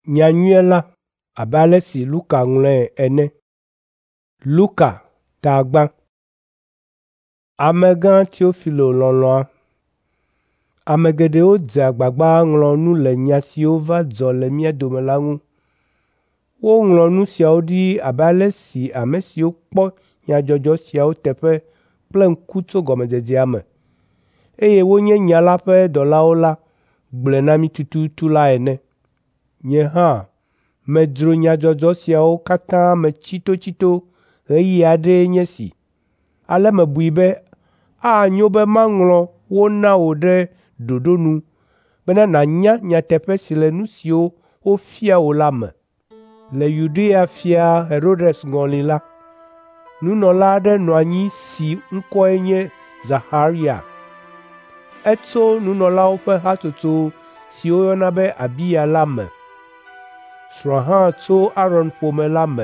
Nyanyuie la abe ale si Luka ŋlɔe ene. Luka tagba. Amegã Teofilo lɔlɔ̃a, ame geɖewo dze agbagba ŋlɔ nu le nya siwo va dzɔ le mía dome la ŋu. Woŋlɔ nu siawo ɖi abe ale si ame siwo kpɔ nyadzɔdzɔ siawo teƒe kple ŋku tso gɔmedzedzea me, eye wonye nya la ƒe ɖɔlawo la gblɔe na mí tututu la ene. Nye hã medzro nyadzɔdzɔ siawo katã me tsitotsito ɣeyiɣi aɖee nye si. Ale mebui be anyo be maŋlɔ wo na wò ɖe ɖoɖo nu, bena nànya nyateƒe si le nu siwo wofia wò la me. Le Yudea fia Herodes ŋɔli la, nunɔla aɖe nɔ anyi si ŋkɔe nye Zaharia. Etso nunɔlawo ƒe hatsotso si woyɔna be Abiya la me. Srɔ̃a hã tso Aron ƒome la me.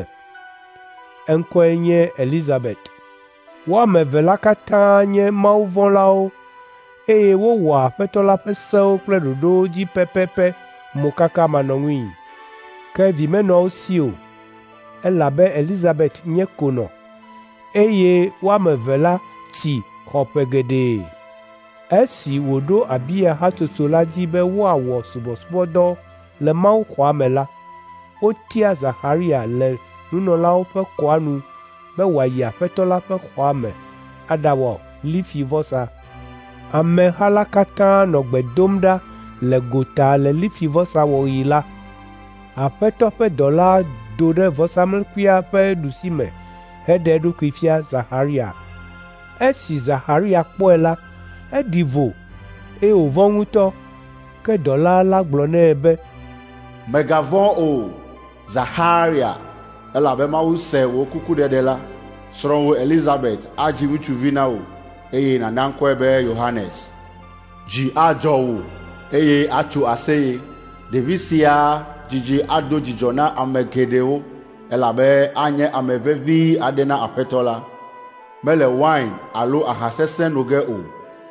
Eŋkɔe nye Elizabet. Wo ame eve la katã nye mawuvɔ̃lawo, eye wowɔa Aƒetɔ la ƒe sewo kple ɖoɖowo dzi pɛpɛpɛ mokakamanɔŋui. Ke vi menɔ wo si o, elabe Elizabet nye konɔ, eye wo ame eve la tsi xɔ ƒe geɖee. Esi wòɖo Abiya hatsotso la dzi be woawɔ subɔsubɔdɔ le Mawuxɔa me la, wotia Zaharia le nunɔlawo ƒe kɔa nu be wòayi Aƒetɔ la ƒe xɔa me aɖawɔ lifivɔsa. Ameha la katã nɔ gbe dom ɖa le gota le lifivɔsawɔɣi la. Aƒetɔ ƒe dɔla do ɖe vɔsamlekpuia ƒe ɖusime heɖe eɖokui fia Zaharia. Esi Zaharia kpɔe la, eɖi vo, eye wòvɔ̃ ŋutɔ. Ke dɔla la gblɔ nɛ be, Mègavɔ̃ o, Zaharia, elabe Mawu se wò kukuɖeɖe la. Srɔ̃wò Elizabet adzi ŋutsuvi na wò, eye nàna ŋkɔe be Yohanes. Dzi adzɔ wò, eye atso aseye. Ɖevi sia dzidzi ado dzidzɔ na ame geɖewo, elabe anye ame vevi aɖe na Aƒetɔ la. Mele wain alo aha sesẽ no ge o,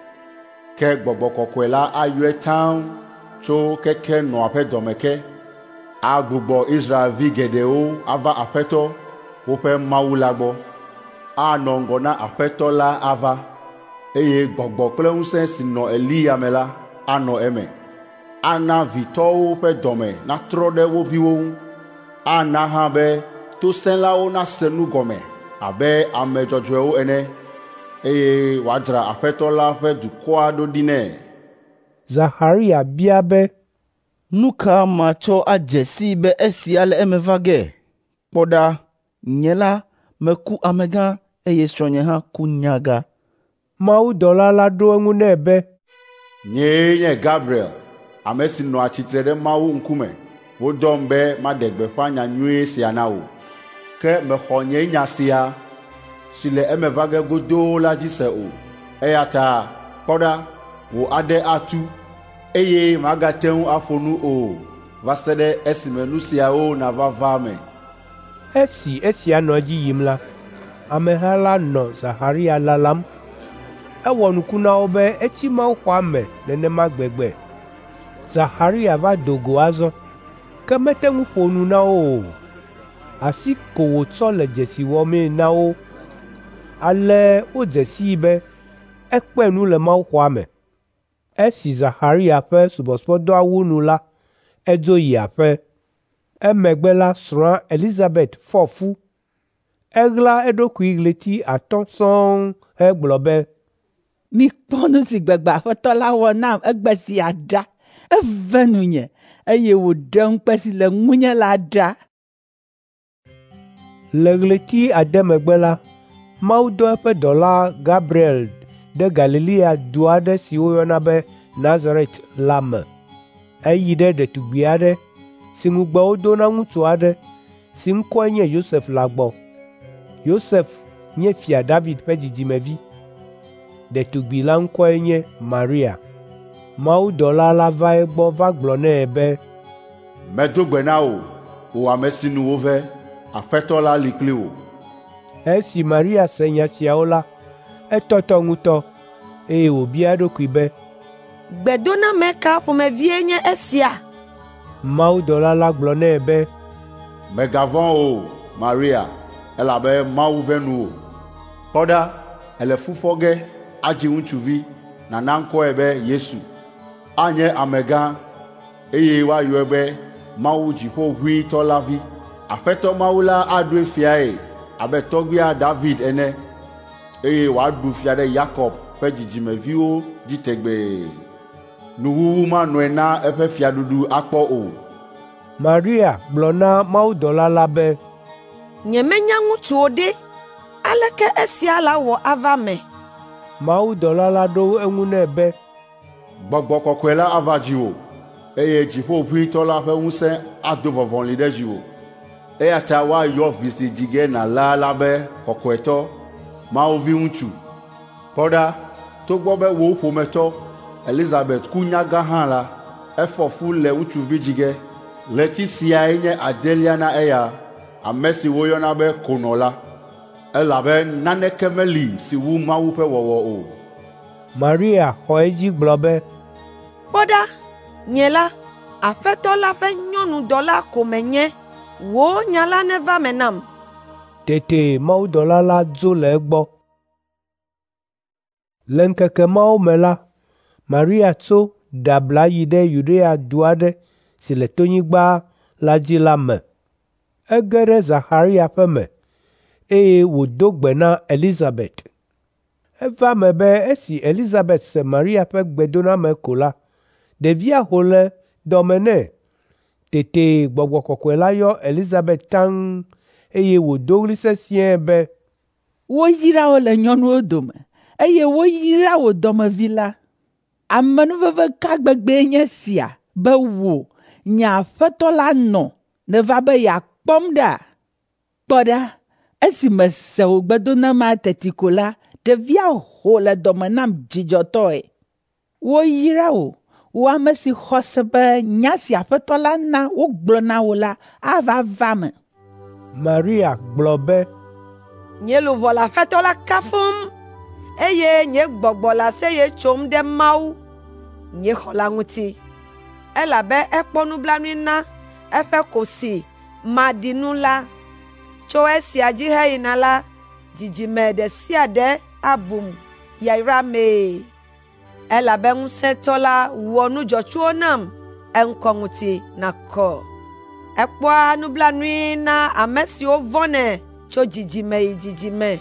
ke Gbɔgbɔ Kɔkɔe la ayɔe tãu tso keke nɔa ƒe dɔme ke. Agbugbɔ Israelvi geɖewo ava Aƒetɔ, woƒe Mawu la gbɔ. Anɔ ŋgɔ na Aƒetɔ la ava, eye gbɔgbɔ kple ŋusẽ si nɔ Eliya me la anɔ eme. Ana vitɔwo ƒe dɔme natrɔ ɖe wo viwo ŋu. Ana hã be tosẽlawo nase nu gɔme abe ame dzɔdzɔewo ene, eye wòadzra Aƒetɔ la ƒe dukɔa ɖo ɖi nɛ. Zaharia bia be, nu ka matsɔ adze sii be esia le eme va ge? Kpɔ ɖa, nye la meku amegã, eye srɔ̃nye hã ku nyaga. Mawudɔla la ɖo eŋu nɛ be, Nyee nye Gabriel, ame si nɔ atsitre ɖe Mawu ŋkume. Wodɔm be maɖe gbeƒã nyanyui sia na wò. Ke mexɔ nye nya sia si le eme va ge godoo la dzi se o, eya ta kpɔ ɖa, wò aɖe atu, eye magate ŋu aƒo nu o, va se ɖe esime nu siawo nava va me. Esi esia nɔ edzi yim la, ameha la nɔ Zaharia lalam. Ewɔ nuku na wo be etsi Mawuxɔa me nenema gbegbe. Zaharia va do go azɔ, ke mete ŋu ƒo nu na wo o. Asi ko wòtsɔ le dzesi wɔmee na wo. Ale wodze sii be ekpe nu le Mawuxɔa me. Esi Zaharia ƒe subɔsubɔdɔa wu nu la, edzo yi aƒe. Emegbe la, srɔ̃a Elizabet fɔ fu. Eɣla eɖokui ɣleti 5 sɔŋ hegblɔ be, mikpɔ nu si gbegbe Aƒetɔ la wɔ nam egbe sia ɖa. Eve nunye, eye wòɖe ŋukpe si le ŋunye la ɖa. Le ɣleti 6 megbe la, Mawu dɔ eƒe dɔla Gabriel ɖe Galilea du aɖe si woyɔna be Nazaret la me. Eyi ɖe ɖetugbi aɖe si ŋugbe wodo na ŋutsu aɖe si ŋkɔe nye Yosef la gbɔ. Yosef nye Fia David ƒe dzidzimevi. Ɖetugbi la ŋkɔe nye Maria. Mawudɔla la va egbɔ va gblɔ nɛ be, Medo gbe na wò, wò ame si nu wove, Aƒetɔ la li kpli wò. Esi Maria se nya siawo la, etɔtɔ ŋutɔ, eye wòbia eɖokui be, Gbedoname ka ƒomevie nye esia? Mawudɔla la gblɔ nɛ be, Mègavɔ̃ o, Maria, elabe Mawu ve nuwò. Kpɔ ɖa, ele fu fɔ ge adzi ŋutsuvi, nàna ŋkɔe be Yesu. Anye amegã, eye woayɔe be Mawu Dziƒoʋĩtɔ la vi. Aƒetɔ Mawu la aɖoe fiae abe tɔgbia David ene, eye wòaɖu fia ɖe Yakob ƒe dzidzimeviwo dzi tegbee. Nuwuwu manɔe na eƒe fiaɖuɖu akpɔ o. Maria gblɔ na Mawudɔla la be, Nyemenya ŋutsu o ɖe, aleke esia la wɔ ava me? Mawudɔla la ɖo eŋu nɛ be, Gbɔgbɔ kɔkɔe la ava dziwò, eye Dziƒoʋĩtɔ la ƒe ŋusẽ ado vɔvɔli ɖe dziwò. Eya ta woayɔ vi si dzi ge nàla la be kɔkɔetɔ, Mawu vi ŋutsu. Kpɔ ɖa, togbɔ be wò ƒometɔ Elizabet ku nyagã hã la, efɔ fu le ŋutsuvi dzige. Ɣleti siae nye adelia na eya, ame si woyɔna be konɔ la, elabe naneke meli si wu Mawu ƒe wɔwɔ o. Maria xɔ edzi gblɔ be, Kpɔ ɖa, nye la, Aƒetɔ la ƒe nyɔnudɔla ko menye, wò nya la neva me nam. Tete Mawudɔla la dzo le egbɔ. Le ŋkeke mawo me la, Maria tso ɖabla yi ɖe Yudea du aɖe si le tonyigba la dzi la me. Ege ɖe Zacharia ƒe me, eye wòdo gbe na Elizabet. Eva me be esi Elizabet se Maria ƒe gbedoname ko la, ɖevia ho le dɔme nɛ. Tete Gbɔgbɔ Kɔkɔe la yɔ Elizabet taŋ, eye wòdo ɣli sesĩe be, Woyra wò le nyɔnuwo dome, eye woyra wò dɔmevi la. Amenuveve ka gbegbe nye sia be wò, nye Aƒetɔ la nɔ, neva be yeakpɔm ɖa? Kpɔ ɖa, esi mese wò gbedonamea teti ko la, ɖevia ho le dɔme nam dzidzɔtɔe. Woyra wò, wò ame si xɔ se be nya si Aƒetɔ la na wogblɔ na wò la ava va me. Maria gblɔ be, Nye luʋɔ le Aƒetɔ la kafum, eye nye gbɔgbɔ le aseye tsom ɖe Mawu, nye xɔla ŋuti. Elabe ekpɔ nublanui na eƒe kosi maɖinu la. Tso esia dzi heyina la, dzidzime ɖe sia ɖe abum yayra mee. Elabe ŋusẽtɔ la wɔ nu dzɔtsuwo nam, eŋkɔ ŋuti nakɔ. Ekpɔa nublanui na ame siwo vɔnɛ tso dzidzime yi dzidzime.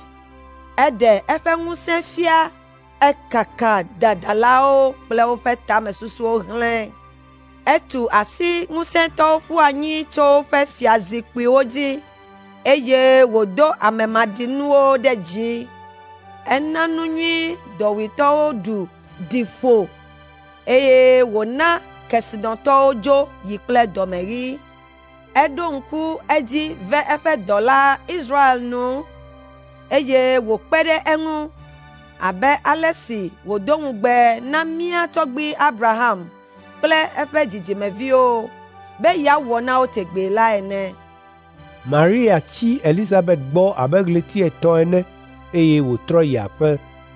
Eɖe eƒe ŋusẽ fia, ekaka dadalawo kple woƒe tamesusuwo hlẽ. Etu asi ŋusẽtɔwo ƒu anyi tso woƒe fiazikpuiwo dzi, eye wòdo ame maɖinuwo ɖe dzi. Ena nu nyui dɔwuitɔwo ɖi ƒo, eye wòna kesinɔtɔwo dzo yi kple dɔmeɣi. Eɖo ŋku edzi ve eƒe dɔla Israel nu, eye wòkpe ɖe eŋu abe ale si wòdo ŋugbe na mía tɔgbui Abraham kple eƒe dzidzimeviwo be yeawɔ na wo tegbee la ene. Maria tsi Elizabet gbɔ abe ɣleti etɔ̃ ene, eye wòtrɔ yi aƒe.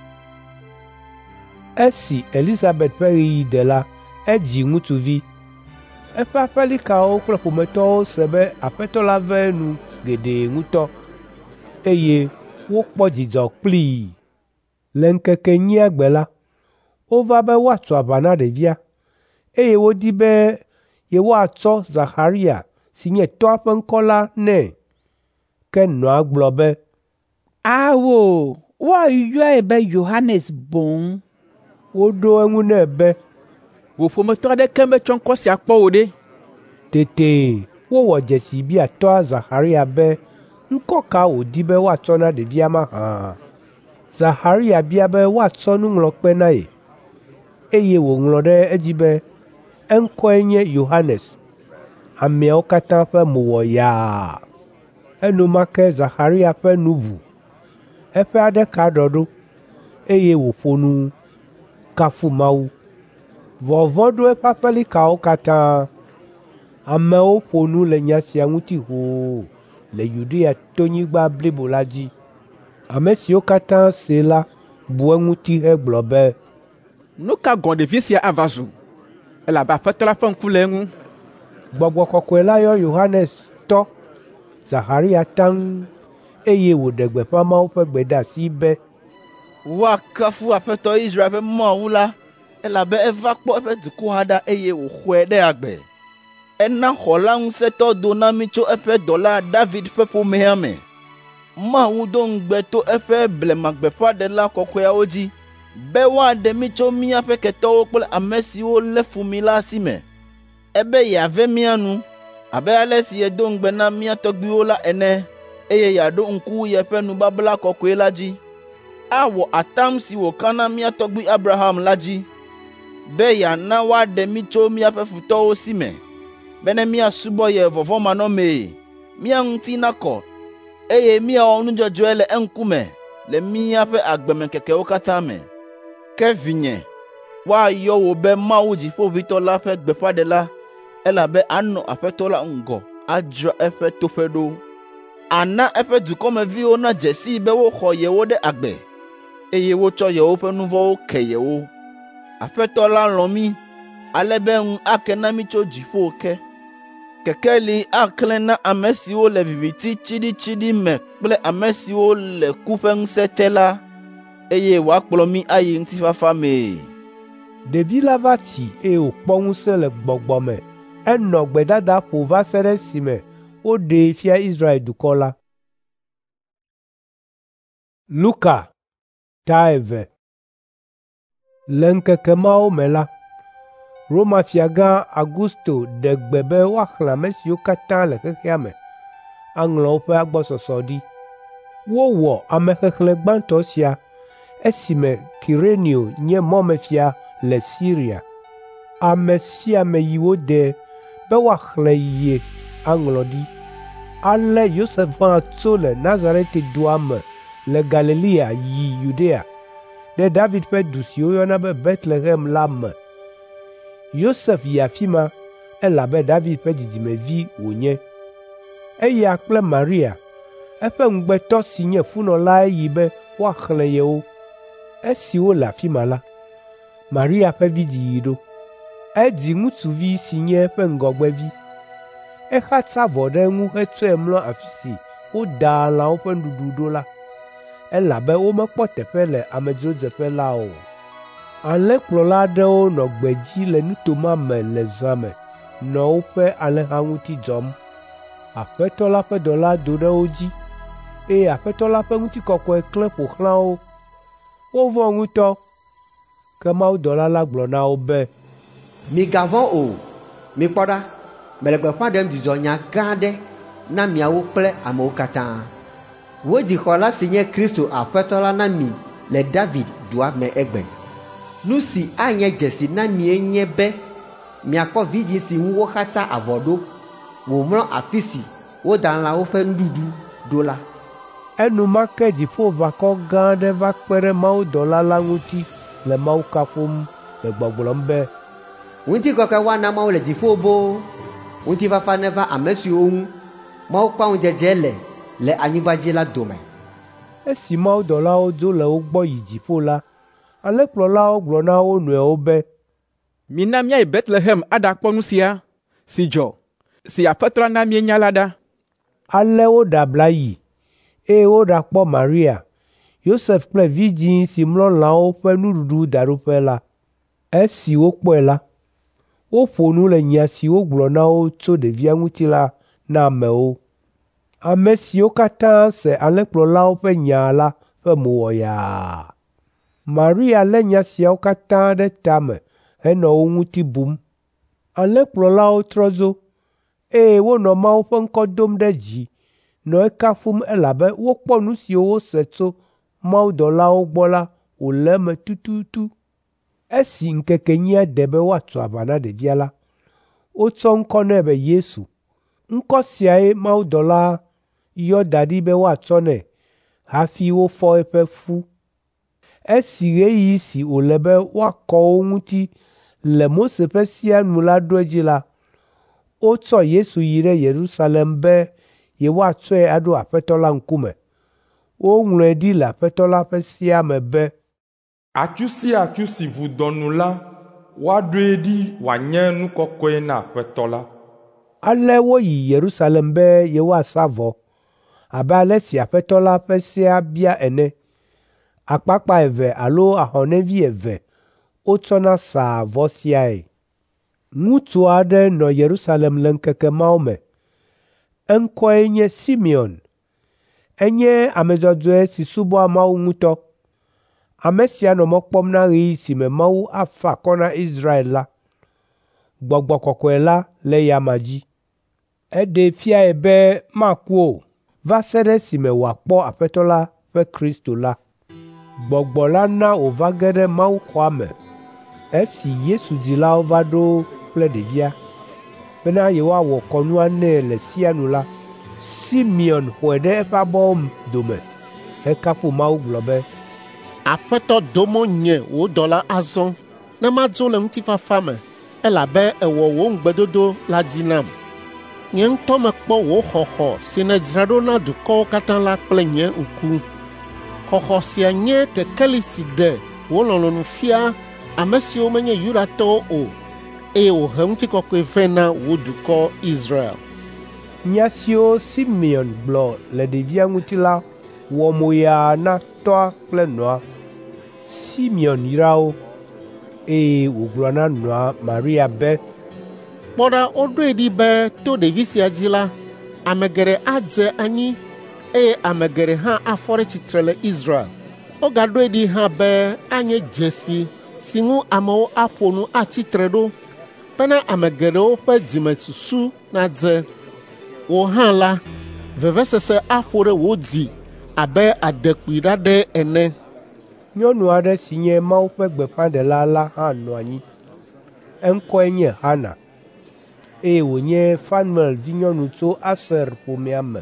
Esi Elizabet ƒe ɣeyiɣi ɖe la, edzi ŋutsuvi. Eƒe aƒelikawo kple ƒometɔwo se be Aƒetɔ la ve nu geɖe ŋutɔ, eye wokpɔ dzidzɔ kplii. Le ŋkeke enyia gbe la, wova be woatso aʋa na ɖevia, eye wodi be yewoatsɔ Zacharia si nye tɔa ƒe ŋkɔ la nɛ. Ke nɔa gblɔ be, Awo, woayɔe be Yohanes boŋ. Woɖo eŋu nɛ be, Wò ƒometɔ aɖeke metsɔ ŋkɔ sia kpɔ wò ɖe. Tete wowɔ dzesi bia tɔa Zacharia be ŋkɔ ka wòdi be woatsɔ na ɖevia mahã. Zacharia bia be woatsɔ nuŋlɔkpe na ye, eye wòŋlɔ ɖe edzi be eŋkɔe nye Yohanes. Ameawo katã ƒe mo wɔ yaa. Enumake Zacharia ƒe nu ʋu, eƒe aɖeka ɖɔɖo, eye wòƒo nu kafu Mawu. Vɔvɔ̃ ɖo eƒe aƒelikawo katã. Amewo ƒo nu le nya sia ŋuti hoo le Yudea tonyigba blibo la dzi. Ame siwo katã se la bu eŋuti hegblɔ be, Nu ka gɔ̃ ɖevi sia ava zu? Elabe Aƒetɔ la ƒe ŋku le eŋu. Gbɔgbɔ kɔkɔe la yɔ Yohanes tɔ Zaharia taŋ, eye wòɖe gbeƒã Mawu ƒe gbedeasi be, woakafu Aƒetɔ Israel ƒe Mawu la, elabe eva kpɔ eƒe dukɔa ɖa eye wòxɔe ɖe agbe. Ena xɔ la ŋusẽtɔ do na mí tso eƒe dɔla David ƒe ƒomea me. Mawu do ŋugbe to eƒe blemagbeƒãɖela kɔkɔeawo dzi, be woaɖe mí tso míaƒe ketɔwo kple ame siwo lé fu mí la si me, ebe yeave mía nu, abe ale si yedo ŋugbe na mía tɔgbuiwo la ene, eye yeaɖo ŋku yeƒe nubabla kɔkɔe la dzi. Awɔ atam si wòka na mía tɔgbui Abraham la dzi, be yeana woaɖe mí tso míaƒe futɔwo si me, be ne míasubɔ ye vɔvɔ̃manɔmee, mía ŋuti nakɔ, eye míawɔ nu dzɔdzɔe le eŋkume le míaƒe agbemeŋkekewo katã me. Ke vinye, woayɔ wò be Mawu Dziƒoʋĩtɔ la ƒe gbeƒãɖela, elabe anɔ Aƒetɔ la ŋgɔ adzra eƒe toƒe ɖo. Ana eƒe dukɔmeviwo nadze sii be woxɔ yewo ɖe agbe, eye wotsɔ yewoƒe nu vɔ̃wo ke yewo. Aƒetɔ la lɔ̃ mí, ale be ŋu ake na mí tso dziƒo ke. Kekeli aklẽ na ame siwo le viviti tsiɖitsiɖi me kple ame siwo le ku ƒe ŋusẽ te la, eye wòakplɔ mí ayi ŋutifafa mee. Ɖevi la va tsi eye wòkpɔ ŋusẽ le gbɔgbɔ me. Enɔ gbedada ƒo va se ɖe esime woɖee fia Israel dukɔ la. Luka ta 2. Le ŋkeke mawo me la, Roma fiagã Augusto ɖe gbe be woaxlẽ ame siwo katã le xexea me, aŋlɔ woƒe agbɔsɔsɔ ɖi. Wowɔ amexexlẽ gbãtɔ sia esime Kirenio nye mɔmefia le Siria. Ame sia ame yi wode be woaxlẽ yie aŋlɔ ɖi. Ale Yosef hã tso le Nazaret dua me le Galilea yi Yudea, ɖe David ƒe du si woyɔna be Betlehem la me. Yosef yi afi ma elabe David ƒe dzidzimevi wònye. Eya kple Maria, eƒe ŋugbetɔ si nye funɔlae yi be woaxlẽ yewo. Esi wole afi ma la, Maria ƒe vidziɣi ɖo. Edzi ŋutsuvi si nye eƒe ŋgɔgbevi. Exatsa avɔ ɖe eŋu hetsɔe mlɔ afi si wodaa lãwo ƒe nuɖuɖu ɖo la, elabe womekpɔ teƒe le amedzrodzeƒe la o. Alẽkplɔla aɖewo nɔ gbedzi le nutoma me le zã me, nɔ woƒe alẽha ŋuti dzɔm. Aƒetɔ la ƒe dɔla do ɖe wo dzi, eye Aƒetɔ la ƒe ŋutikɔkɔe klẽ ƒo xlã wo. Wovɔ̃ ŋutɔ, ke mawudɔla la gblɔ na wo be, migavɔ̃ o, mikpɔ ɖa, mele gbeƒã ɖem dzidzɔnya gã aɖe na miawo kple amewo katã. Wodzi xɔla si nye Kristo Aƒetɔ la na mi le David dua me egbe. Nu si anye dzesi na mie nye be miakpɔ vidzĩ si ŋu woxatsa avɔ ɖo, wòmlɔ afi si woda lãwo ƒe nuɖuɖu ɖo la. Enumake dziƒoʋakɔ gã aɖe va kpe ɖe mawudɔla la ŋuti le Mawu kafum le gbɔgblɔm be, ŋutikɔkɔe woana Mawu le dziƒo boo, ŋutifafa neva ame siwo ŋu Mawu kpɔ ŋudzedze le anyigba dzi la dome. Esi mawudɔlawo dzo le wo gbɔ yi dziƒo la, alẽkplɔlawo gblɔ na wo nɔewo be, mina míayi Betlehem aɖakpɔ nu sia si dzɔ, si Aƒetɔ la na míenya la ɖa. Ale woɖe abla yi, eye woɖakpɔ Maria, Yosef kple vidzĩ si mlɔ lãwo ƒe nuɖuɖu daɖoƒe la. Esi wokpɔe la, woƒo nu le nya si wogblɔ na wo tso ɖevia ŋuti la na amewo. Ame siwo katã se alẽkplɔlawo ƒe nya la ƒe mo wɔ yaa. Maria lé nya siawo katã ɖe ta me henɔ wo ŋuti bum. Alẽkplɔlawo trɔ zo, eye wonɔ Mawu ƒe ŋkɔ dom ɖe dzi, nɔ ekafum elabe wokpɔ nu siwo wose tso mawudɔlawo gbɔ la wòle eme tututu. Esi ŋkekenyia de be woatso aʋa na ɖevia la, wotsɔ ŋkɔ nɛ be Yesu. Ŋkɔ siae mawudɔla yɔ da ɖi be woatsɔ nɛ hafi wofɔ eƒe fu. Esi ɣeyiɣi si wòle be woakɔ wo ŋuti le Mose ƒe sia nu la ɖo edzi la, wotsɔ Yesu yi ɖe Yerusalem be yewoatsɔe aɖo Aƒetɔ la ŋkume. Woŋlɔe ɖi le Aƒetɔ la ƒe sea me be, atsu sia atsu si vu dɔnu la, woaɖoe ɖi wòanye nu kɔkɔe na Aƒetɔ la. Ale woyi Yerusalem be yewoasa vɔ, abe ale si Aƒetɔ la ƒe sea bia ene. Akpakpa eve alo ahɔnɛvi eve wotsɔna saa vɔ siae. Ŋutsu aɖe nɔ Yerusalem le ŋkeke mawo me. Eŋkɔe nye Simeon. Enye ame dzɔdzɔe si subɔa Mawu ŋutɔ. Ame sia nɔ mɔ kpɔm na ɣeyiɣi si me Mawu afa akɔ na Israel la. Gbɔgbɔ kɔkɔe la le yama dzi. Eɖe fiae be maku o, va se ɖe esime wòakpɔ Aƒetɔ la ƒe Kristo la. Gbɔgbɔ la na wòva ge ɖe Mawu xɔa me esi Yesu dzilawo va ɖo kple ɖevia bena yewoawɔ kɔnua nɛ le sia nu la. Simeon xɔe ɖe eƒe abɔwo dome hekafu Mawu gblɔ be, Aƒetɔ do mɔ nye wò dɔla azɔ ne madzo le ŋutifafa me, elabe èwɔ wò ŋugbedodo la dzi nam. Nye ŋutɔ mekpɔ wò xɔxɔ si nèdzra ɖo na dukɔwo katã la kple nye ŋku. Xɔxɔ sia nye kekeli si ɖe wò lɔlɔ̃nu fia ame siwo menye Yudatɔwo o, eye wòhe ŋutikɔkɔe vɛ na wò dukɔ Israel. Nya siwo Simeon gblɔ le ɖevia ŋuti la wɔ moya na tɔa kple nɔa. Simeon yra wo, eye wògblɔ na nɔa Maria be, Kpɔ ɖa, woɖoe ɖi be to ɖevi sia dzi la, ame geɖe adze anyi, eye ame geɖe hã afɔ ɖe tsitre le Israel. Wogaɖoe ɖi hã be anye dzesi si ŋu amewo aƒo nu atsitre ɖo, bena ame geɖewo ƒe dzimesusu nadze. Wò hã la, vevesese aƒo ɖe wò dzi abe adekpui ɖaɖe ene. Nyɔnu aɖe si nye Mawu ƒe gbeƒãɖela la hã nɔ anyi. Eŋkɔe nye Hana, eye wònye Fanuel vinyɔnu tso Aser ƒomea me.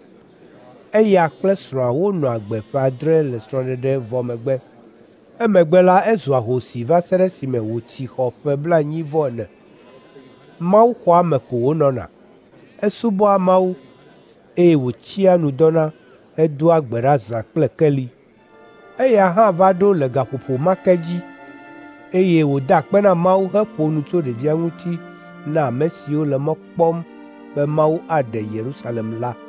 Eya kple srɔ̃a wonɔ agbe ƒe 7 le srɔ̃ɖeɖe vɔ megbe. Emegbe la ezu ahosi va se ɖe esime wòtsi xɔ ƒe 84. Mawu xɔa me ko wònɔna. Esubɔa Mawu, eye wòtsia nu dɔna hedoa gbe ɖa zã kple keli. Eya hã va ɖo le gaƒoƒo ma ke dzi, eye wòda akpe na Mawu heƒo nu tso ɖevia ŋuti na ame siwo le mɔ kpɔm be Mawu aɖe Yerusalem la.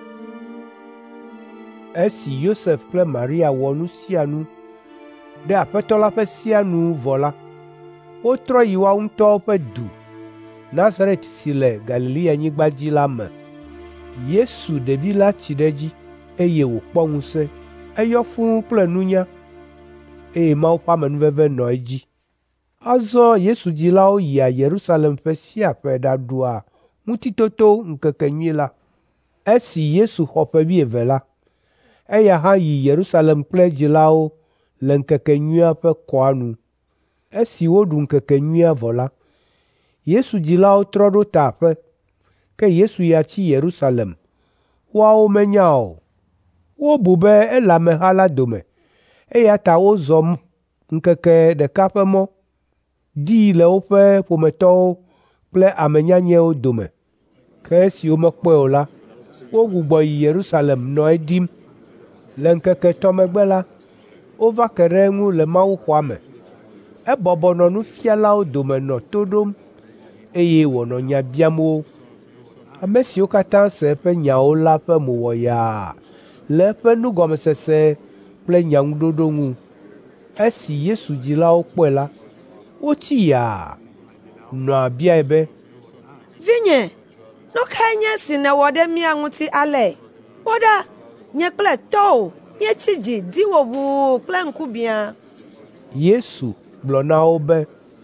Esi Yosef kple Maria wɔ nu sia nu ɖe Aƒetɔ la ƒe sia nu vɔ la, wotrɔ yi woawo ŋutɔwo ƒe du, Nazaret si le Galilea nyigba dzi la me. Yesu ɖevi la tsi ɖe dzi, eye wòkpɔ ŋusẽ. Eyɔ fũu kple nunya, eye Mawu ƒe amenuveve nɔ edzi. Azɔ Yesu dzilawo yia Yerusalem ƒe sia ƒe ɖaɖua Ŋutitoto ŋkekenyui la. Esi Yesu xɔ ƒe 12 la, eya hã yi Yerusalem kple dzilawo le ŋkekenyuia ƒe kɔa nu. Esi woɖu ŋkekenyuia vɔ la, Yesu dzilawo trɔ ɖo ta aƒe, ke Yesu ya tsi Yerusalem. Woawo menya o. Wobu be ele ameha la dome, eya ta wozɔ ŋkeke ɖeka ƒe mɔ, ɖii le woƒe ƒometɔwo kple ame nyanyɛwo dome. Ke esi womekpɔe o la, wogbugbɔ yi Yerusalem nɔ eɖim. Le ŋkeke etɔ̃ megbe la, wova ke ɖe eŋu le Mawuxɔa me. Ebɔbɔ nɔ nufialawo dome nɔ to ɖom, eye wònɔ nya biam wo. Ame siwo katã se eƒe nyawo la ƒe mo wɔ yaa le eƒe nugɔmesese kple nyaŋuɖoɖo ŋu. Esi Yesu dzilawo kpɔe la, wotsi yaa, nɔa biae be, Vinye, nu kae nye si nèwɔ ɖe mía ŋuti ale? Kpɔ ɖa, nye kple tɔwò míetsi dzi di wò ʋuu kple ŋkubiã. Yesu gblɔ na wo be,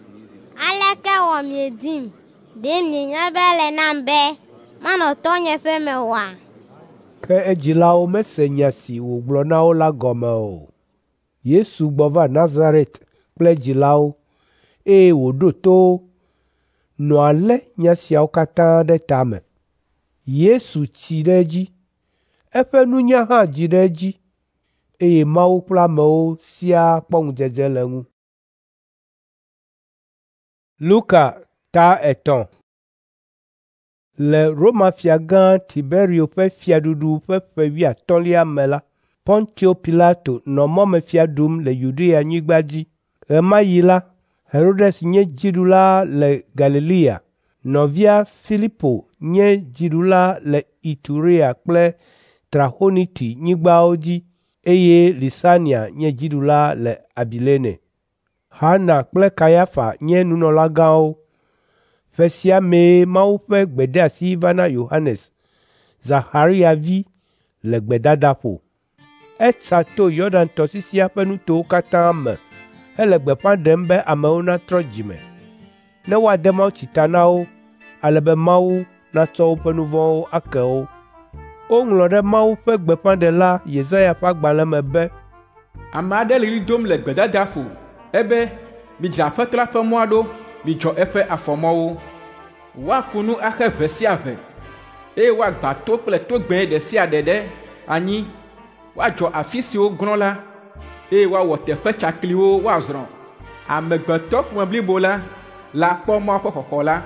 Aleke wɔ miedim? Ɖe mienya be ele nam be manɔ tɔnye ƒe me oa? Ke edzilawo mese nya si wògblɔ na wo la gɔme o. Yesu gbɔ va Nazaret kple dzilawo, eye wòɖo to wo, nɔa lé nya siawo katã ɖe tame. Yesu tsi ɖe edzi, eƒe nunya hã dzi ɖe edzi, eye Mawu kple amewo siaa kpɔ ŋudzedze le ŋu. Luka ta 3. Le Roma fia gã Tiberio ƒe fiaɖuɖu ƒe ƒe 15 me la, Pontio Pilato nɔ mɔmefia ɖum le Yudea nyigba dzi. Ɣe ma ɣi la, Herodes nye dziɖula le Galilea. Nɔvia Filipo nye dziɖula le Iturea kple Trahoniti nyigbawo dzi, eye Lisania nye dziɖula le Abilene. Hana kple Kayafa nye nunɔlagãwo. Ƒe sia mee Mawu ƒe gbedeasi va na Yohanes, Zaharia vi, le gbedadaƒo. Etsa to Yɔdan tɔsisia ƒe nutowo katã me hele gbeƒã ɖem be amewo natrɔ dzime, ne woade mawutsi ta na wo, ale be Mawu natsɔ woƒe nu vɔ̃wo ake wo. Woŋlɔ ɖe Mawu ƒe gbeƒãɖela Yesaya ƒe agbalẽ me be, ame aɖe le ɣli dom le gbedadaƒo ebe midze Aƒetɔ la ƒe mɔa ɖo, midzɔ eƒe afɔmɔwo. Woaƒo nu axe ʋe sia ʋe, eye woagbã to kple togbɛ ɖe sia ɖe ɖe anyi. Woadzɔ afi siwo grɔ̃ la, eye woawɔ teƒe tsakliwo woazrɔ̃. Amegbetɔ ƒome blibo la le akpɔ mɔa ƒe xɔxɔ la.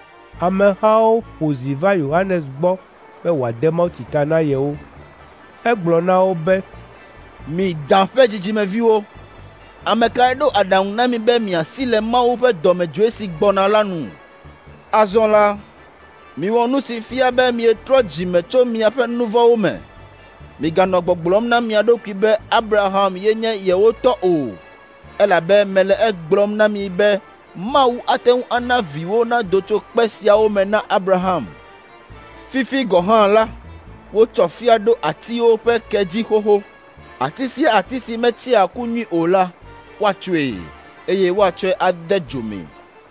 Amehawo ƒo zi va Yohanes gbɔ be wòade mawutsi ta na yewo. Egblɔ na wo be, Mi Dan ƒe dzidzimeviwo, ame kae ɖo aɖaŋu na mi be miasi le Mawu ƒe dɔmedzoe si gbɔna la nu? Azɔ la, miwɔ nu si fia be mietrɔ dzime tso miaƒe nu vɔ̃wo me. Miganɔ gbɔgblɔm na mia ɖokui be Abraham ye nye yewo tɔ o, elabe mele egblɔm na mi be Mawu ate ŋu ana viwo nado tso kpe siawo me na Abraham. Fifi gɔ̃ hã la, wotsɔ fia ɖo atiwo ƒe ke dzi xoxo. Ati sia ati si metsia ku nyui o la, woatsɔe, eye woatsɔe ade dzo me.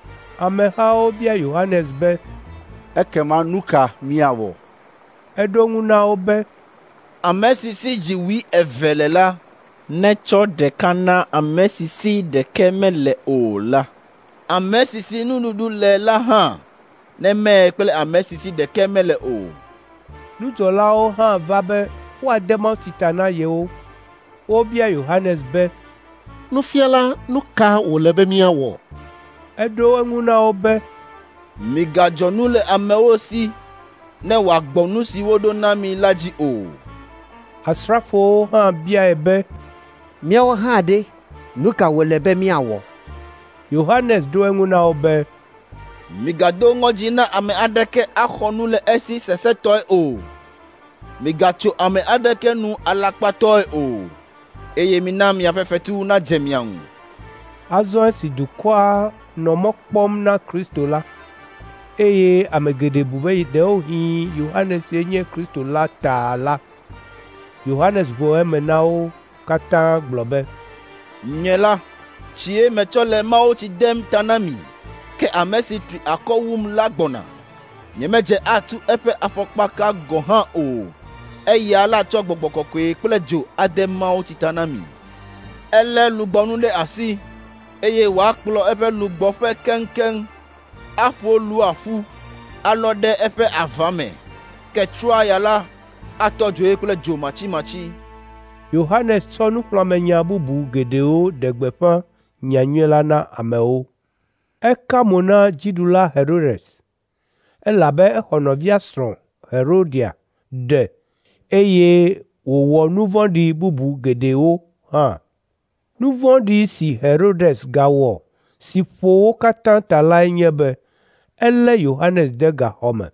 Amehawo bia Yohanes be, ekema nu ka míawɔ? Eɖo ŋu na wo be, ame si si dziwui eve le la, netsɔ ɖeka na ame si si ɖeke mele o la. Ame si si nuɖuɖu le la hã nemee kple ame si si ɖeke mele o. Nudzɔlawo hã va be woade mawutsi ta na yewo. Wobia Yohanes be, Nufiala, nu ka wòle be míawɔ? Eɖo eŋu na wo be, Migadzɔ nu le amewo si ne wòagbɔ nu si woɖo na mi la dzi o. Asrafowo hã biae be, Míawo hã ɖe, nu ka wòle be míawɔ? Yohanes ɖo eŋu na wo be, Migado ŋɔdzi na ame aɖeke axɔ nu le esi sesẽtɔe o. Migatso ame aɖeke nu alakpatɔe o, eye mina miaƒe fetu nadze mia ŋu. Azɔ esi dukɔa nɔ mɔ kpɔm na Kristo la, eye ame geɖe bu be ɖewohĩ Yohanes ye nye Kristo la ta la, Yohanes ʋu eme na wo katã gblɔ be, Nye la, tsie metsɔ le mawutsi dem ta na mi, ke ame si tri akɔ wum la gbɔna. Nyemedze atu eƒe afɔkpaka gɔ̃ hã o, eya la tsɔ Gbɔgbɔ Kɔkɔe kple dzo ade mawutsi ta na mi. Elé lugbɔnu ɖe asi, eye wòakplɔ eƒe lugbɔƒe keŋkeŋ, aƒo lua ƒu, alɔ ɖe eƒe ava me, ke trɔaya la atɔ dzoe kple dzo matsimatsi. Yohanes tsɔ nuxlɔ̃amenya bubu geɖewo ɖe gbeƒã nyanyuie la na amewo. Eka mo na dziɖula Herodes, elabe exɔ nɔvia srɔ̃ Herodia ɖe, eye wòwɔ nu vɔ̃ɖi bubu geɖewo hã. Nu vɔ̃ɖi si Herodes gawɔ si ƒo wo katã ta lae nye be elé Yohanes de gaxɔ me.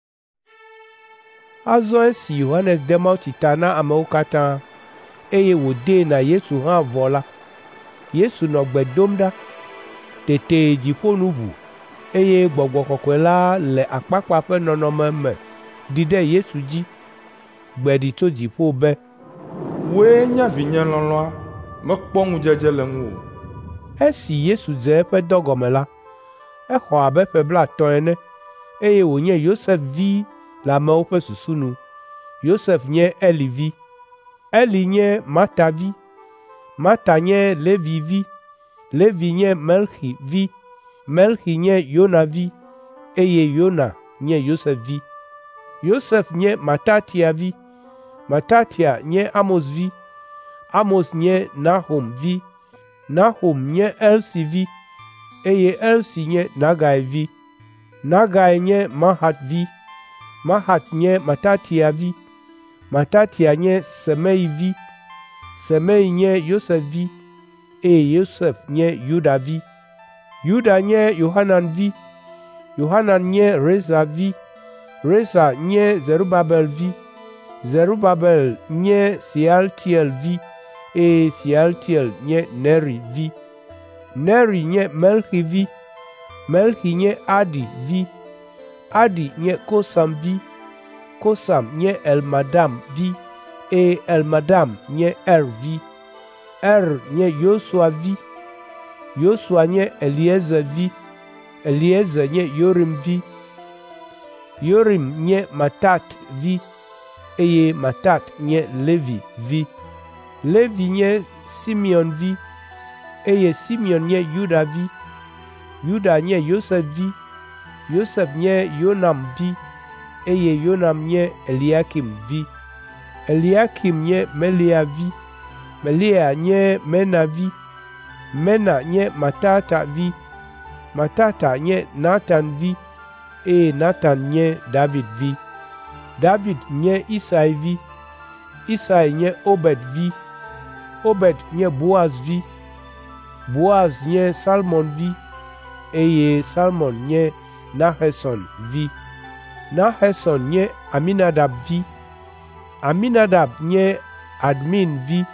Azɔ esi Yohanes de mawutsi ta na amewo katã, eye wòdee na Yesu hã vɔ la, Yesu nɔ gbe dom ɖa. Tete dziƒo nu ʋu, eye Gbɔgbɔ Kɔkɔe la le akpakpa ƒe nɔnɔme me ɖi ɖe Yesu dzi. Gbe ɖi tso dziƒo be, Wòe nye vinye lɔlɔ̃a, mekpɔ ŋudzedze le ŋu o. Esi Yesu dze eƒe dɔgɔme la, exɔ abe ƒe 50 ene, eye wònye Yosef vi le amewo ƒe susu nu. Yosef nye Eli vi, Eli nye Mata vi, Mata nye Levi vi, Levi nye Melchi vi, Melchi nye Yona vi, eye Yona nye Yosef vi. Yosef nye Matatia vi, Matatia nye Amos vi, Amos nye Nahum vi, Nahum nye Elsi vi, eye Elsi nye Nagai vi. Nagai nye Mahat vi, Mahat nye Matatia vi, Matatia nye Semei vi, Semei nye Yosef vi, eye Yosef nye Yuda vi. Yuda nye Yohanan vi, Yohanan nye Reza vi, Resa nye Zerubabel vi, Zerubabel nye Sealtiel vi, eye Sealtiel nye Neri vi. Neri nye Melchi vi, Melchi nye Adi vi, Adi nye Kosam vi, Kosam nye Elmadam vi, eye Elmadam nye vi. Nye Yosua vi, Yosua nye Eliezer vi, Eliezer nye Yorim vi, Yorim nye Matat vi, eye Matat nye Levi vi. Levi nye Simeon vi, eye Simeon nye Yuda vi, Yuda nye Yosef vi, Yosef nye Yonam vi, eye Yonam nye Eliakim vi. Eliakim nye Melia vi, Melia nye Mena vi, Mena nye Matata vi, Matata nye Nathan vi, eye Nathan nye David vi. David nye Isai vi, Isai nye Obed vi, Obed nye Boaz vi, Boaz nye Salmon vi, eye Salmon nye Naheson vi. Naheson nye Aminadab vi, Aminadab nye Admin vi,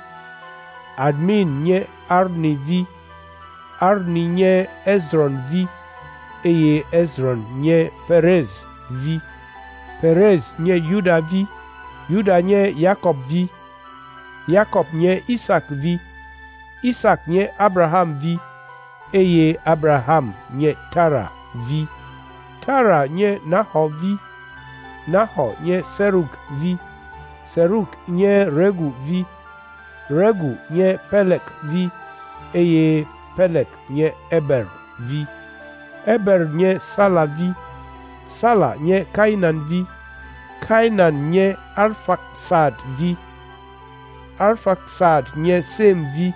Admin nye Arni vi, Arni nye Ezron vi, eye Ezron nye Perez vi. Perez nye Yuda vi, Yuda nye Jacob vi, Jacob nye Isaac vi, Isaac nye Abraham vi, eye Abraham nye Tara vi. Tara nye Nahor vi, Nahor nye Serug vi, Serug nye Regu vi, Regu nye Pelek vi, eye Pelek nye Eber vi. Eber nye Sala vi, Sala nye Kainan vi, Kainan nye Arfaksad vi, Arfaksad nye Sem vi,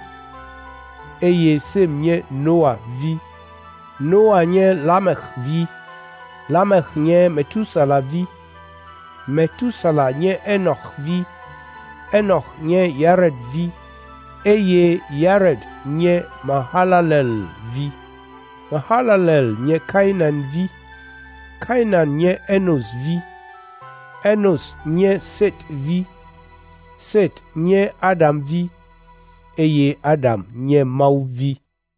eye Sem nye Noah vi. Noah nye Lamech vi, Lamech nye Metusala vi, Metusala nye Enoch vi, Enoch nye Yared vi, eye Yared nye Mahalalel vi. Mahalalel nye Kainan vi, Kainan nye Enos vi, Enos nye Set vi, Set nye Adam vi, eye Adam nye Mau vi.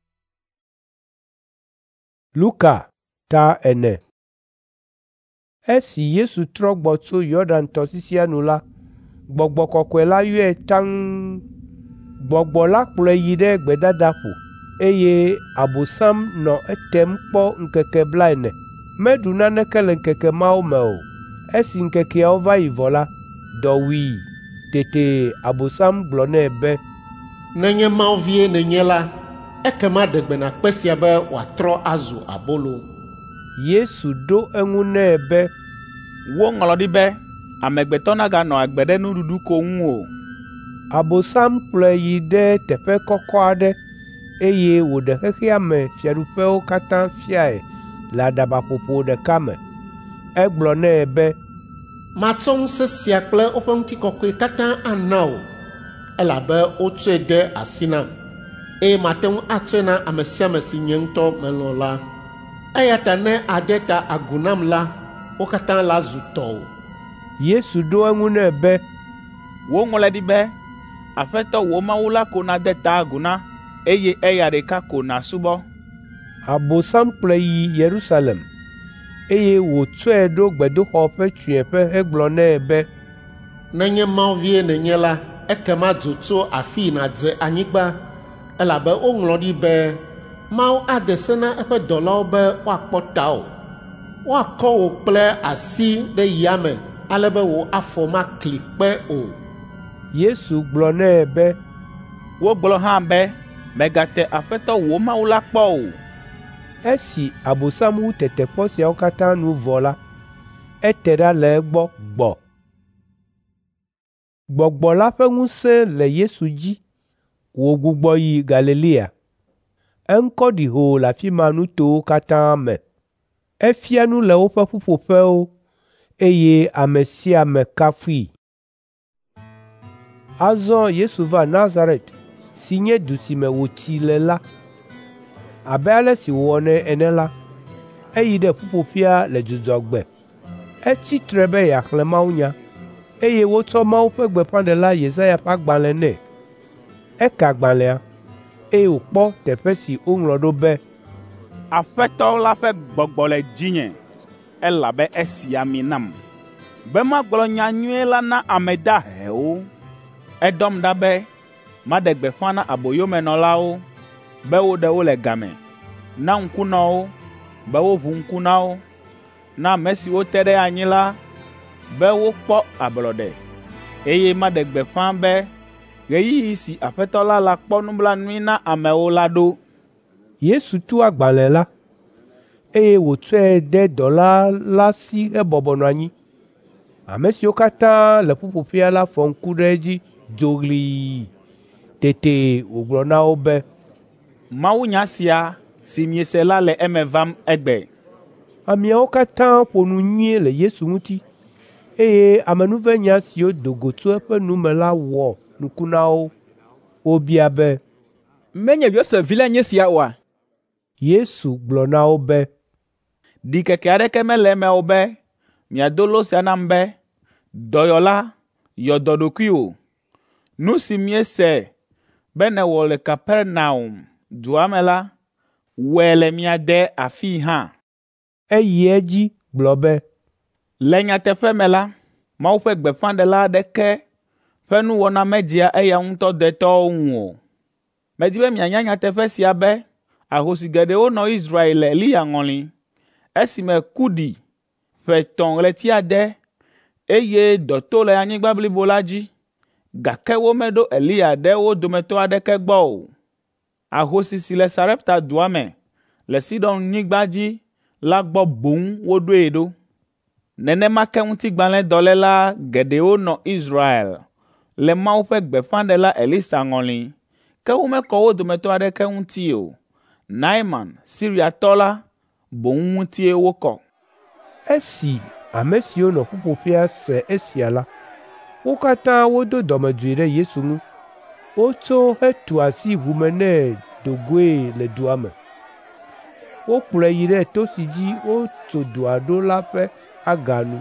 Luka ta ene. Esi Yesu trɔ gbɔ tso Yɔdan tɔsisi anu la, gbɔgbɔ kɔkɔe la yɔe taŋ. Gbɔgbɔ la kplɔe yi ɖe gbedadaƒo, eye Abosam nɔ etem kpɔ ŋkeke 40. Meɖu naneke le ŋkeke mawo me o. Esi ŋkekeawo va yi vɔ la, dɔ wui. Tete Abosam gblɔ nɛ be, nenye Mawu vie nenye la, ekema ɖe gbe nakpe sia be wòatrɔ azu abolo. Yesu ɖo eŋu nɛ be, woŋlɔ ɖi be amegbetɔ naganɔ agbe ɖe nuɖuɖu ko ŋu o. Abosam kplɔe yi ɖe teƒe kɔkɔ aɖe, eye wòɖe xexea me fiaɖuƒewo katã fiae le aɖabaƒoƒo ɖeka me. Egblɔ nɛ be, matsɔ ŋusẽ sia kple woƒe ŋutikɔkɔe katã ana wò, elabe wotsɔe de asi nam, eye mate ŋu atsɔe na ame sia ame si nye ŋutɔ melɔ̃ la. Eya ta ne ade ta agu nam la, wo katã la zu tɔwò. Yesu ɖo eŋu nɛ be, woŋlɔe ɖi be Aƒetɔ wò Mawu la ko nade ta agu na, eye eya ɖeka ko nasubɔ. Abosam kplɔe yi Yerusalem, eye wòtsɔe ɖo gbedoxɔ ƒe tsyɔ̃eƒe hegblɔ nɛ be, nenye Mawu vie nenye la, ekema dzo tso afii nàdze anyigba, elabe woŋlɔ ɖi be Mawu ade se na eƒe dɔlawo be woakpɔ tawò. Woakɔ wò kple asi ɖe yame, ale be wò afɔ makli kpe o. Yesu gblɔ nɛ be, wogblɔ hã be megate Aƒetɔ wò Mawu la kpɔ o. Esi Abosam wu tetekpɔ siawo katã nu vɔ la, ete ɖa le egbɔ gbɔ. Gbɔgbɔ la ƒe ŋusẽ le Yesu dzi, wògbugbɔ yi Galilea. Eŋkɔ ɖi hoo le afi ma nutowo katã me. Efia nu le woƒe ƒuƒoƒewo, eye ame sia ame kafui. Azɔ Yesu va Nazaret, si nye du si me wòtsi le la. Abe ale si wòwɔ nɛ ene la, eyi ɖe ƒuƒoƒea le Dzudzɔgbe. Etsitre be yeaxlẽ mawunya, eye wotsɔ Mawu ƒe gbeƒãɖela Yesaya ƒe agbalẽ nɛ. Eka agbalẽa, eye wòkpɔ teƒe si woŋlɔ ɖo be, Aƒetɔ la ƒe gbɔgbɔ le dzinye, elabe esi ami nam, be magblɔ nyanyuie la na ame dahewo. Eɖɔm ɖa be maɖe gbeƒã na aboyomenɔlawo, be woɖe wo le game, na ŋkunɔwo, be woʋu ŋku na wo, na ame siwo te ɖe anyi la, be wokpɔ ablɔɖe, eye maɖe gbeƒã be ɣeyiɣi si Aƒetɔ la kpɔ nublanui na amewo la ɖo. Yesu tu agbalẽ la, eye wòtsɔe de dɔla la si hebɔbɔ nɔ anyi. Ame siwo katã le ƒuƒoƒea la fɔ ŋku ɖe edzi dzoɣlii. Tete wògblɔ na wo be, Mawunya sia si miese la le eme vam egbe. Ameawo katã ƒo nu nyuie le Yesu ŋuti, eye amenuvenya siwo do go tso eƒe nu me la wɔ nuku na wo. Wobia be, Menye Yosef vi la nye sia oa? Yesu gblɔ na wo be, Ɖikeke aɖeke mele eme o be miado lo sia nam be, dɔyɔla, yɔ dɔ ɖokuiwò. Nu si miese be nèwɔ le Kapernaum dua me la, wɔe le mia de afii hã. Eyi edzi gblɔ be, Le nyateƒe me la, Mawu ƒe gbeƒãɖela aɖeke ƒe nuwɔna medzia eya ŋutɔ detɔwo ŋu o. Medi be mianya nyateƒe sia be ahosi geɖewo nɔ Israel le Eliya ŋɔli, esime ku ɖi ƒe 3 ɣleti ade, eye dɔ to le anyigba blibo la dzi, gake womeɖo Eliya ɖe wo dometɔ aɖeke gbɔ o. Ahosi si le Sarepta dua me le Sidon nyigba dzi la gbɔ boŋ woɖoe ɖo. Nenema ke ŋutigbalẽdɔléla geɖewo nɔ Israel le Mawu ƒe gbeƒãɖela Elisa ŋɔli, ke womekɔ wo dometɔ aɖeke ŋuti o. Naaman, Siriatɔ la, boŋ ŋutie wokɔ. Esi ame siwo nɔ ƒuƒoƒea se esia la, wo katã wodo dɔmedzoe ɖe Yesu ŋu. Wotso hetu asi ʋu me nɛ do goe le dua me. Wokplɔe yi ɖe to si dzi wotso dua ɖo la ƒe aganu,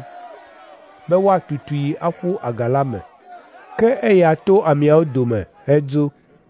be woatutui aƒu aga la me. Ke eya to ameawo dome hedzo.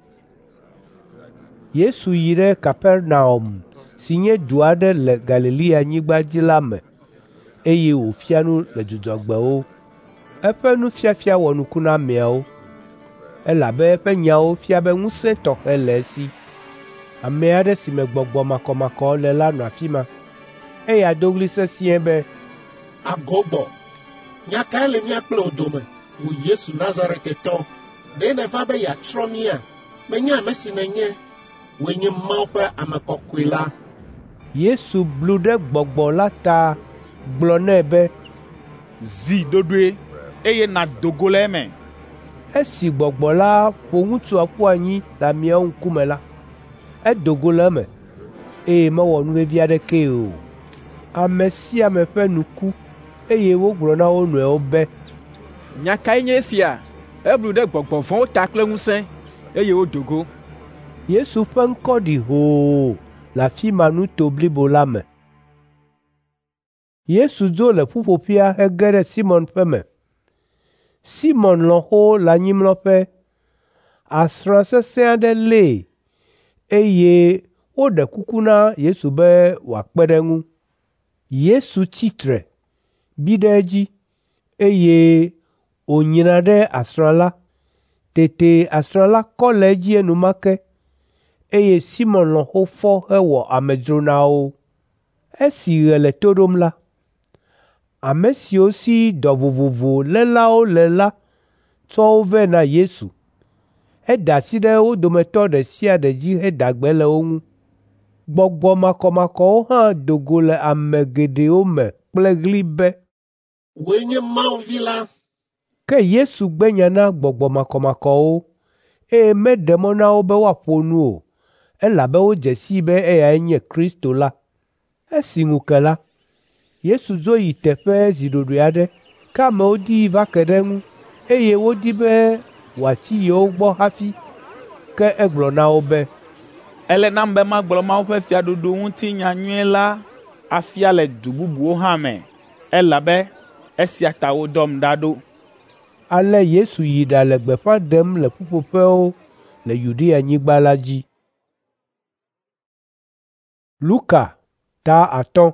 Yesu yi ɖe Kapernaum si nye du aɖe le Galilea nyigba dzi la me, eye wòfia nu le dzudzɔgbewo. Eƒe nufiafia wɔ nuku na ameawo, elabe eƒe nyawo fia be ŋusẽ tɔxɛ le esi. Ame aɖe si me gbɔgbɔ makɔmakɔ le la nɔ afi ma, eya do ɣli sesĩe be, Agogbɔ, nya kae le mía kple wò dome, wò Yesu Nazaretitɔ? Ɖe nèva be yeatsrɔ̃ mía? Menye ame si nènye, wòe nye Mawu ƒe ame kɔkɔe la. Yesu blu ɖe gbɔgbɔ la ta gblɔ nɛ be, Zi ɖoɖoe, eye nàdo go le eme. Esi gbɔgbɔ la ƒo ŋutsua ƒu anyi le ameawo ŋkume la, edo go le eme, eye mewɔ nuvevi aɖekee o. Ame sia ame ƒe nu ku, eye wogblɔ na wo nɔewo be, Nya kae nye esia? Eblu ɖe gbɔgbɔ vɔ̃wo ta kple ŋusẽ, eye wodo go. Yesu ƒe ŋkɔ ɖi hoo le afi ma nuto blibo la me. Yesu dzo le ƒuƒoƒea hege ɖe Simɔn ƒe me. Simɔn lɔ̃xo le anyimlɔƒe. Asrã sesẽ aɖe lée, eye woɖe kuku na Yesu be wòakpe ɖe eŋu. Yesu tsitre, bi ɖe edzi, eye wònyina ɖe asrã la. Tete asrã la kɔ le edzi enumake, eye Simɔn lɔ̃xo fɔ hewɔ amedzro na wo. Esi ɣe le to ɖom la, ame siwo si dɔ vovovo lélawo le la tsɔ wo vɛ na Yesu. Eda asi ɖe wo dometɔ ɖe sia ɖe dzi heda gbe le wo ŋu. Gbɔgbɔ makɔmakɔwo hã do go le ame geɖewo me kple ɣli be, Wòe nye Mawu vi la. Ke Yesu gbe nya na gbɔgbɔ makɔmakɔwo, eye meɖe mɔ na wo be woaƒo nu o, elabe wodze sii be eyae nye Kristo la. Esi ŋu ke la, Yesu dzo yi teƒe ziɖoɖoe aɖe, ke amewo dii va ke ɖe eŋu, eye wodi be wòatsi yewo gbɔ hafi. Ke egblɔ na wo be, Ele nam be magblɔ Mawu ƒe fiaɖuɖu ŋuti nyanyuie la afia le du bubuwo hã me, elabe esia ta wodɔm ɖa ɖo. Ale Yesu yi ɖale gbeƒã ɖem le ƒuƒoƒewo le Yudea nyigba la dzi. Luka ta 5.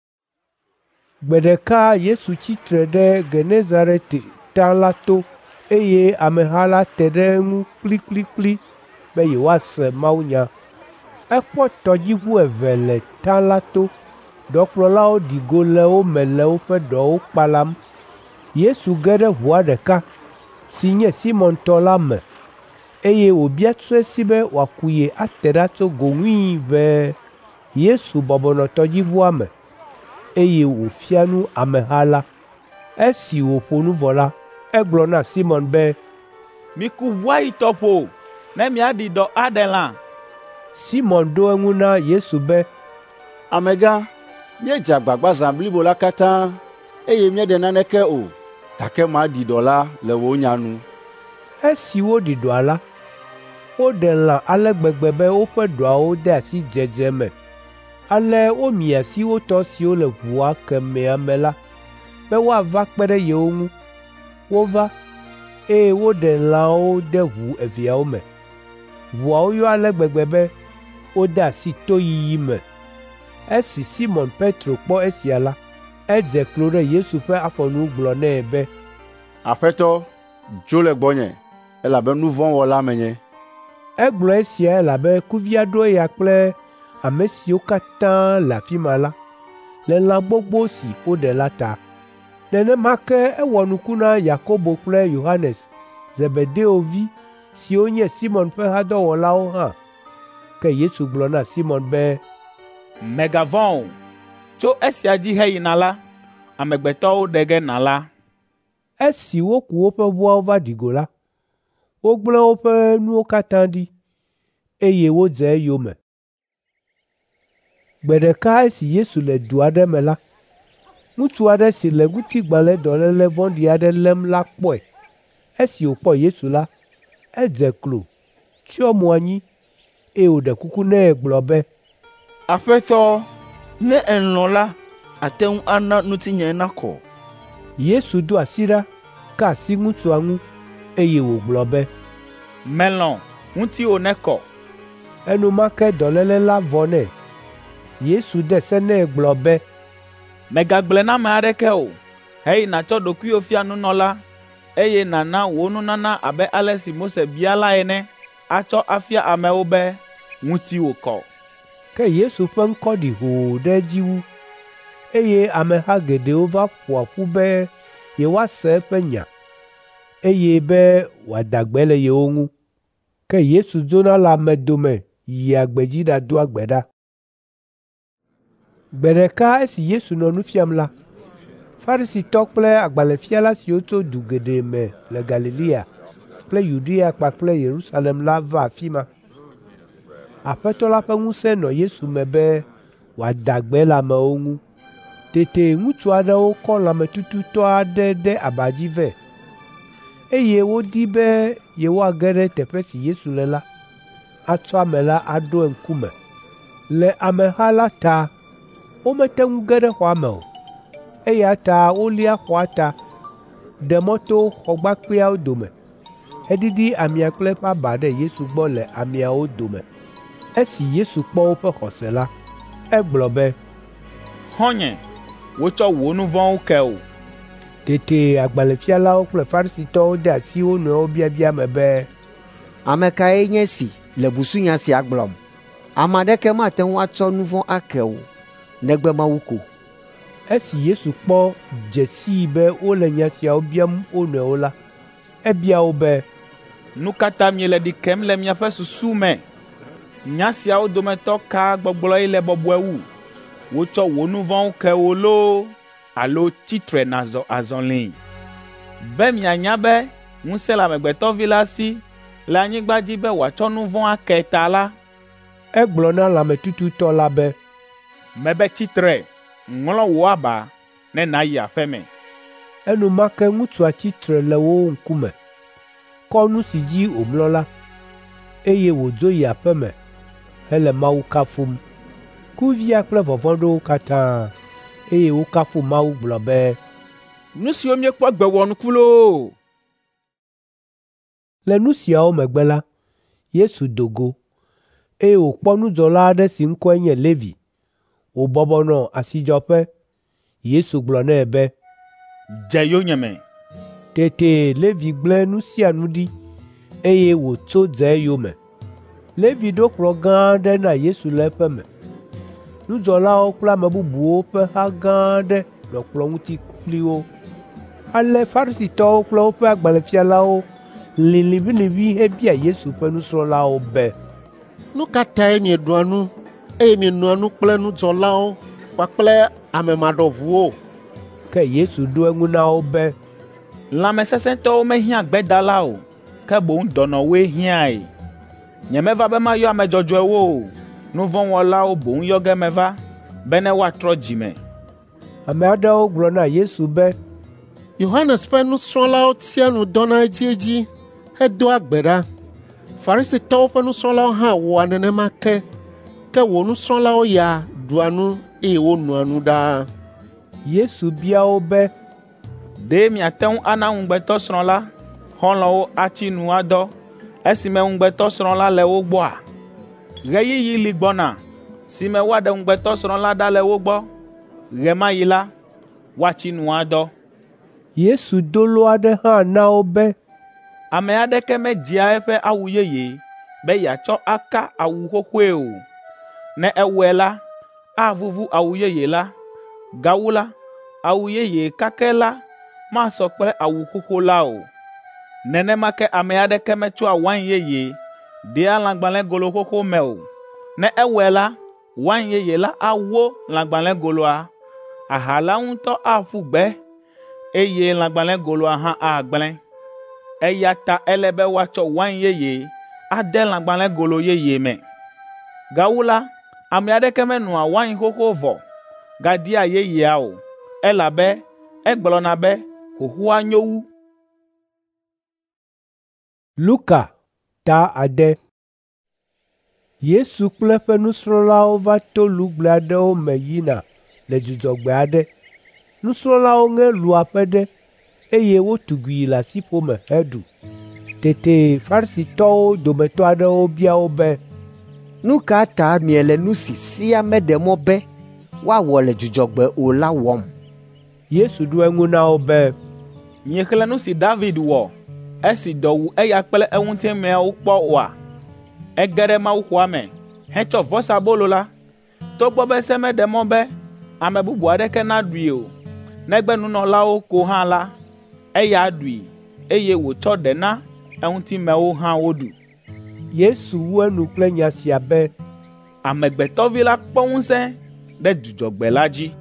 Gbe ɖeka Yesu tsitre ɖe Genezaret ta la to, eye ameha la te ɖe eŋu kplikplikpli be yewoase mawunya. Ekpɔ tɔdziʋu eve le ta la to, ɖɔkplɔlawo ɖi go le wo me le woƒe ɖɔwo kpalam. Yesu ge ɖe ʋua ɖeka si nye Simɔn tɔ la me, eye wòbia trɔe si be wòakuye ate ɖa tso go ŋui ʋɛɛ. Yesu bɔbɔnɔ tɔdziʋua me, eye wòfia nu ameha la. Esi wòƒo nu vɔ la, egblɔ na Simɔn be, miku ʋua yi tɔƒo ne miaɖi ɖɔ aɖe lã. Simɔn ɖo eŋu na Yesu be, Amegã, míedze agbagba zã blibo la katã, eye míeɖe naneke o, gake maɖi ɖɔ la le wò nya nu. Esi woɖi ɖɔa la, woɖe lã ale gbegbe be woƒe ɖɔawo de asi dzedze me. Ale womi asi wo tɔ siwo le ʋua kemɛa me la, be woava kpe ɖe yewo ŋu. Wova, eye woɖe lãwo de ʋu eveawo me. Ʋuawo yɔ ale gbegbe be wode asi toyiyi me. Esi Simɔn Petro kpɔ esia la, edze klo ɖe Yesu ƒe afɔnu gblɔ nɛ be, Aƒetɔ, dzo le gbɔnye, elabe nu vɔ̃ wɔla menye. Egblɔ esia elabe kuvia ɖo eya kple ame siwo katã le afi ma la, le lã gbogbo si woɖe la ta. Nenema ke ewɔ nuku na Yakobo kple Yohanes, Zebedeo vi, siwo nye Simɔn ƒe hadɔwɔlawo hã. Ke Yesu gblɔ na Simɔn be, Mègavɔ̃ o, tso esia dzi heyina la, amegbetɔwo ɖe ge nàla. Esi woku woƒe ʋuawo va ɖi go la, wogblẽ woƒe nuwo katã ɖi, eye wodze eyome. Gbe ɖeka esi Yesu le du aɖe me la, ŋutsu aɖe si le ŋutigbalẽdɔléle vɔ̃ɖi aɖe lém la kpɔe. Esi wòkpɔ Yesu la, edze klo, tsyɔ mo anyi, eye wòɖe kuku nɛ gblɔ be, Aƒetɔ, ne èlɔ̃ la, ate ŋu ana ŋutinye nakɔ. Yesu do asi ɖa, ka asi ŋutsua ŋu, eye wògblɔ be, Melɔ̃, ŋutiwò nekɔ. Enumake dɔléle la vɔ nɛ. Yesu de se nɛ gblɔ be, Mègagblẽ na ame aɖeke o, heyi nàtsɔ ɖokuiwò fia nunɔla, eye nàna wò nunana abe ale si Mose bia la ene, atsɔ afia amewo be ŋutiwò kɔ. Ke Yesu ƒe ŋkɔ ɖi hoo ɖe edzi wu, eye ameha geɖewo va ƒoa ƒu be yewoase eƒe nya, eye be wòada gbe le yewo ŋu. Ke Yesu dzona le ame dome yia gbedzi ɖado agbe ɖa. Gbe ɖeka esi Yesu nɔ nu fiam la, Farisitɔ kple agbalẽfiala siwo tso du geɖe me le Galilea kple Yudea kpakple Yerusalem la va afi ma. Aƒetɔ la ƒe ŋusẽ nɔ Yesu me be wòada gbe le amewo ŋu. Tete ŋutsu aɖewo kɔ lãmetututɔ aɖe ɖe aba dzi vɛ, eye wodi be yewoage ɖe teƒe si Yesu le la, atsɔ ame la aɖo eŋkume. Le ameha la ta, womete ŋu ge ɖe xɔa me o, eya ta wolia xɔa ta, ɖe mɔ to xɔgbakpeawo dome, heɖiɖi amia kple eƒe aba ɖe Yesu gbɔ le amiawo dome. Esi Yesu kpɔ woƒe xɔse la, egblɔ be, Xɔ̃nye, wotsɔ wò nu vɔ̃wo ke o. Tete agbalẽfialawo kple Farisitɔwo de asi wo nɔewo biabia me be, Ame kae nye si le busunya sia gblɔm? Ame aɖeke mate ŋu atsɔ nu vɔ̃ ake o, negbe Mawu ko. Esi Yesu kpɔ dzesii be wole nya siawo biam wo nɔewo la, ebia wo be, Nu ka ta miele ɖi kem le miaƒe susu me? Nya siawo dometɔ ka gbɔgblɔe le bɔbɔe wu? Wotsɔ wò nu vɔ̃wo ke wò loo, alo tsitre nàzɔ azɔlii? Be mianya be ŋusẽ le Amegbetɔ Vi la si le anyigba dzi be wòatsɔ nu vɔ̃ ake ta la, egblɔ na lãmetututɔ la be, mebe tsitre, ŋlɔ wò aba ne nàyi aƒe me. Enumake ŋutsua tsitre le wo ŋkume, kɔ nu si dzi wòmlɔ la, eye wòdzo yi aƒe me hele Mawu kafum. Kuvia kple vɔvɔ̃ ɖo wo katã, eye wokafu Mawu gblɔ be, nu siwo míekpɔ gbe wɔ nuku loo. Le nu siawo megbe la, Yesu do go, eye wòkpɔ nudzɔla aɖe si ŋkɔe nye Levi. Wòbɔbɔ nɔ asidzɔƒe. Yesu gblɔ nɛ be, dze yonyeme. Tete Levi gblẽ nu sia nu ɖi, eye wòtso dze eyome. Levi ɖo kplɔ̃ gã aɖe na Yesu le eƒe me. Nudzɔlawo kple ame bubuwo ƒe ha gã aɖe nɔ kplɔ̃ ŋuti kpli wo. Ale Farisitɔwo kple woƒe agbalẽfialawo lĩ liʋĩliʋĩ hebia Yesu ƒe nusrɔ̃lawo be, Nu ka tae mieɖua nu, eye mienoa nu kple nudzɔlawo kpakple ame maɖɔʋuwo? Ke Yesu ɖo eŋu na wo be, Lãmesesẽtɔwo mehiã gbedala o, ke boŋ dɔnɔwoe hiãe. Nyemeva be mayɔ ame dzɔdzɔewo o, nu vɔ̃ wɔlawo boŋ yɔ ge meva, be ne woatrɔ dzi me. Ame aɖewo gblɔ na Yesu be, Yohanes ƒe nusrɔ̃lawo tia nu dɔna edziedzi hedoa gbe ɖa. Farisitɔwo ƒe nusrɔ̃lawo hã wɔa nenema ke wò nusrɔ̃lawo ya ɖua nu eye wonoa nu ɖaa. Yesu bia wo be, ɖe miate ŋu ana ŋugbetɔsrɔ̃ la xɔlɔ̃wo atsi nu adɔ esime ŋugbetɔsrɔ̃ la le wo gbɔa? Ɣeyiɣi li gbɔna si me woaɖe ŋugbetɔsrɔ̃ la ɖa le wo gbɔ. Ɣe ma ɣi la, woatsi nu adɔ. Yesu dolo aɖe hã na wo be, ame aɖeke medzia eƒe awu yeye be yeatsɔ aka awu xoxoe o. Ne ewɔe la, avuvu awu yeye la. Gawu la, awu yeye kakɛ la masɔ kple awu xoxo la o. Nenema ke ame aɖeke metsɔa wain yeye ɖea lãgbalẽgolo xoxo me o. Ne ewɔe la, wain yeye la awo lãgbalẽgoloa, aha la ŋutɔ aƒu gbe, eye lãgbalẽgoloa hã agblẽ. Eya ta ele be woatsɔ wain yeye ade lãgbalẽgolo yeye me. Gawu la, ame aɖeke menoa wain xoxo vɔ gadia yeyea o, elabe egblɔna be xoxoa nyo wu. Luka ta 6. Yesu kple eƒe nusrɔ̃lawo va to lugble aɖewo me yina le Dzudzɔgbe aɖe. Nusrɔ̃lawo ŋe lu aƒe ɖe, eye wotugui le asiƒo me heɖu. Tete Farisitɔwo dometɔ aɖewo bia wo be, Nu ka ta miele nu si sia meɖe mɔ be woawɔ le Dzudzɔgbe o la wɔm? Yesu ɖo eŋu na wo be, Miexlẽ nu si David wɔ esi dɔ wu eya kple eŋutimeawo kpɔ oa? Ege ɖe mawuxɔa me hetsɔ vɔsabolo la, togbɔ be se meɖe mɔ be ame bubu aɖeke naɖui o, negbe nunɔlawo ko hã la, eya ɖui, eye wòtsɔ ɖe na eŋutimewo hã woɖu. Yesu wu enu kple nya sia be, Amegbetɔvi la kpɔ ŋusẽ ɖe Dzudzɔgbe la dzi.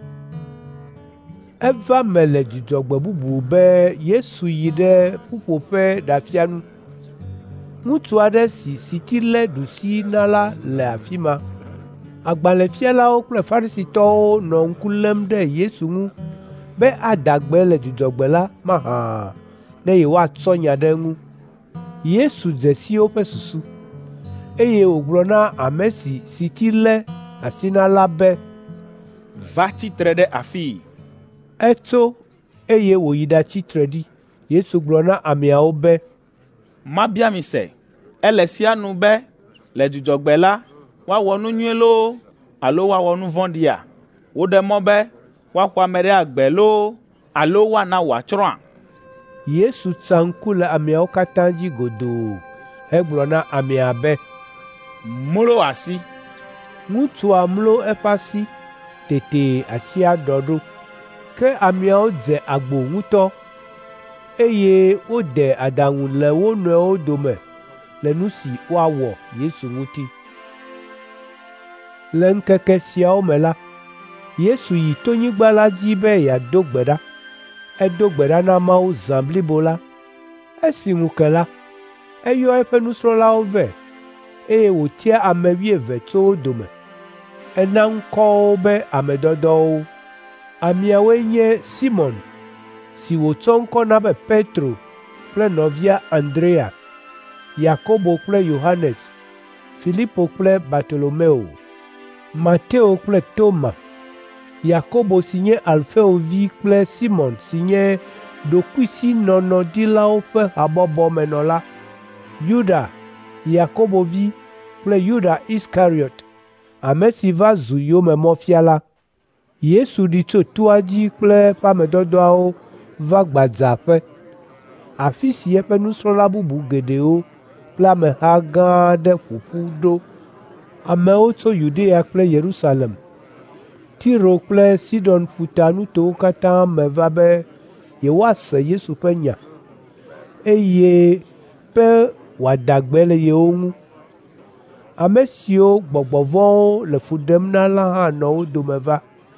Eva me le Dzudzɔgbe bubu be Yesu yi ɖe ƒuƒoƒe ɖafia nu. Ŋutsu aɖe si siti lé ɖusi na la le afi ma. Agbalẽfialawo kple Farisitɔwo nɔ ŋku lém ɖe Yesu ŋu be ada gbe le Dzudzɔgbe la mahã ne yewoatsɔ nya ɖe eŋu. Yesu dze si woƒe susu, eye wògblɔ na ame si siti lé asi na la be, Va tsitre ɖe afii. Etso, eye wòyi ɖatsitre ɖi. Yesu gblɔ na ameawo be, Mabia mi se, ele sia nu be le Dzudzɔgbe la woawɔ nu nyuie loo alo woawɔ nu vɔ̃ɖia? Woɖe mɔ be woaxɔ ame ɖe agbe loo alo woana wòatsrɔ̃a? Yesu tsa ŋku le ameawo katã dzi godoo hegblɔ na amea be, Mlo asi. Ŋutsua mlo eƒe asi, tete asia ɖɔ ɖo. Ke ameawo dze agbo ŋutɔ, eye wode aɖaŋu le wo nɔewo dome le nu si woawɔ Yesu ŋuti. Le ŋkeke siawo me la, Yesu yi tonyigba la dzi be yeado gbe ɖa. Edo gbe ɖa na Mawu zã blibo la. Esi ŋu ke la, eyɔ eƒe nusrɔ̃lawo vɛ, eye wòtia ame 12 tso wo dome. Ena ŋkɔ wo be ame dɔdɔwo. Ameawoe nye Simon, si wòtsɔ ŋkɔ na be Petro kple nɔvia Andrea, Yakobo kple Yohanes, Filipo kple Bartolomeo, Mateo kple Toma, Yakobo si nye Alfeo vi kple Simon si nye ɖokuisinɔnɔdzilawo ƒe habɔbɔ menɔla, Yuda, Yakobo vi kple Yuda Iskariot, ame si va zu yomemɔfiala. Yesu ɖi tso toa dzi kple eƒe ame dɔdɔawo va gbadzaƒe, afi si eƒe nusrɔ̃la bubu geɖewo kple ameha gã aɖe ƒoƒu ɖo. Amewo tso Yudea kple Yerusalem, Tiro kple Sidon ƒuta nutowo katã me va be yewoase Yesu ƒe nya, eye be wòada le yewo ŋu. Ame siwo gbɔgbɔ vɔ̃wo le fu ɖem na la hã nɔ wo dome va,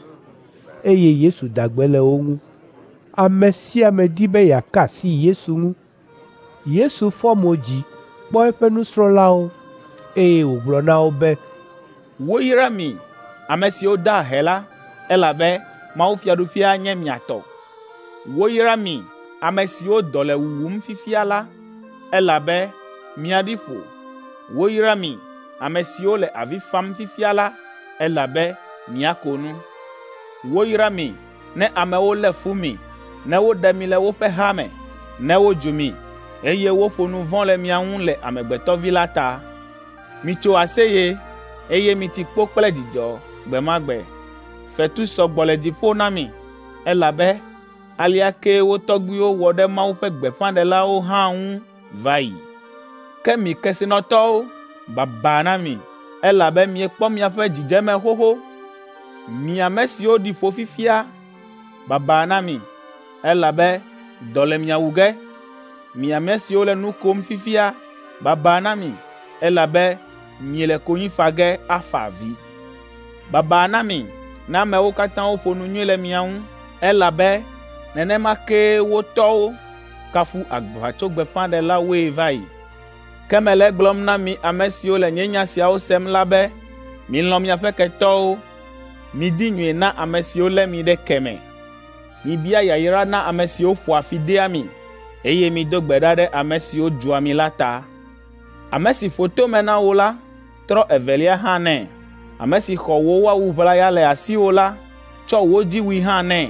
eye Yesu da gbe le wo ŋu. Ame sia ame di be yeaka asi Yesu ŋu. Yesu fɔ mo dzi kpɔ eƒe nusrɔ̃lawo, eye wògblɔ na wo be, woyra mi, ame siwo da ahe la, elabe mawufiaɖuƒea nye mia tɔ. Woyra mi, ame siwo dɔ le wuwum fifia la, elabe miaɖi ƒo. Woyra mi, ame siwo le avi fam fifia la, elabe miako nu. Woyra mi, ne amewo lé fu mi, ne woɖe mi le woƒe ha me, ne wodzu mi, eye woƒo nu vɔ̃ le mia ŋu le Amegbetɔ Vi la ta. Mitso aseye, eye miti kpo kple dzidzɔ gbe ma gbe. Fetu sɔgbɔ le dziƒo na mi, elabe alea ke wo tɔgbuiwo wɔ ɖe Mawu ƒe gbeƒãɖelawo hã ŋu va yi. Ke mi kesinɔtɔwo, baba na mi, elabe miekpɔ miaƒe dzidzeme xoxo. Mi ame siwo ɖi ƒo fifia, baba na mi, elabe dɔ le mia wu ge. Mi ame siwo le nu kom fifia, baba na mi, elabe miele konyi fa ge afa avi. Baba na mi, ne amewo katã woƒo nu nyui le mia ŋu, elabe nenema ke wo tɔwo kafu agbɔhatsogbefãɖelawoe va yi. Ke mele gblɔm na mi ame siwo le nye nya siawo sem la be, milɔ̃ miaƒe ketɔwo, midi nyui na ame siwo lé mi ɖe ke me, mibia yayra na ame siwo ƒoa fi dea mi, eye mido gbe ɖa ɖe ame siwo dzua mi la ta. Ame si ƒo tome na wo la, trɔ evelia hã nɛ. Ame si xɔ wò woawu ʋlaya le asiwò la, tsɔ wò dziwui hã nɛ.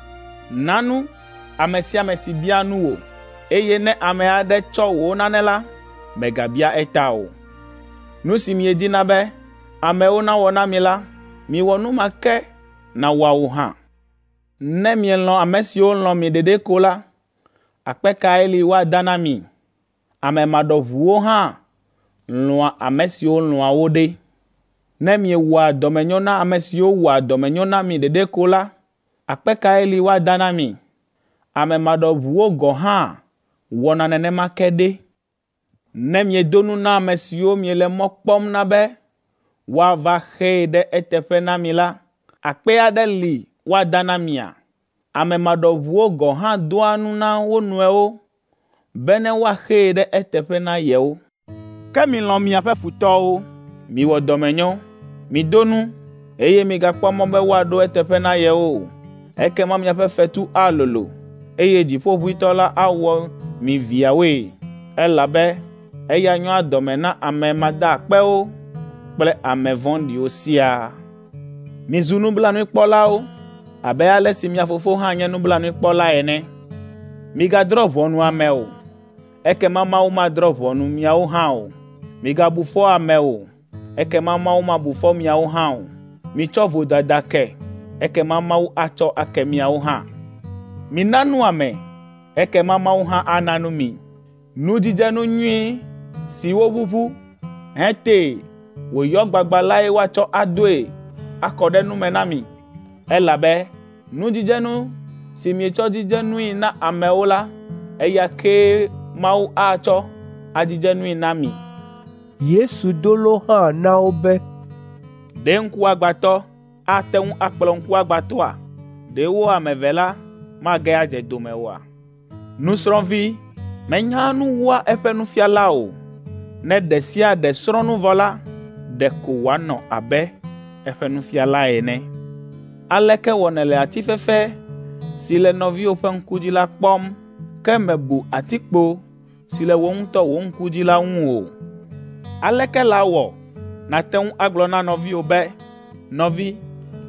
Nanu ame sia ame si bia nu wò, eye ne ame aɖe tsɔ wò nane la, mègabia eta o. Nu si miedina be amewo nawɔ na mi la, miwɔ nu ma ke na woawo hã. Ne mielɔ̃ ame siwo lɔ̃ mi ɖeɖe ko la, akpe kae li woada na mi? Ame maɖɔʋuwo hã lɔ̃a ame siwo lɔ̃a wo ɖe. Ne miewɔa dɔmenyo na ame siwo wɔa dɔmenyo na mi ɖeɖe ko la, akpe kae li woada na mi? Ame maɖɔʋuwo gɔ̃ hã wɔna nenema ke ɖe. Ne miedo nu na ame siwo miele mɔ kpɔm na be woava xee ɖe eteƒe na mi la, akpe aɖe li woada na mia? Ame maɖɔʋuwo gɔ̃ hã doa nu na wo nɔewo be ne woaxee ɖe eteƒe na yewo. Ke milɔ̃ miaƒe futɔwo, miwɔ dɔmenyo, mido nu, eye migakpɔ mɔ be woaɖo eteƒe na yewo. Ekema miaƒe fetu alolo, eye Dziƒoʋĩtɔ la awɔ mi viawoe, elabe eya nyɔa dɔme na ame madakpewo kple ame vɔ̃ɖiwo siaa. Mizu nublanukpɔlawo, abe ale si mia fofo hã nye nublanukpɔla ene. Migadrɔ̃ ʋɔnu ame o, ekema Mawu madrɔ̃ ʋɔnu miawo hã o. Migabu fɔ ame o, ekema Mawu mabu fɔ miawo hã o. Mitsɔ vodada ke, ekema Mawu atsɔ ake miawo hã. Mina nu ame, ekema Mawu hã ana nu mi. Nudzidzenu nyui si woʋuʋu hetee wòyɔ gbagba lae woatsɔ adoe akɔ ɖe nu me na mi, elabe nudzidzenu si mietsɔ dzidze nui na amewo la, eya ke Mawu atsɔ adzidze nui na mi. Yesu dolo hã na wo be, ɖe ŋkuagbãtɔ ate ŋu akplɔ ŋkuagbãtɔa? Ɖe wo ame eve la mage adze dome oa? Nusrɔ̃vi menya nu wɔa eƒe nufiala o. Ne ɖe sia ɖe srɔ̃nu vɔ la, ɖe ko wòanɔ abe eƒe nufiala ene. Aleke wɔne le atifefe si le nɔviwò ƒe ŋku dzi la kpɔm, ke mebu atikpo si le wò ŋutɔ wò ŋku dzi la ŋu o? Aleke la wɔ nàte ŋu agblɔ na nɔviwò be, nɔvi,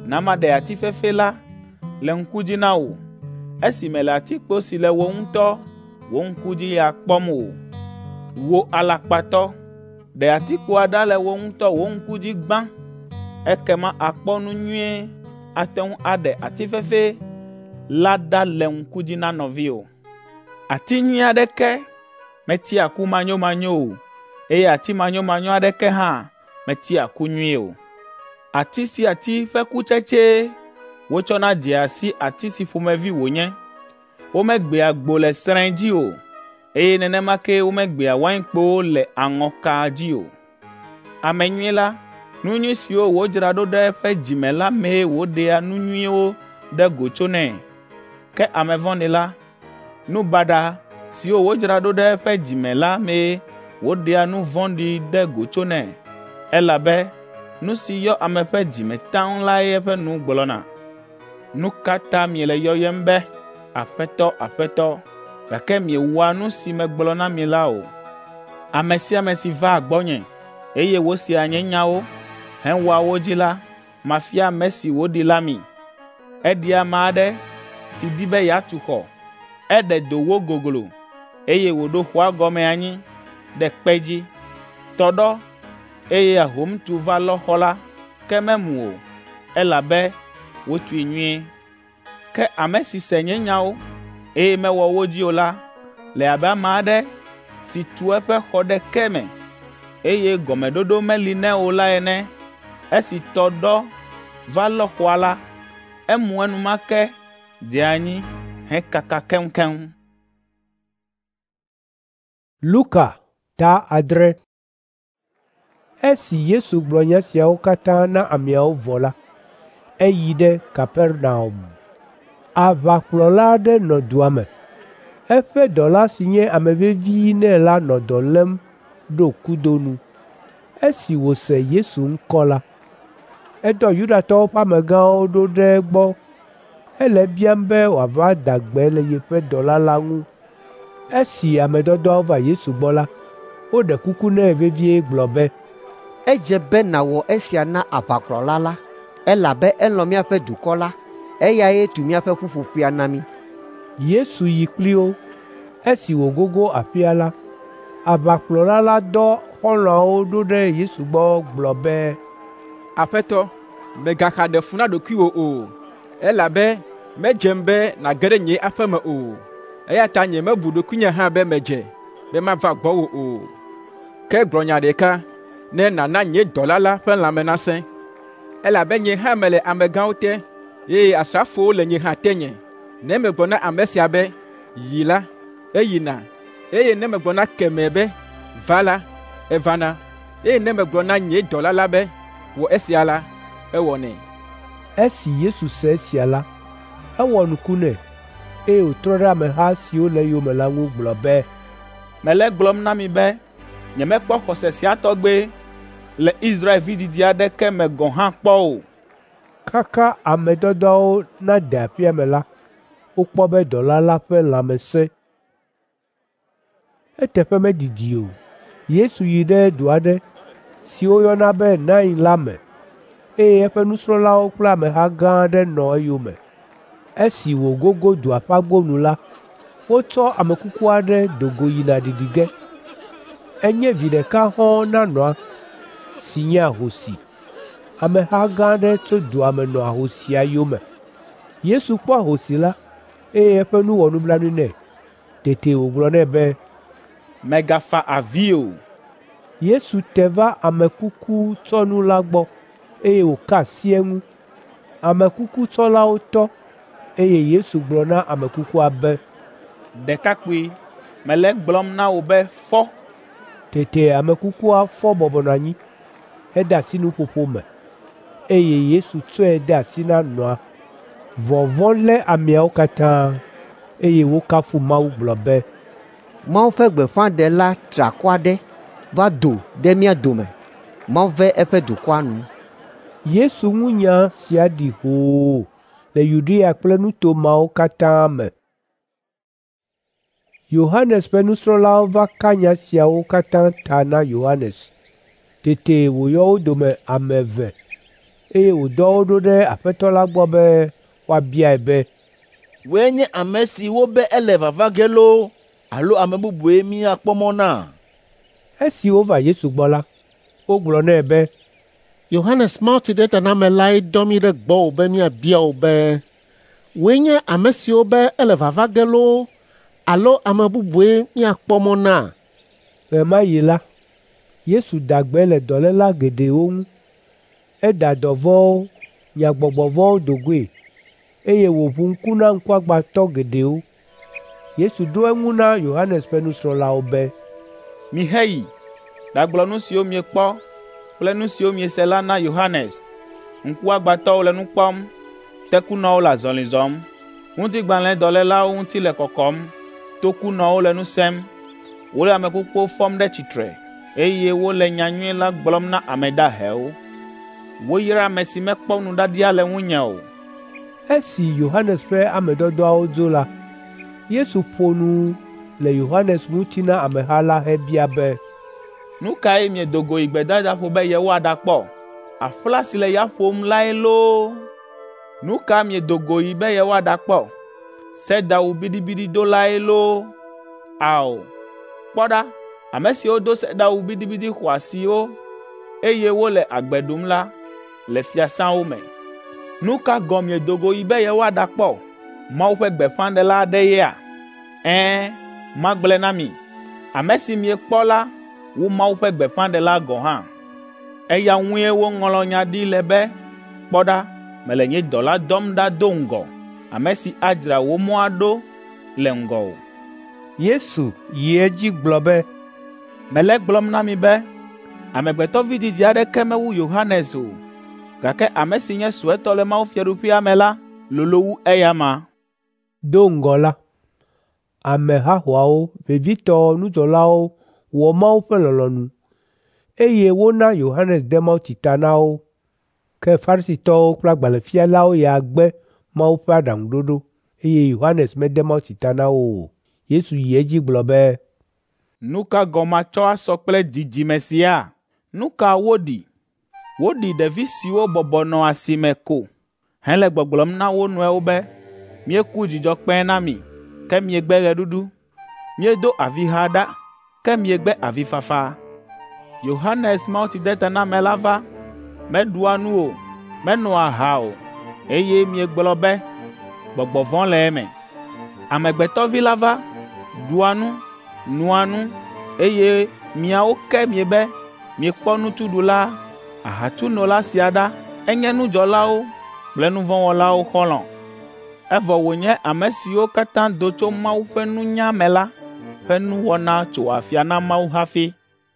na maɖe atifefe la le ŋku dzi na wò, esi mele atikpo si le wò ŋutɔ wò ŋku dzi ya kpɔm o. Wò alakpatɔ, ɖe atikpoa ɖa le wò ŋutɔ wò ŋku dzi gbã, ekema akpɔ nu nyuie ate ŋu aɖe atifefe la ɖa le ŋku dzi na nɔviwò. Ati nyui aɖeke metia ku manyomanyo o, eye ati manyomanyo aɖeke hã metia ku nyuie o. Ati si ati ƒe kutsetse wotsɔna dzea si ati si ƒomevi wònye. Womegbea gbo le srɛ̃ dzi o, eye nenema ke womegbea wainkpowo le aŋɔka dzi o. Ame nyui la, nu nyui siwo wodzra ɖo ɖe eƒe dzime la mee woɖea nu nyuiwo ɖe go tso nɛ. Ke ame vɔ̃ɖi la, nu baɖa siwo wodzra ɖo ɖe eƒe dzime la mee woɖea nu vɔ̃ɖi ɖe go tso nɛ, elabe nu si yɔ ame ƒe dzime taŋ lae eƒe nu gblɔna. Nu ka ta miele yɔyem be Aƒetɔ, Aƒetɔ, gake miewɔa nu si megblɔ na mi la o? Ame sia ame si va gbɔnye, eye wosea nye nyawo, hewɔa wo dzi la, mafia ame si woɖi la mi. Eɖi ame aɖe si di be yeatu xɔ, eɖe do wo goglo, eye wòɖo xɔa gɔme anyi ɖe kpe dzi. Tɔ ɖɔ, eye ahomtu va lɔ xɔ la, ke memu o, elabe wotui nyuie. Ke ame si se nye nyawo, eye mewɔ wo dzi o la, le abe ame aɖe si tu eƒe xɔ ɖe ke me, eye gɔmeɖoɖo meli nɛ o la ene. Esi tɔ ɖɔ va lɔ xɔa la, emu enumake dze anyi hekaka keŋkeŋ. Luka ta 7. Esi Yesu gblɔ nya siawo katã na ameawo vɔ la, eyi ɖe Kapernaum. Aʋakplɔla aɖe nɔ dua me. Eƒe dɔla si nye ame vevi nɛ la nɔ dɔ lém ɖo kudo nu. Esi wòse Yesu ŋkɔ la, edɔ Yudatɔwo ƒe amegãwo ɖo ɖe egbɔ hele biam be wòava da gbe le yeƒe dɔla la ŋu. Esi ame dɔdɔawo va Yesu gbɔ la, woɖe kuku nɛ vevie gblɔ be, edze be nàwɔ esia na aʋakplɔla la, elabe elɔ̃ míaƒe dukɔ la, eyae tu míaƒe ƒuƒoƒea na mí. Yesu yi kpli wo. Esi wògogo aƒea la, aʋakplɔla la dɔ xɔlɔ̃awo ɖo ɖe Yesu gbɔ gblɔ be, Aƒetɔ, mègaxa ɖe fu na ɖokuiwò o, elabe medzem be nàge ɖe nye aƒe me o, eya ta nyemebu ɖokuinye hã be medze be mava gbɔwò o. Ke gblɔ nya ɖeka, ne nàna nye dɔla la ƒe lãme nasẽ, elabe nye hã mele amegãwo te, eye asrafowo le nye hã tenye. Ne megblɔ na ame sia be, yi la, eyina, eye ne megblɔ na kemɛ be, va la, evana, eye ne megblɔ na nye dɔla la be, wɔ esia la, ewɔnɛ. Esi Yesu se esia la, ewɔ nuku nɛ, eye wòtrɔ ɖe ameha siwo le eyome la ŋu gblɔ be, mele gblɔm na mi be, nyemekpɔ xɔse sia tɔgbe le Israelvi didi aɖeke me gɔ̃ hã kpɔ o. Kaka ame dɔdɔawo nade aƒea me la, wokpɔ be dɔla la ƒe lãme sẽ. Eteƒe medidi o. Yesu yi ɖe du aɖe si woyɔna be Nain la me, eye eƒe nusrɔ̃lawo kple ameha gã aɖe nɔ eyome. Esi wògogo dua ƒe agbonu la, wotsɔ ame kuku aɖe do go yina ɖiɖi ge. Enye vi ɖeka hɔ̃ na nɔa, si nye ahosi. Ameha gã aɖe tso dua me nɔ ahosia yome. Yesu kpɔ ahosi la, eye eƒe nu wɔ nublanui nɛ. Tete wògblɔ nɛ be, mègafa avi o. Yesu te va ame kuku tsɔnu la gbɔ, eye wòka asi eŋu. Ame kuku tsɔlawo tɔ, eye Yesu gblɔ na ame kukua be, ɖekakpui, mele gblɔm na wò be fɔ. Tete ame kukua fɔ bɔbɔnɔ anyi, hede asi nuƒoƒo me, eye Yesu tsɔe de asi na nɔa. Vɔvɔ̃ lé ameawo katã, eye wokafu Mawu gblɔ be, Mawu ƒe gbeƒãɖela triakɔ aɖe va do ɖe mía dome. Mawu ve eƒe dukɔa nu. Yesu ŋunya sia ɖi hoo le Yudea kple nuto mawo katã me. Yohanes ƒe nusrɔ̃lawo va ka nya siawo katã ta na Yohanes. Tete wòyɔ wo dome ame eve, eye wòdɔ wo ɖo ɖe Aƒetɔ la gbɔ be woabiae be, Wòe nye ame si wobe ele vava ge loo alo ame bubue míakpɔ mɔ na? Esi wova Yesu gbɔ la, wogblɔ nɛ be, Yohanes Mawutsidetanamelae dɔ mí ɖe gbɔwò be míabia wò be, wòe nye ame siwo be ele vava ge loo alo ame bubue míakpɔ mɔ na? Ɣe ma ɣi la, Yesu da gbe le dɔléla geɖewo ŋu. Eda dɔvɔ̃wo, nyagbɔgbɔvɔ̃wo do goe, eye wòʋu ŋku na ŋkuagbãtɔ geɖewo. Yesu ɖo eŋu na Yohanes ƒe nusrɔ̃lawo be, Miheyi, ɖagblɔ nu siwo miekpɔ kple nu siwo miese la na Yohanes. Ŋkuagbãtɔwo le nu kpɔm, tekunɔwo le azɔli zɔm, ŋutigbalẽdɔlélawo ŋuti le kɔkɔm, tokunɔwo le nu sẽm, wole ame kukuwo fɔm ɖe tsitre, eye wole nyanyui la gblɔm na ame dahewo. Woyra ame si mekpɔ nuɖaɖia le ŋunye o. Esi Yohanes ƒe ame dɔdɔawo dzo la, Yesu ƒo nu le Yohanes ŋuti na ameha la hebia be, Nu kae miedogo yi gbedadaƒo be yewoaɖakpɔ? Aƒla si le ya ƒom lae loo? Nu ka miedogo yi be yewoaɖakpɔ? Sedawu biɖibiɖi dolae loo? Ao, kpɔ ɖa, ame siwo do sedawu biɖibiɖi xɔasiwo, eye wole agbe ɖum la, le fiasãwo me. Nu ka gɔ miedogo yi be yewoaɖakpɔ? Mawu ƒe gbeƒãɖela aɖe yea? Magblẽ na mi, ame si miekpɔ la wu Mawu ƒe gbeƒãɖela gɔ̃ hã. Eya ŋue woŋlɔ nya ɖi le be, kpɔ ɖa, mele nye dɔla dɔm ɖa do ŋgɔ, ame si adzra wo mɔ aɖo le ŋgɔwò. Yesu yi edzi gblɔ be, Mele gblɔm na mi be, Amegbetɔ Vi dzidzi aɖeke mewu Yohanes o, gake ame si nye suetɔ le mawufiaɖuƒea me la lolo wu eya ma. Do ŋgɔ la, ame hahoawo, vevitɔ nudzɔlawo wɔ Mawu ƒe lɔlɔ̃nu, eye wona Yohanes de mawutsi ta na wo. Ke Farisitɔwo kple agbalẽfialawo ya gbe Mawu ƒe aɖaŋuɖoɖo, eye Yohanes mede mawutsi ta na wo o. Yesu yi edzi gblɔ be, Nu ka gɔ matsɔ asɔ kple dzidzime sia? Nu ka woɖi? Woɖi ɖevi siwo bɔbɔ nɔ asime ko, hele gbɔgblɔm na wo nɔewo be, mieku dzidzɔkpẽ na mi, ke miegbe ɣeɖuɖu. Miedo aviha ɖa, ke miegbe avifafa. Yohanes Mawutsidetanamela va, meɖua nu o, menoa aha o, eye miegblɔ be, gbɔgbɔ vɔ̃ le eme. Amegbetɔ Vi la va, ɖua nu, noa nu, eye miawo ke miebe, miekpɔ nutuɖula, ahatunɔla sia ɖa, enye nudzɔlawo kple nuvɔ̃wɔlawo xɔlɔ̃. Evɔ wònye ame siwo katã do tso Mawu ƒe nunya me la ƒe nuwɔna tso afia na Mawu hafi.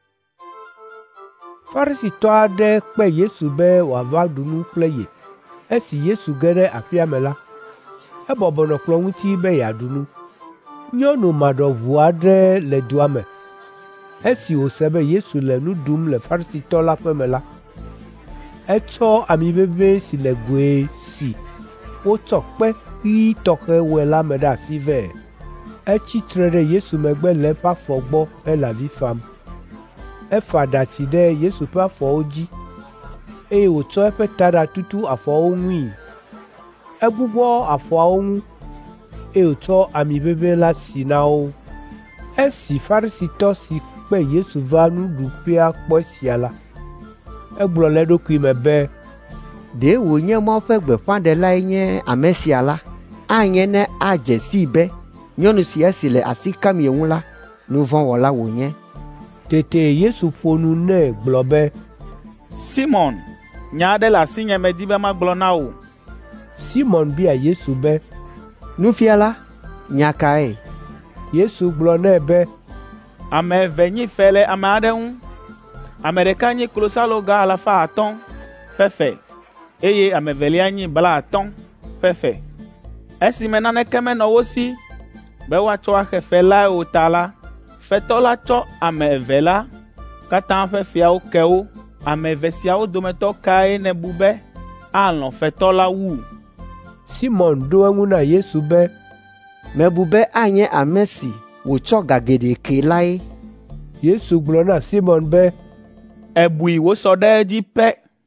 Farisitɔ aɖe kpe Yesu be wòava ɖu nu kple ye. Esi Yesu ge ɖe aƒea me la, ebɔbɔ nɔ kplɔ̃ ŋuti be yeaɖu nu. Nyɔnu maɖɔʋu aɖe le dua me. Esi wòse be Yesu le nu ɖum le Farisitɔ la ƒe me la, etsɔ ami ʋeʋĩ si le goe si wotsɔ kpe ɣi tɔxɛ wɔe la me ɖe asi vɛ. Etsi tre ɖe Yesu megbe le eƒe afɔ gbɔ hele avi fam. Efa aɖatsi ɖe Yesu ƒe afɔwo dzi, eye wòtsɔ eƒe taɖa tutu afɔwo ŋui. Egbugbɔ afɔawo ŋu, eye wòtsɔ ami ʋeʋĩ la si na wo. Esi Farisitɔ si kpe Yesu va nuɖuƒea kpɔ esia la, egblɔ le eɖokui me be, ɖe wònye Mawu ƒe gbeƒãɖelae nye ame sia la, anye ne adze sii be nyɔnu sia si le asi kam ye ŋu la, nu vɔ̃ wɔla wònye. Tete Yesu ƒo nu nɛ gblɔ be, Simon, nya aɖe le asinye medi be magblɔ na wò. Simon bia Yesu be, Nufiala, nya kae? Yesu gblɔ nɛ be, Ame eve nyi fe le ame aɖe ŋu. Ame ɖeka nyi klosaloga 500 ƒe fe, eye ame evelia nyi 50 ƒe fe. Esime naneke menɔ wo si be woatsɔ axe fe lae o ta la, fetɔ la tsɔ ame eve la katã ƒe feawo ke wo. Ame eve siawo dometɔ kae nebu be alɔ̃ fetɔ la wu? Simon ɖo eŋu na Yesu be, mebu be anye ame si wòtsɔ ga geɖe ke lae. Yesu gblɔ na Simon be, ebui wosɔ ɖe edzi pe.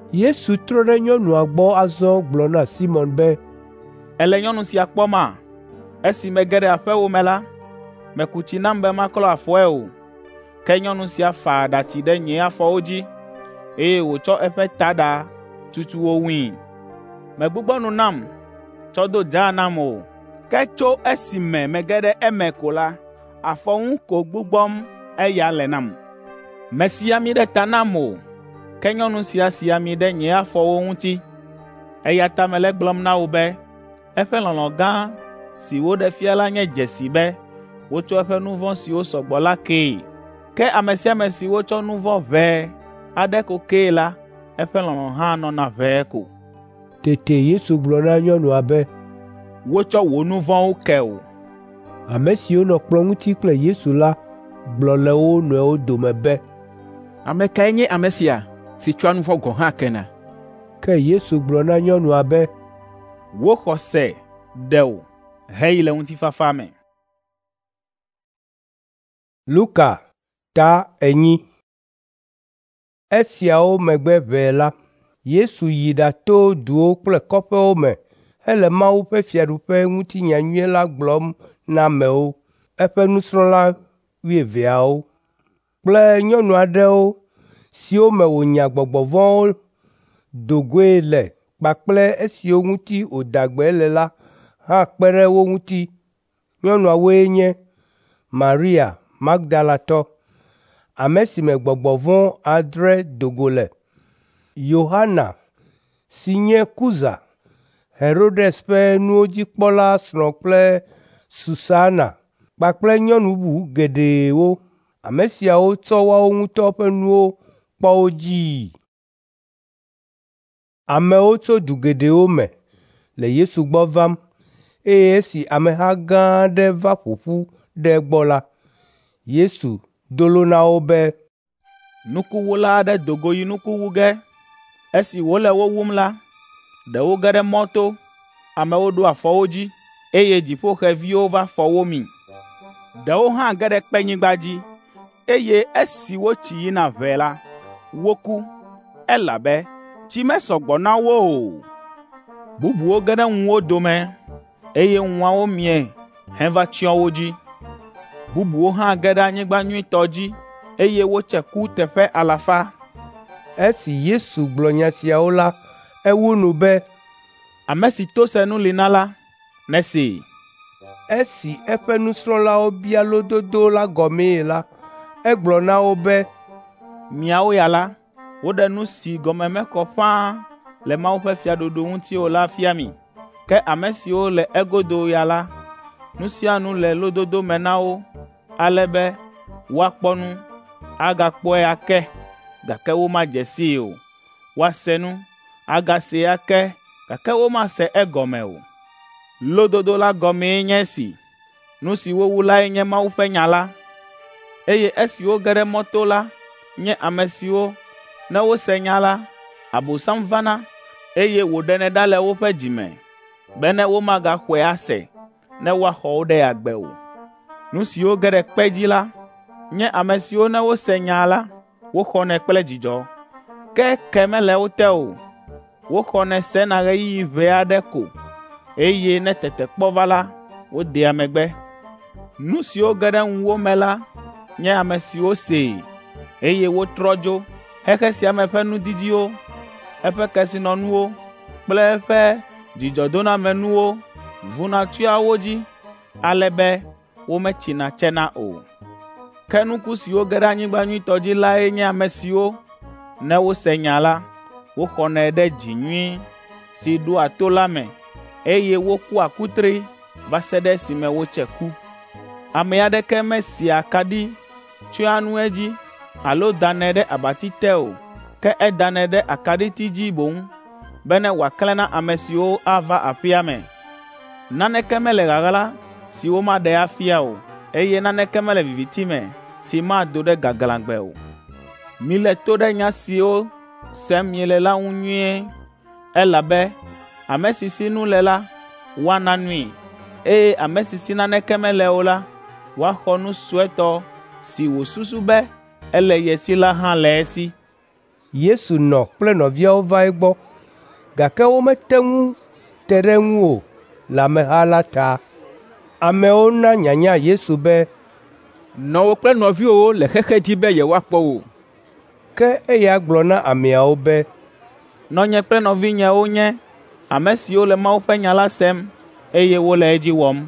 Yesu trɔ ɖe nyɔnua gbɔ azɔ gblɔ na Simɔn be, Ele nyɔnu sia kpɔma? Esi mege ɖe aƒewo me la, meku tsi nam be maklɔ afɔe o. Ke nyɔnu sia fa aɖatsi ɖe nye afɔwo dzi, eye wòtsɔ eƒe taɖa tutu wo wui. Megbugbɔ nu nam, tsɔ do dzaa nam o. Ke tso esime mege ɖe eme ko la, afɔŋu ko gbugbɔm eya le nam. Mesi ami ɖe ta nam o, ke nyɔnu sia si ami ɖe nye afɔwo ŋuti. Eya ta mele gblɔm na wo be, eƒe lɔlɔ̃ gã si woɖe fia la nye dzesi be wotsɔ eƒe nu vɔ̃ siwo sɔgbɔ la kee. Ke ame sia ame si wotsɔ nu vɔ̃ ʋɛe aɖe ko kee la, eƒe lɔlɔ̃ hã nɔna ʋɛe ko. Tete Yesu gblɔ na nyɔnua be, wotsɔ wò nu vɔ̃wo ke o. Ame siwo nɔ kplɔ̃ ŋuti kple Yesu la gblɔ le wo nɔewo dome be, Ame kae nye ame sia si tsɔa nu vɔ̃ gɔ̃ hã kena? Ke Yesu gblɔ na nyɔnua be, Wo xɔse ɖe wò heyi le ŋutifafa me. Luka ta 8. Esiawo megbe ʋɛe la, Yesu yi ɖato duwo kple kɔƒewo me hele Mawu ƒe fiaɖuƒe ŋutinya nyui la gblɔm na amewo. Eƒe nusrɔ̃la 12 kple nyɔnu aɖewo siwo me wònya gbɔgbɔ vɔ̃wo do goe le kpakple esiwo ŋuti wòda gbe le la hã kpe ɖe wo ŋuti. Nyɔnuawoe nye Maria Magdalatɔ, ame si me gbɔgbɔ vɔ̃ 7 do go le, Yohana si nye Kuza, Herodes ƒe nuwo dzikpɔla srɔ̃ kple Susana, kpakple nyɔnu bubu geɖewo. Ame siawo tsɔ woawo ŋutɔ ƒe nuwo kpɔ wo dzii. Amewo tso du geɖewo me le Yesu gbɔ vam, eye esi ameha gã aɖe va ƒoƒu ɖe egbɔ la, Yesu dolo na wo be, Nukuwula aɖe do go yi nuku wu ge. Esi wole wo wum la, ɖewo ge ɖe mɔto, amewo ɖo afɔ wo dzi, eye dziƒoxeviwo va fɔ wo mi. Ɖewo hã ge ɖe kpenyigba dzi, eye esi wotsi yina ʋɛ la, woku, elabe tsi mesɔ gbɔ na wo o. Bubuwo ge ɖe ŋuwo dome, eye ŋuawo mie heva tsyɔ wo dzi. Bubuwo hã ge ɖe anyigba nyuitɔ dzi, eye wotse ku teƒe 100. Esi Yesu gblɔ nya siawo la, ewu nu be, ame si to senu li na la, nesee. Esi eƒe nusrɔ̃lawo bia lododo la gɔmee la, egblɔ na wo be, miawo ya la, woɖe nu si gɔme mekɔ ƒãa le Mawu ƒe fiaɖuɖu ŋuti o la fia mi. Ke ame siwo le egodo ya la, nu sia nu le lododo me na wo, ale be woakpɔ nu, agakpɔe ake, gake womadze sii o. Woase nu, agasee ake, gake womase egɔme o. Lododo la gɔmee nye esi, nu si wowu lae nye Mawu ƒe nya la, eye esi woge ɖe mɔto la nye ame siwo, ne wose nya la, Abosam vana, eye wòɖenɛ ɖa le woƒe dzime, be ne womagaxɔe ase, ne woaxɔ wo ɖe agbe o. Nu siwo ge ɖe kpe dzi la, nye ame siwo ne wose nya la, woxɔnɛ kple dzidzɔ. Ke ke mele wo te o, woxɔnɛ sena ɣeyiɣi ʋɛ aɖe ko, eye ne tetekpɔ va la, wodea megbe. Nu siwo ge ɖe ŋuwo me la, nye ame siwo see, eye wotrɔ dzo. Xexe sia me ƒe nudidiwo, eƒe kesinɔnuwo kple eƒe dzidzɔdonamenuwo vuna tsyɔa wo dzi, ale be wometsina tsena o. Ke nuku siwo ge ɖe anyigba nyuitɔ dzi lae nye ame siwo, ne wose nya la, woxɔnɛ ɖe dzi nyui si ɖoa to la me, eye wokua kutri va se ɖe esime wotse ku. Ame aɖeke mesia akaɖi tsyɔa nu edzi, alo danɛ ɖe abati te o, ke edanɛ ɖe akaɖiti dzi boŋ, be ne wòaklẽ na ame siwo ava aƒea me. Naneke mele ɣaɣla si womaɖe afia o, eye naneke mele viviti me si mado ɖe gaglãgbe o. Mile to ɖe nya siwo sem miele la ŋu nyuie, elabe ame si si nu le la, woana nui, eye ame si si naneke mele o la, woaxɔ nu suetɔ si wòsusu be ele ye si la hã le esi. Yesu nɔ kple nɔviawo va egbɔ, gake womete ŋu te ɖe eŋu o le ameha la ta. Amewo na nyanya Yesu be, nɔwò kple nɔviwò le xexe di be yewoakpɔ wò. Ke eya gblɔ na ameawo be, nɔnye kple nɔvinyewo nye ame siwo le Mawu ƒe nya la sem, eye wole edzi wɔm.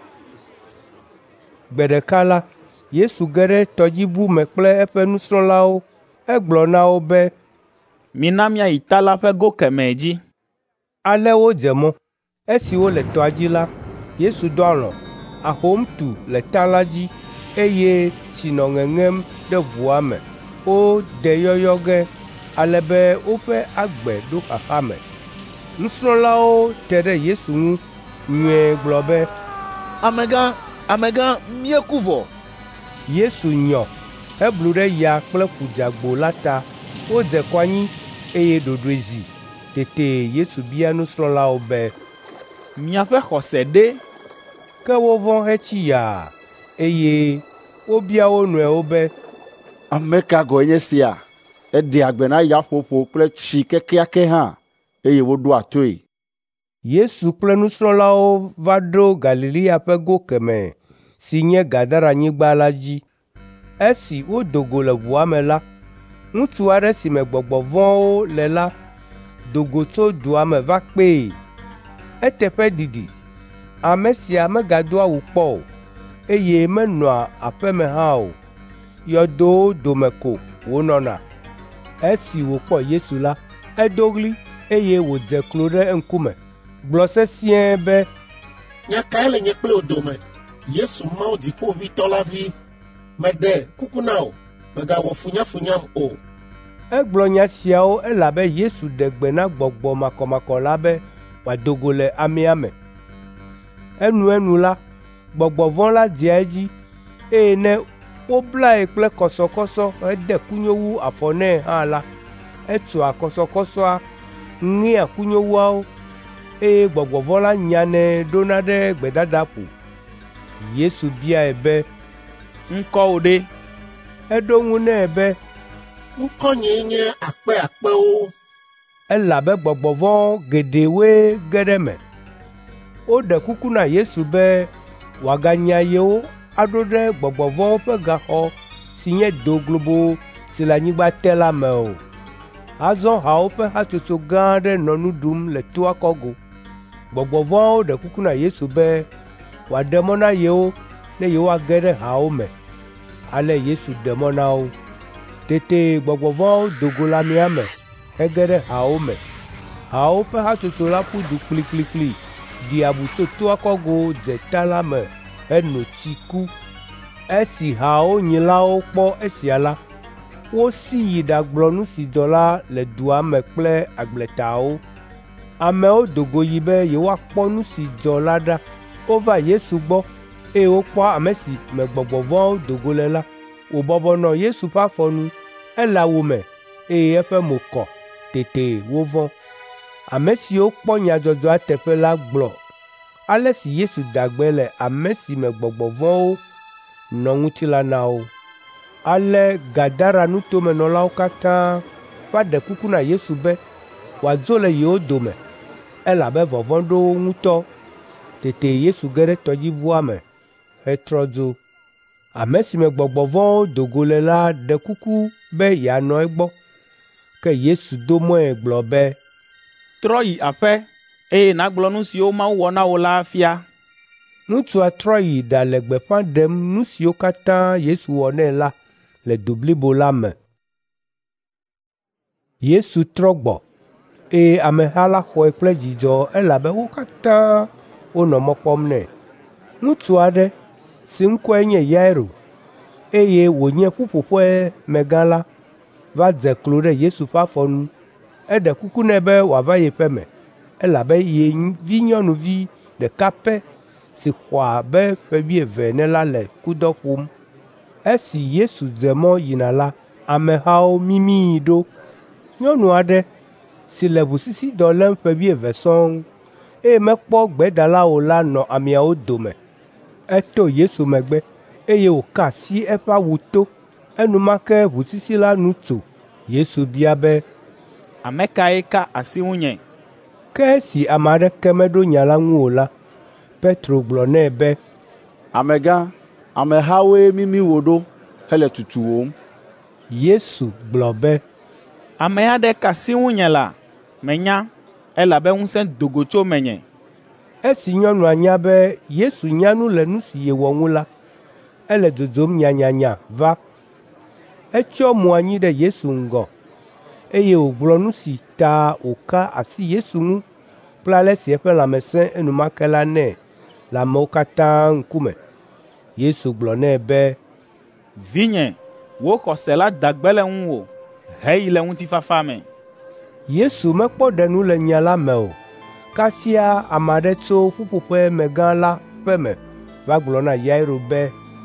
Gbe ɖeka la, Yesu ge ɖe tɔdziʋu me kple eƒe nusrɔ̃lawo. Egblɔ na wo be, mina míayi ta la ƒe go kemɛ dzi. Ale wodze mɔ. Esi wole tɔa dzi la, Yesu dɔ alɔ̃. Ahom tu le ta la dzi, eye tsi nɔ ŋeŋem ɖe ʋua me. Wode yɔyɔ ge, ale be woƒe agbe ɖo xaxa me. Nusrɔ̃lawo te ɖe Yesu ŋu nyuie gblɔ be, Amegã, míeku vɔ. Yesu nyɔ heblu ɖe ya kple ƒudzagbo la ta. Wodze kɔ anyi, eye ɖoɖoe zi. Tete Yesu bia nusrɔ̃lawo be, miaƒe xɔse ɖe? Ke wovɔ̃ hetsi yaa, eye wobia wo nɔewo be, ame ka gɔe nye sia? Eɖe agbe na yaƒoƒo kple tsi kekeake hã, eye woɖoa toe. Yesu kple nusrɔ̃lawo va ɖo Galilea ƒe go kemɛ si nye Gadaranyigba la dzi. Esi wodo go le ʋua me la, ŋutsu aɖe si me gbɔgbɔ vɔ̃wo le la do go tso dua me va kpee. Eteƒe didi. Ame sia megado awu kpɔ o, eye menɔa aƒe me hã o. Yɔdowo dome ko wònɔna. Esi wòkpɔ Yesu la, edo ɣli, eye wòdze klo ɖe eŋkume, gblɔ sesĩe be, nya kae le nye kple wò dome, Yesu Mawu Dziƒoʋĩtɔ la vi? Meɖe kuku na wò, mègawɔ funyafunyam o. Egblɔ nya siawo elabe Yesu ɖe gbe na gbɔgbɔ makɔmakɔ la be wòado go le amea me. Enu la, gbɔgbɔ vɔ̃ la dzia edzi, eye ne woblae kple kɔsɔkɔsɔ hede kunyowu afɔ nɛ hã la, etsɔa kɔsɔkɔsɔa, ŋea kunyowuawo, eye gbɔgbɔ vɔ̃ la nyanɛ ɖona ɖe gbedadaƒo. Yesu biae be, ŋkɔwò ɖe? Eɖo ŋu nɛ be, ŋkɔnyee nye akpeakpewo. Elabe gbɔgbɔ vɔ̃ geɖewoe ge ɖe me. Woɖe kuku na Yesu be wòaganya yewo aɖo ɖe gbɔgbɔ vɔ̃wo ƒe gaxɔ si nye do globo si le anyigba te la me o. Azɔ hawo ƒe hatsotso gã aɖe nɔ nu ɖum le toa kɔgo. Gbɔgbɔ vɔ̃awo ɖe kuku na Yesu be wòaɖe mɔ na yewo ne yewoage ɖe hawo me. Ale Yesu ɖe mɔ na wo. Tete gbɔgbɔ vɔ̃awo do go le amea me hege ɖe hawo me. Hawo ƒe hatsotso la ƒu du kplikplikpli, ɖi abu tso toa kɔgo de ta la me heno tsi ku. Esi hawo nyilawo kpɔ esia la, wosi yi ɖagblɔ nu si dzɔ la le dua me kple agbletawo. Amewo do go yi be yewoakpɔ nu si dzɔ la ɖa. Wova Yesu gbɔ, eye wokpɔ ame si me gbɔgbɔ vɔ̃awo do go le la. Wòbɔbɔ nɔ Yesu ƒe afɔ nu, ele awu me, eye eƒe mo kɔ. Tete wovɔ̃. Ame siwo kpɔ nyadzɔdzɔa teƒe la gblɔ ale si Yesu dagbe le ame si me gbɔgbɔ vɔ̃wo nɔ ŋuti la na wo. Ale Gadara nutomenɔlawo katã va ɖe kuku na Yesu be wòadzo le yewo dome, elabe vɔvɔ̃ ɖo wo ŋutɔ. Tete Yesu ge ɖe tɔdziʋua me hetrɔ dzo. Ame si me gbɔgbɔ vɔ̃wo do go le la ɖe kuku be yeanɔ egbɔ. Ke Yesu do mɔe gblɔ be, trɔ yi aƒe, eye nàgblɔ nu siwo Mawu wɔ na wò la afia. Ŋutsua trɔ yi ɖale gbeƒã ɖem nu siwo katã Yesu wɔ nɛ la le du blibo la me. Yesu trɔ gbɔ, eye ameha la xɔe kple dzidzɔ elabe wo katã wonɔ mɔ kpɔm nɛ. Ŋutsu aɖe si ŋkɔe nye Yairo, eye wònye ƒuƒoƒe megã la, va dze klo ɖe Yesu ƒe afɔ nu. Eɖe kuku nɛ be wòava yeƒe me, elabe ye vinyɔnuvi ɖeka pɛ si xɔ abe ƒe 12 ene la le kudɔ ƒom. Esi Yesu dze mɔ yina la, amehawo mimii ɖo. Nyɔnu aɖe si le ʋusisidɔ lém ƒe 12 sɔŋ, eye mekpɔ gbedala o la nɔ ameawo dome. Eto Yesu megbe, eye wòka asi eƒe awu to. Enumake ʋusisi la nu tso, Yesu bia be, ame kae ka asi ŋunye? Ke esi ame aɖeke meɖo nya la ŋu o la, Petro gblɔ nɛ be, Amegã, amehawoe mimi wò ɖo hele tutuwòm. Yesu gblɔ be, ame aɖe ka asi ŋunye la, menya, elabe ŋusẽ do go tso menye. Esi nyɔnua nya be Yesu nya nu le nu si yewɔ ŋu la, ele dzodzom nyanyanya va. Etsyɔ mo anyi ɖe Yesu ŋgɔ, eye wògblɔ nu si ta wòka asi Yesu ŋu kple ale si eƒe lãme sẽ enumake la nɛ le amewo katã ŋkume. Yesu gblɔ nɛ be, Vinye, wò xɔse la da gbe le ŋuwò heyi le ŋutifafa me. Yesu mekpɔ ɖenu le nya la me o, kasia ame aɖe tso ƒuƒoƒe megã la ƒe me va gblɔ na Yairo be,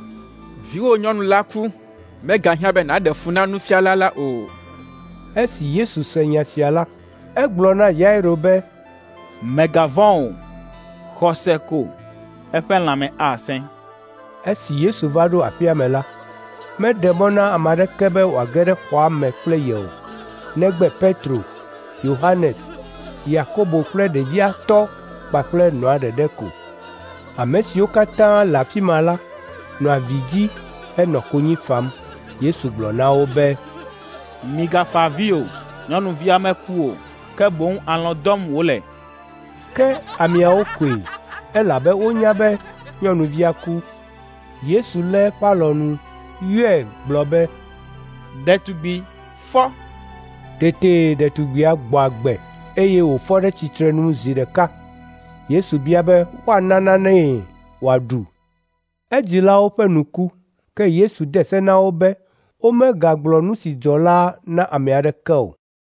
Viwò nyɔnu la ku, megahiã be nàɖe fu na nufiala la o. Esi Yesu se nya sia la, egblɔ na Yairo be, Megavɔ̃ o, xɔse ko, eƒe lãme asẽ. Esi Yesu va ɖo aƒea me la, meɖe mɔ na ame aɖeke be wòage ɖe xɔa me kple ye o, negbe Petro, Yohanes, Yakobo kple ɖevia tɔ kpakple nɔa ɖeɖe ko. Ame siwo katã le afi ma la nɔ avi dzi henɔ konyi fam. Yesu gblɔ na wo be, Migafa avi o, nyɔnuvia meku o, ke boŋ alɔ̃ dɔm wòle. Ke ameawo koe, elabe wonya be nyɔnuvia ku. Yesu lé eƒe alɔnu, yɔe gblɔ be, Ɖetugbi, fɔ. Tete ɖetugbia gbɔ agbe, eye wòfɔ ɖe tsitrenu zi ɖeka. Yesu bia be woana nanee wòaɖu. Edzilawo ƒe nu ku, ke Yesu de se na wo be womegagblɔ nu si dzɔ la na ame aɖeke o.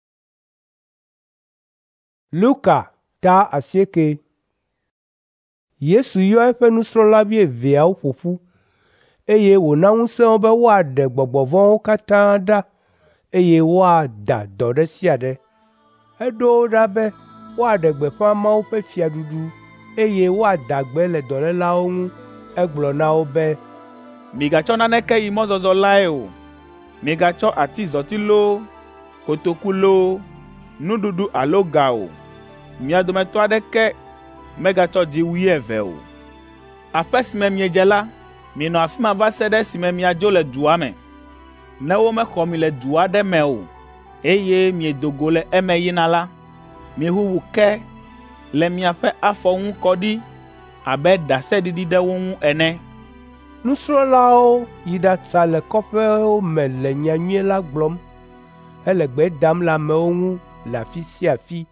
Luka ta 9. Yesu yɔ eƒe nusrɔ̃la 12 ƒo ƒu, eye wòna ŋusẽ wo be woaɖe gbɔgbɔ vɔ̃wo katã ɖa, eye woada dɔ ɖe sia ɖe. Eɖo wo ɖa be woaɖe gbeƒã Mawu ƒe fiaɖuɖu, eye woada gbe le dɔlélawo ŋu. Egblɔ na wo be, Migatsɔ naneke yi mɔzɔzɔ lae o. Migatsɔ atizɔti loo, kotoku loo, nuɖuɖu alo ga o. Mia dometɔ aɖeke megatsɔ dziwui 2 o. Aƒe si me miedze la, mienɔ afi ma va se ɖe esime miadzo le dua me. Ne womexɔ mi le du aɖe me o, eye miedo go le eme yina la, mihuhu ke le miaƒe afɔ ŋu kɔɖi abe ɖaseɖiɖi ɖe wo ŋu ene. Nusrɔ̃lawo yi ɖatsa le kɔƒewo me le nyanyuie la gblɔm, hele gbe dam le amewo ŋu le afi sia afi.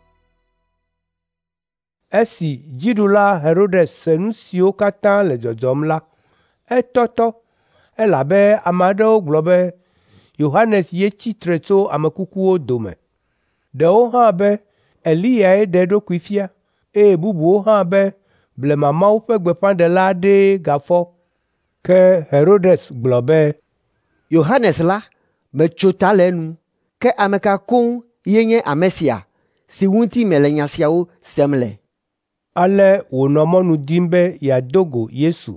Esi dziɖula Herodes se nu siwo katã le dzɔdzɔm la, etɔtɔ, elabe ame aɖewo gblɔ be Yohanes ye tsitre tso ame kukuwo dome. Ɖewo hã be Eliyae ɖe eɖokui fia, eye bubuwo hã be blema Mawu ƒe gbeƒãɖela aɖee gafɔ. Ke Herodes gblɔ be, Yohanes la metso ta le enu, ke ame ka koŋ ye nye ame sia si ŋuti mele nya siawo sem le? Ale wònɔ mɔnu dim be yeado go Yesu.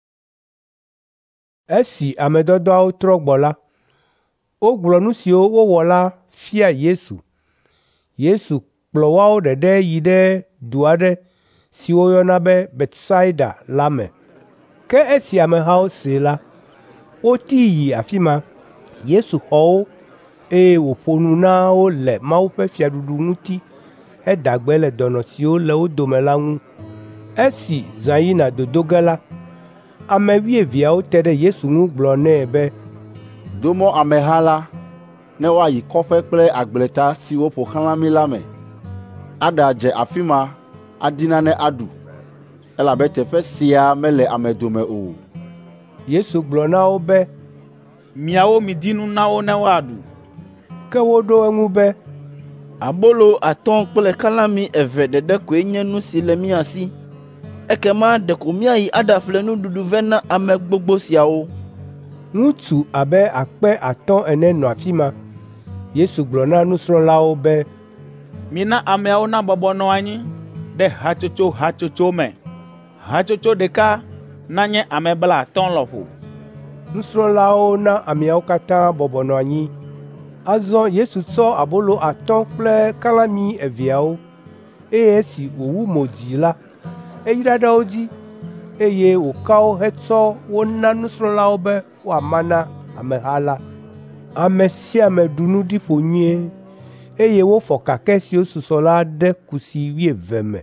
Esi ame dɔdɔawo trɔ gbɔ la, wogblɔ nu siwo wowɔ la fia Yesu. Yesu kplɔ woawo ɖeɖe yi ɖe du aɖe si woyɔna be Betsaida la me. Ke esi amehawo see la, woti yi afi ma. Yesu xɔ wo, eye wòƒo nu na wo le Mawu ƒe fiaɖuɖu ŋuti, heda gbe le dɔnɔ siwo le wo dome la ŋu. Esi zã yina dodo ge la, ame 12 te ɖe Yesu ŋu gblɔ nɛ be, Do mɔ ameha la ne woayi kɔƒe kple agbleta siwo ƒo xlã mi la me, aɖe adze afi ma adi nane aɖu, elabe teƒe sia mele ame dome o. Yesu gblɔ na wo be, Miawo midi nu na wo ne woaɖu. Ke woɖo eŋu be, Abolo 5 kple kalami 2 ɖeɖe koe nye nu si le mía si. Ekema ɖeko míayi aɖaƒle nuɖuɖu vɛ na ame gbogbo siawo. Ŋutsu abe 5,000 ene nɔ afi ma. Yesu gblɔ na nusrɔ̃lawo be, Mina ameawo nabɔbɔ nɔ anyi ɖe hatsotso me. Hatsotso ɖeka nanye ame 50 lɔƒo. Nusrɔ̃lawo na ameawo katã bɔbɔ nɔ anyi. Azɔ Yesu tsɔ abolo 5 kple kalãmi 2, eye esi wòwu mo dzi la, eyra ɖe wo dzi, eye wòka wo hetsɔ wo na nusrɔ̃lawo be woama na ameha la. Ame sia ame ɖu nu ɖi ƒo nyuie, eye wofɔ kakɛ siwo susɔ la de kusi 12 me.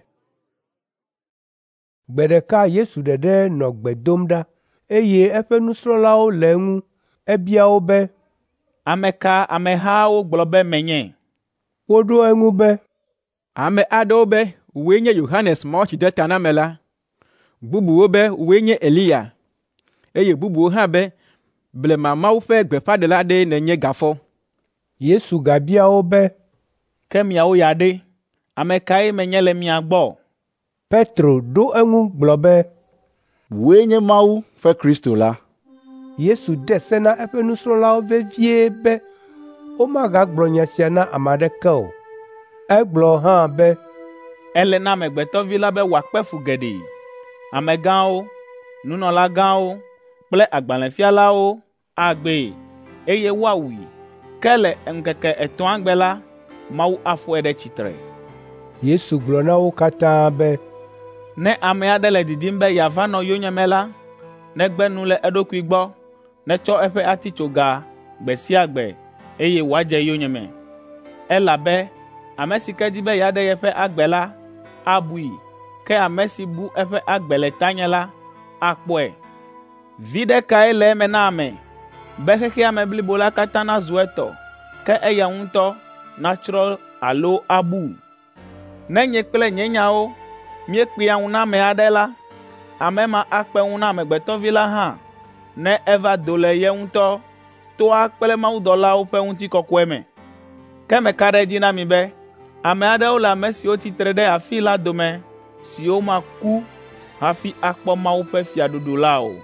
Gbe ɖeka Yesu ɖeɖe nɔ gbe dom ɖa, eye eƒe nusrɔ̃lawo le eŋu. Ebia wo be, ame ka amehawo gblɔ be menye? Woɖo eŋu be, ame aɖewo be wòe nye Yohanes Mawutsidetanamela, bubuwo be wòe nye Eliya, eye bubuwo hã be blema Mawu ƒe gbeƒãɖela aɖe nenye gafɔ. Yesu gabia wo be, ke miawo ya ɖe, ame kae menye le mia gbɔ? Petro ɖo eŋu gblɔ be, wòe nye Mawu ƒe Kristo la. Yesu de se na eƒe nusrɔ̃lawo vevie be womagagblɔ nya sia na ame aɖeke o. Egblɔ hã be, ele na Amegbetɔvi la be wòakpe fu geɖe. Amegãwo, nunɔlagãwo kple agbalẽfialawo agbee, eye woawui. Ke le ŋkeke 3 gbe la, Mawu afɔe ɖe tsitre. Yesu gblɔ na wo katã be, ne ame aɖe le didim be yeava nɔ yonyeme la, negbe nu le eɖokui gbɔ, netsɔ eƒe atitsoga gbe sia gbe, eye wòadze yonyeme. Elabe ame si ke di be yeaɖe yeƒe agbe la, abui, ke ame si bu eƒe agbe le tanye la, akpɔe. Viɖe kae le eme na ame, be xexea me blibo la katã nazu etɔ, ke eya ŋutɔ natsrɔ̃ alo abu? Ne nye kple nye nyawo míekpea ŋu na ame aɖe la, ame ma akpe ŋu na Amegbetɔvi la hã, ne eva do le ye ŋutɔ toa kple mawudɔlawo ƒe ŋutikɔkɔe me. Ke meka ɖe edzi na mi be, ame aɖewo le ame siwo tsitre ɖe afii la dome siwo maku hafi akpɔ Mawu ƒe fiaɖuɖu la o.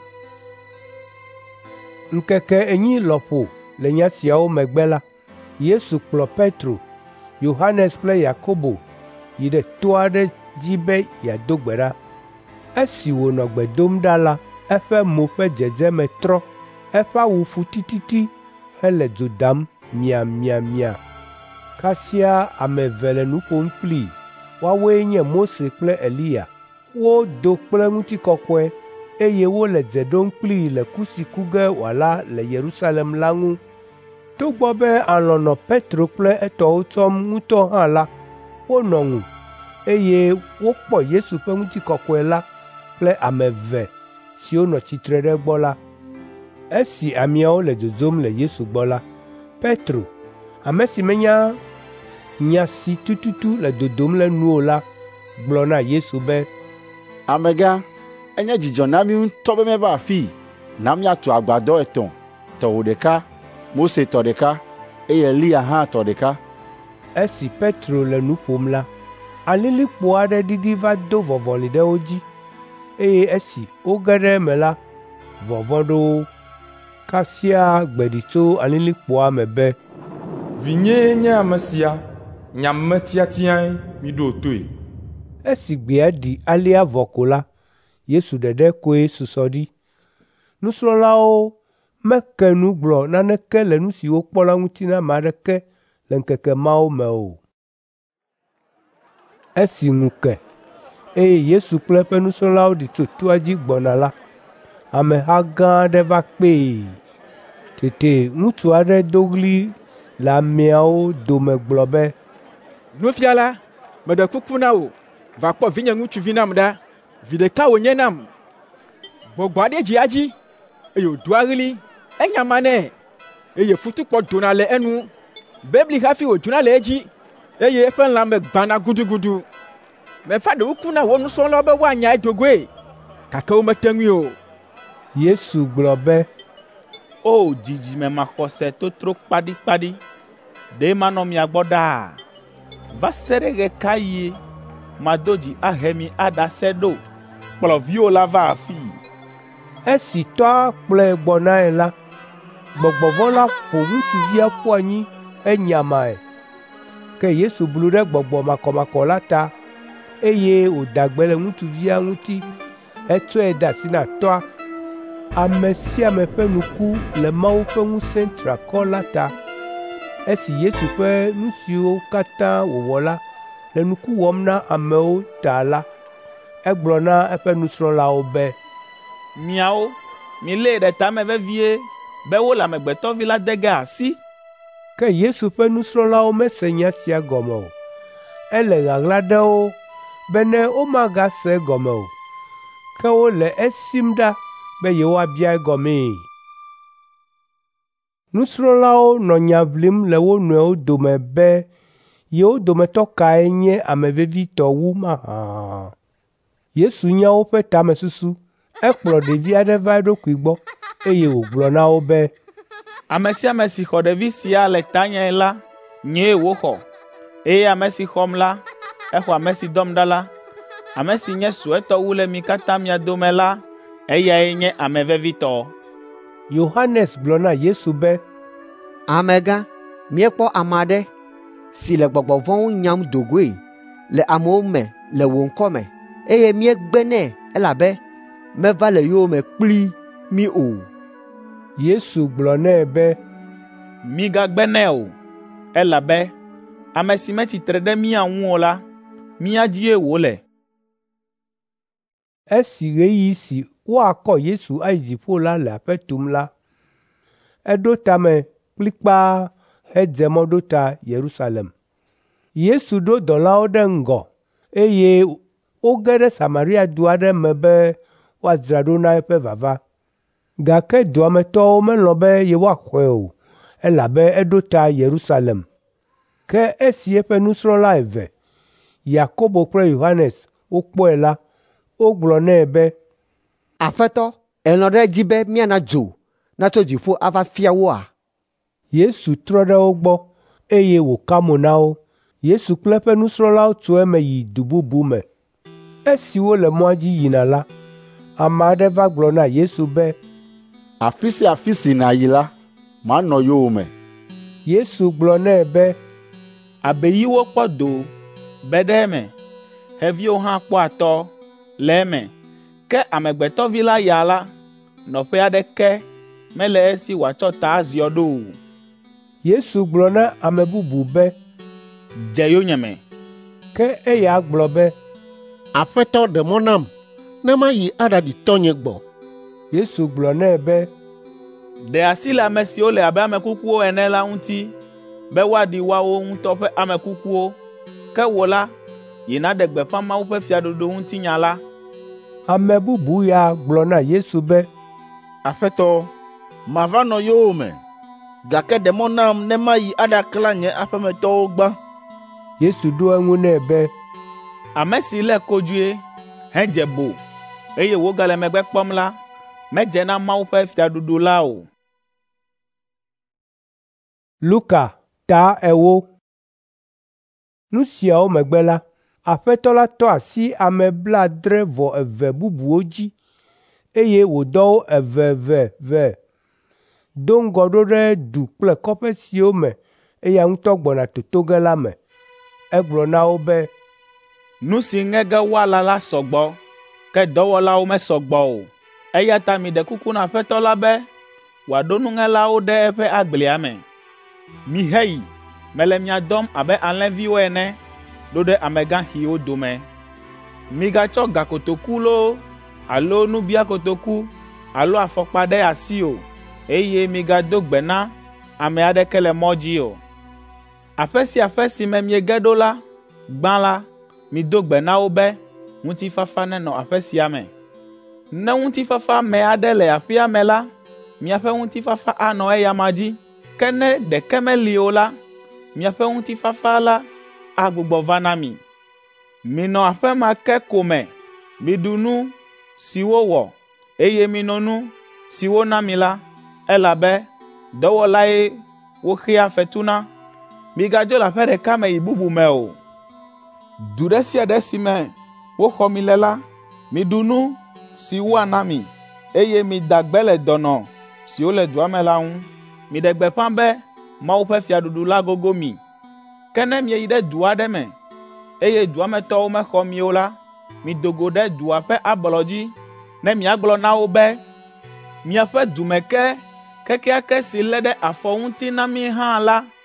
Ŋkeke 8 lɔƒo le nya siawo megbe la, Yesu kplɔ Petro, Yohanes kple Yakobo yi ɖe to aɖe dzi be yeado gbe ɖa. Esi wònɔ gbe dom ɖa la, eƒe mo ƒe dzedzeme trɔ, eƒe awu fu tititi hele dzo dam miamiamia. Kasia ame 2 le nu ƒom kplii, woawoe nye Mose kple Eliya. Wodo kple ŋutikɔkɔe, eye wole dze ɖom kplii le ku si ku ge wòala le Yerusalem la ŋu. Togbɔ be alɔ̃ nɔ Petro kple etɔwo tsɔm ŋutɔ hã la, wonɔ ŋu, eye wokpɔ Yesu ƒe ŋutikɔkɔe la kple ame 2 siwo nɔ tsitre ɖe gbɔ la. Esi ameawo le dzodzom le Yesu gbɔ la, Petro, ame si menya nya si tututu le dodom le nuwo la, gblɔ na Yesu be, Amegã, enye dzidzɔ na mí ŋutɔ be míava afii, na míatu agbadɔ 3, tɔwò ɖeka, Mose tɔ ɖeka, eye Eliya hã tɔ ɖeka. Esi Petro le nu ƒom la, alilikpo aɖe ɖiɖi va do vɔvɔli ɖe wo dzi, eye esi woge ɖe eme la, vɔvɔ̃ ɖo wo. Kasia gbeɖi tso alilikpoa me be, Vinyee nye ame sia, nyame tiatiae, miɖo toe. Esi gbea ɖi alia vɔ ko la, Yesu ɖeɖe koe susɔ ɖi. Nusrɔ̃lawo meke nu gblɔ naneke le nu si wokpɔ la ŋuti na ame aɖeke le ŋkeke mawo me o. Esi ŋu ke, eye Yesu kple eƒe nusrɔ̃lawo ɖi tso toa dzi gbɔna la, ameha gã aɖe va kpee. Tete ŋutsu aɖe do ɣli le ameawo dome gblɔ be, Nufiala, meɖe kuku na wò, va kpɔ vinye ŋutsuvi nam ɖa, vi ɖeka wònye nam. Gbɔgbɔ aɖe dzia dzi, eye wòdoa ɣli, enyama nɛ, eye futukpɔ dona le enu, bebli hafi wòdzona le edzi, eye eƒe lãme gbãna gudugudu. Mefa ɖe wuku na wo nusrɔ̃lawo be woanya edogoe, gake womete ŋui o. Yesu gblɔ be, O dzidzime maxɔse totro kpaɖikpaɖi, ɖe manɔ mia gbɔ ɖaa. Va se ɖe ɣe ka ɣie mado dzi ahe mi aɖase ɖo? Kplɔviwo la va afii. Esi tɔa kplɔe gbɔnae la, gbɔgbɔ vɔ̃ la ƒo ŋutsuvia ƒu anyi henyamae. Ke Yesu blu ɖe gbɔgbɔ makɔmakɔ la ta, eye wòda gbe le ŋutsuvia ŋuti hetsɔe de asi na tɔa. Ame sia ame ƒe nuku le Mawu ƒe ŋusẽ triakɔ la ta. esi Yesu ƒe nu siwo katã wòwɔ la le nuku wɔm na amewo ta la, egblɔ na eƒe nusrɔ̃lawo be, miawo, milée ɖe tame vevie be wole Amegbetɔ Vi la de ge asi. Ke Yesu ƒe nusrɔ̃lawo mese nya sia gɔme o. Ele ɣaɣla ɖe wo be ne womagase egɔme o, ke wole esim ɖa be yewoabia egɔmee. Nusrɔ̃lawo nɔ nya ʋlim le wo nɔewo dome be yewo dometɔ kae nye ame vevitɔ wu mahã. Yesu nya woƒe tamesusu. Ekplɔ ɖevi aɖe va eɖokui gbɔ, eye wògblɔ na wo be, ame sia ame si xɔ ɖevi sia le tanye la, nyee wòxɔ, eye ame si xɔm la, exɔ ame si dɔm ɖa la. Ame si nye suetɔ wu le mi katã mia dome la, eyae nye ame vevitɔ. Yohanes gblɔ na Yesu be, Amegã, míekpɔ ame aɖe si le gbɔgbɔ vɔ̃wo nyam do goe le amewo me le wò ŋkɔ me, eye míegbe nɛ elabe meva le yowòme kpli mí o. Yesu gblɔ nɛ be, migagbe nɛ o, elabe ame si metsitre ɖe mía ŋu o la, mía dzie wòle. Esi ɣeyiɣi si woakɔ Yesu ayi dziƒo la le aƒe tum la, eɖo tame kplikpaa hedze mɔ ɖo ta Yerusalem. Yesu ɖo dɔlawo ɖe ŋgɔ, eye woge ɖe Samaria du aɖe me be woadzra ɖo na eƒe vava. Gake dua me tɔwo melɔ̃ be yewoaxɔe o, elabe eɖo ta Yerusalem. Ke esi eƒe nusrɔ̃la eve, Yakobo kple Yohanes, wokpɔe la, wogblɔ nɛ be, Aƒetɔ, èlɔ̃ ɖe edzi be míana dzo natso dziƒo ava fia woa? Yesu trɔ ɖe wo gbɔ, eye wòka mo na wo. Yesu kple eƒe nusrɔ̃lawo tso eme yi du bubu me. Esi wole mɔa dzi yina la, ame aɖe va gblɔ na Yesu be, afi sia afi si nàyi la, manɔ yowòme. Yesu gblɔ nɛ be, abeyiwo kpɔ do be ɖe eme, xeviwo hã kpɔ atɔ le eme, ke Amegbetɔ Vi la ya la, nɔƒe aɖeke mele esi wòatsɔ ta aziɔ ɖo o. Yesu gblɔ na ame bubu be, dze yonyeme. Ke eya gblɔ be, Aƒetɔ, ɖe mɔ nam ne mayi aɖaɖi tɔnye gbɔ. Yesu gblɔ nɛ be, ɖe asi le ame siwo le abe ame kukuwo ene la ŋuti be woaɖi woawo ŋutɔ ƒe ame kukuwo, ke wò la, yi naɖe gbeƒã Mawu ƒe fiaɖuɖu ŋutinya la. Ame bubu ya gblɔ na Yesu be, Aƒetɔ, mava nɔ yowòme, gake ɖe mɔ nam ne mayi aɖaklã nye aƒemetɔwo gbã. Yesu ɖo eŋu nɛ be, ame si lé kodzoe hedze bo, eye wogale megbe kpɔm la, medze na Mawu ƒe fiaɖuɖu la o. Luka ta ewo. Nu siawo megbe la, Aƒetɔ la tɔ asi ame 72 bubuwo dzi, eye wòdɔ wo eveve, do ŋgɔ ɖo ɖe du kple kɔƒe siwo me eya ŋutɔ gbɔna toto ge la me. Egblɔ na wo be, nu si ŋe ge woala la sɔgbɔ, ke dɔwɔlawo mesɔgbɔ o. Eya ta miɖe kuku na Aƒetɔ la be wòaɖo nuŋelawo ɖe eƒe agblea me. Miheyi, mele mia dɔm abe alẽviwo ene ɖo ɖe amegãxiwo dome. Migatsɔ gakotoku loo, alo nubiakotoku, alo afɔkpa ɖe asi o, eye migado gbe na ame aɖeke le mɔ dzi o. Aƒe sia aƒe si me miege ɖo la, gbã la, mido gbe na wo be ŋutifafa nenɔ aƒe sia me. Ne ŋutifafa me aɖe le aƒea me la, miaƒe ŋutifafa anɔ eyama dzi. Ke ne ɖeke meli o la, miaƒe ŋutifafa la agbugbɔ va na mi. Minɔ aƒe ma ke ko me, miɖu nu si wowɔ, eye minɔ nu si wona mi la, elabe dɔwɔlae woxea fetu na. Migadzo le aƒe ɖeka me yi bubu me o. Du ɖe sia ɖe si me woxɔ mi le la, miɖu nu si woana mi, eye mida gbe le dɔnɔ siwo le dua me la ŋu. Miɖe gbeƒã be Mawu ƒe fiaɖuɖu la gogo mi. Ke ne mieyi ɖe du aɖe me, eye dua me tɔwo mexɔ mi o la, mido go ɖe dua ƒe ablɔ dzi, ne miagblɔ na wo be, miaƒe dumeke kekeake si lé ɖe afɔ ŋuti na mi hã la,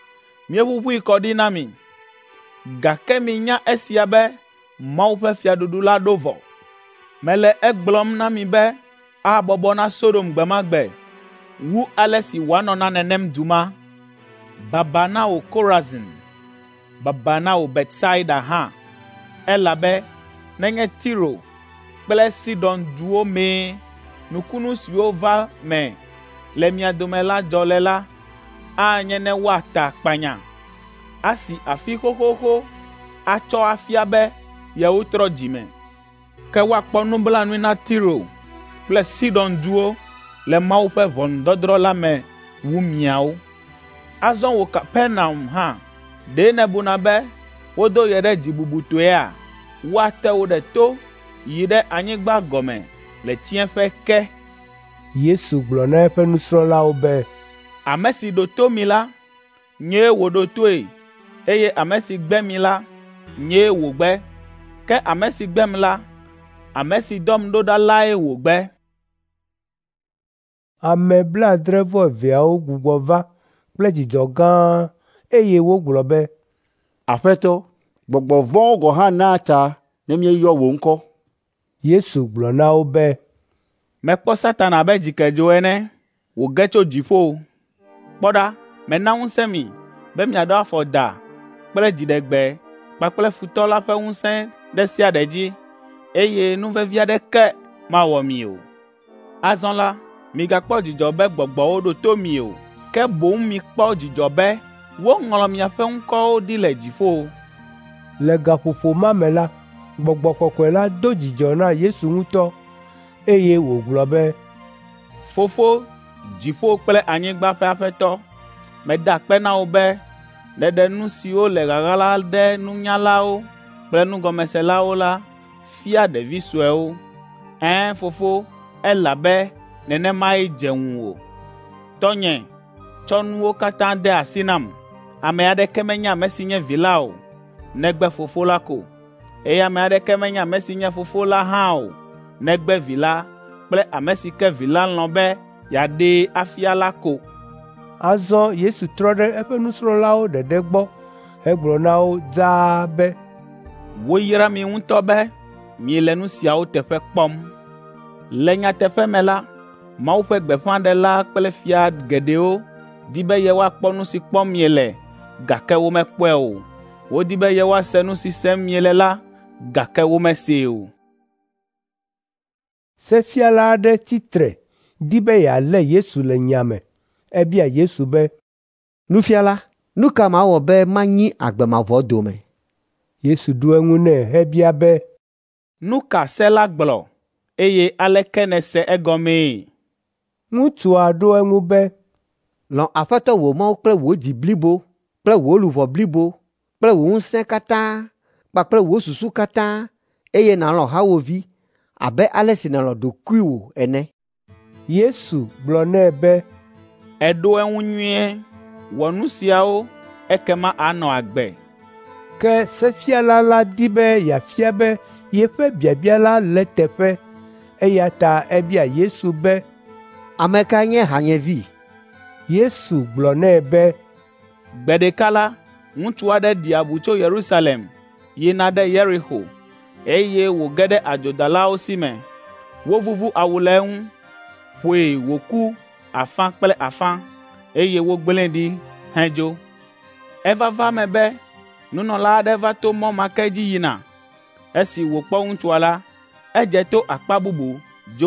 Mieʋuʋui kɔ ɖi na mi, gake minya esia be Mawu ƒe fiaɖuɖu la ɖo vɔ. Mele egblɔm na mi be abɔbɔ na Sodom gbe ma gbe wu ale si wòanɔ na nenem du ma. Baba na wò Korazin, baba na wò Betsaida hã, elabe nenye Tiro kple Sidon duwo mee nukunu siwo va me le mia dome la dzɔ le la, anye ne woata akpanya, asi afi xoxoxo, atsɔ afia be yewotrɔ dzime. Ke woakpɔ nublanui na Tiro kple Sidon duwo le Mawu ƒe ʋɔnudɔdrɔ̃ la me wu miawo. Azɔ wò Kapernaum hã, ɖe nebuna be wodo ye ɖe dzibubutoea? Woate wo ɖe to yi ɖe anyigba gɔme le tsiẽƒe ke. Yesu gblɔ na eƒe nusrɔ̃lawo be, ame si ɖo to mi la, nyee wòɖo toe, eye ame si gbe mi la, nyee wògbe. Ke ame si gbem la, ame si dɔm ɖo ɖa lae wògbe. Ame 72 gbugbɔ va kple dzidzɔ gã, eye wogblɔ be, Aƒetɔ, gbɔgbɔ vɔ̃wo gɔ̃ hã naa ta ne míeyɔ wò ŋkɔ. Yesu gblɔ na wo be, mekpɔ Satana abe dzikedzo ene, wòge tso dziƒo. Kpɔ ɖa, mena ŋusẽ mi be miaɖo afɔ da kple dziɖegbe kpakple futɔ la ƒe ŋusẽ ɖe sia ɖe dzi, eye nuvevi aɖeke mawɔ mi o. Azɔ la, migakpɔ dzidzɔ be gbɔgbɔwo ɖo to mi o, ke boŋ mikpɔ dzidzɔ be woŋlɔ miaƒe ŋkɔwo ɖi le dziƒo. Le gaƒoƒo ma me la, Gbɔgbɔ Kɔkɔe la do dzidzɔ na Yesu ŋutɔ, eye wògblɔ be, Fofo, dziƒo kple anyigba ƒe Aƒetɔ, meda akpe na wo be ɖeɖe nu siwo le ɣaɣla ɖe nunyalawo kple nugɔmeselawo la fia ɖevi suewo. Fofo, elabe nenemae dze ŋuwò. Tɔnye, tsɔ nuwo katã de asi nam. Ame aɖeke menye ame si nye vi la o, negbe Fofo la ko, eye ame aɖeke menye ame si nye Fofo la hã o, negbe vi la kple ame si ke vi la lɔ̃ be yeaɖee afia la ko. Azɔ Yesu trɔ ɖe eƒe nusrɔ̃lawo ɖeɖe gbɔ hegblɔ na wo dzaa be, woyra mi ŋutɔ be miele nu siawo teƒe kpɔm. Le nyateƒe me la, Mawu ƒe gbeƒãɖela kple fia geɖewo di be yewoakpɔ nu si kpɔm miele, gake womekpɔe o. Wodi be yewoase nu si sem miele la, gake womesee o. Sefiala aɖe tsitre di be yealé Yesu le nya me. Ebia Yesu be, Nufiala, nu ka mawɔ be manyi agbemavɔ dome? Yesu ɖo eŋu nɛ hebia be, nu ka se la gblɔ, eye aleke nèse egɔmee? Ŋutsua ɖo eŋu be, lɔ̃ Aƒetɔ wò Mawu kple wò dzi blibo, kple wò luʋɔ blibo, kple wò ŋusẽ katã, kpakple wò susu katã, eye nàlɔ̃ hawòvi abe ale si nàlɔ̃ ɖokuiwò ene. Yesu gblɔ nɛ be, eɖo eŋu nyuie, wɔ nu siawo, ekema anɔ agbe. Ke sefiala la di be yeafia be yeƒe biabia la le teƒe, eya ta ebia Yesu be, ame kae nye hanyevi? Yesu gblɔ nɛ be, gbe ɖeka la, ŋutsu aɖe ɖi abu tso Yerusalem yina ɖe Yeriko, eye wòge ɖe adzodalawo si me. Wovuvu awu le eŋu, ƒoe wòku afã kple afã, eye wogblẽe ɖi hedzo. Evava me be nunɔla aɖe va to mɔ ma ke dzi yina. Esi wòkpɔ ŋutsua la, edze to akpa bubu dzo.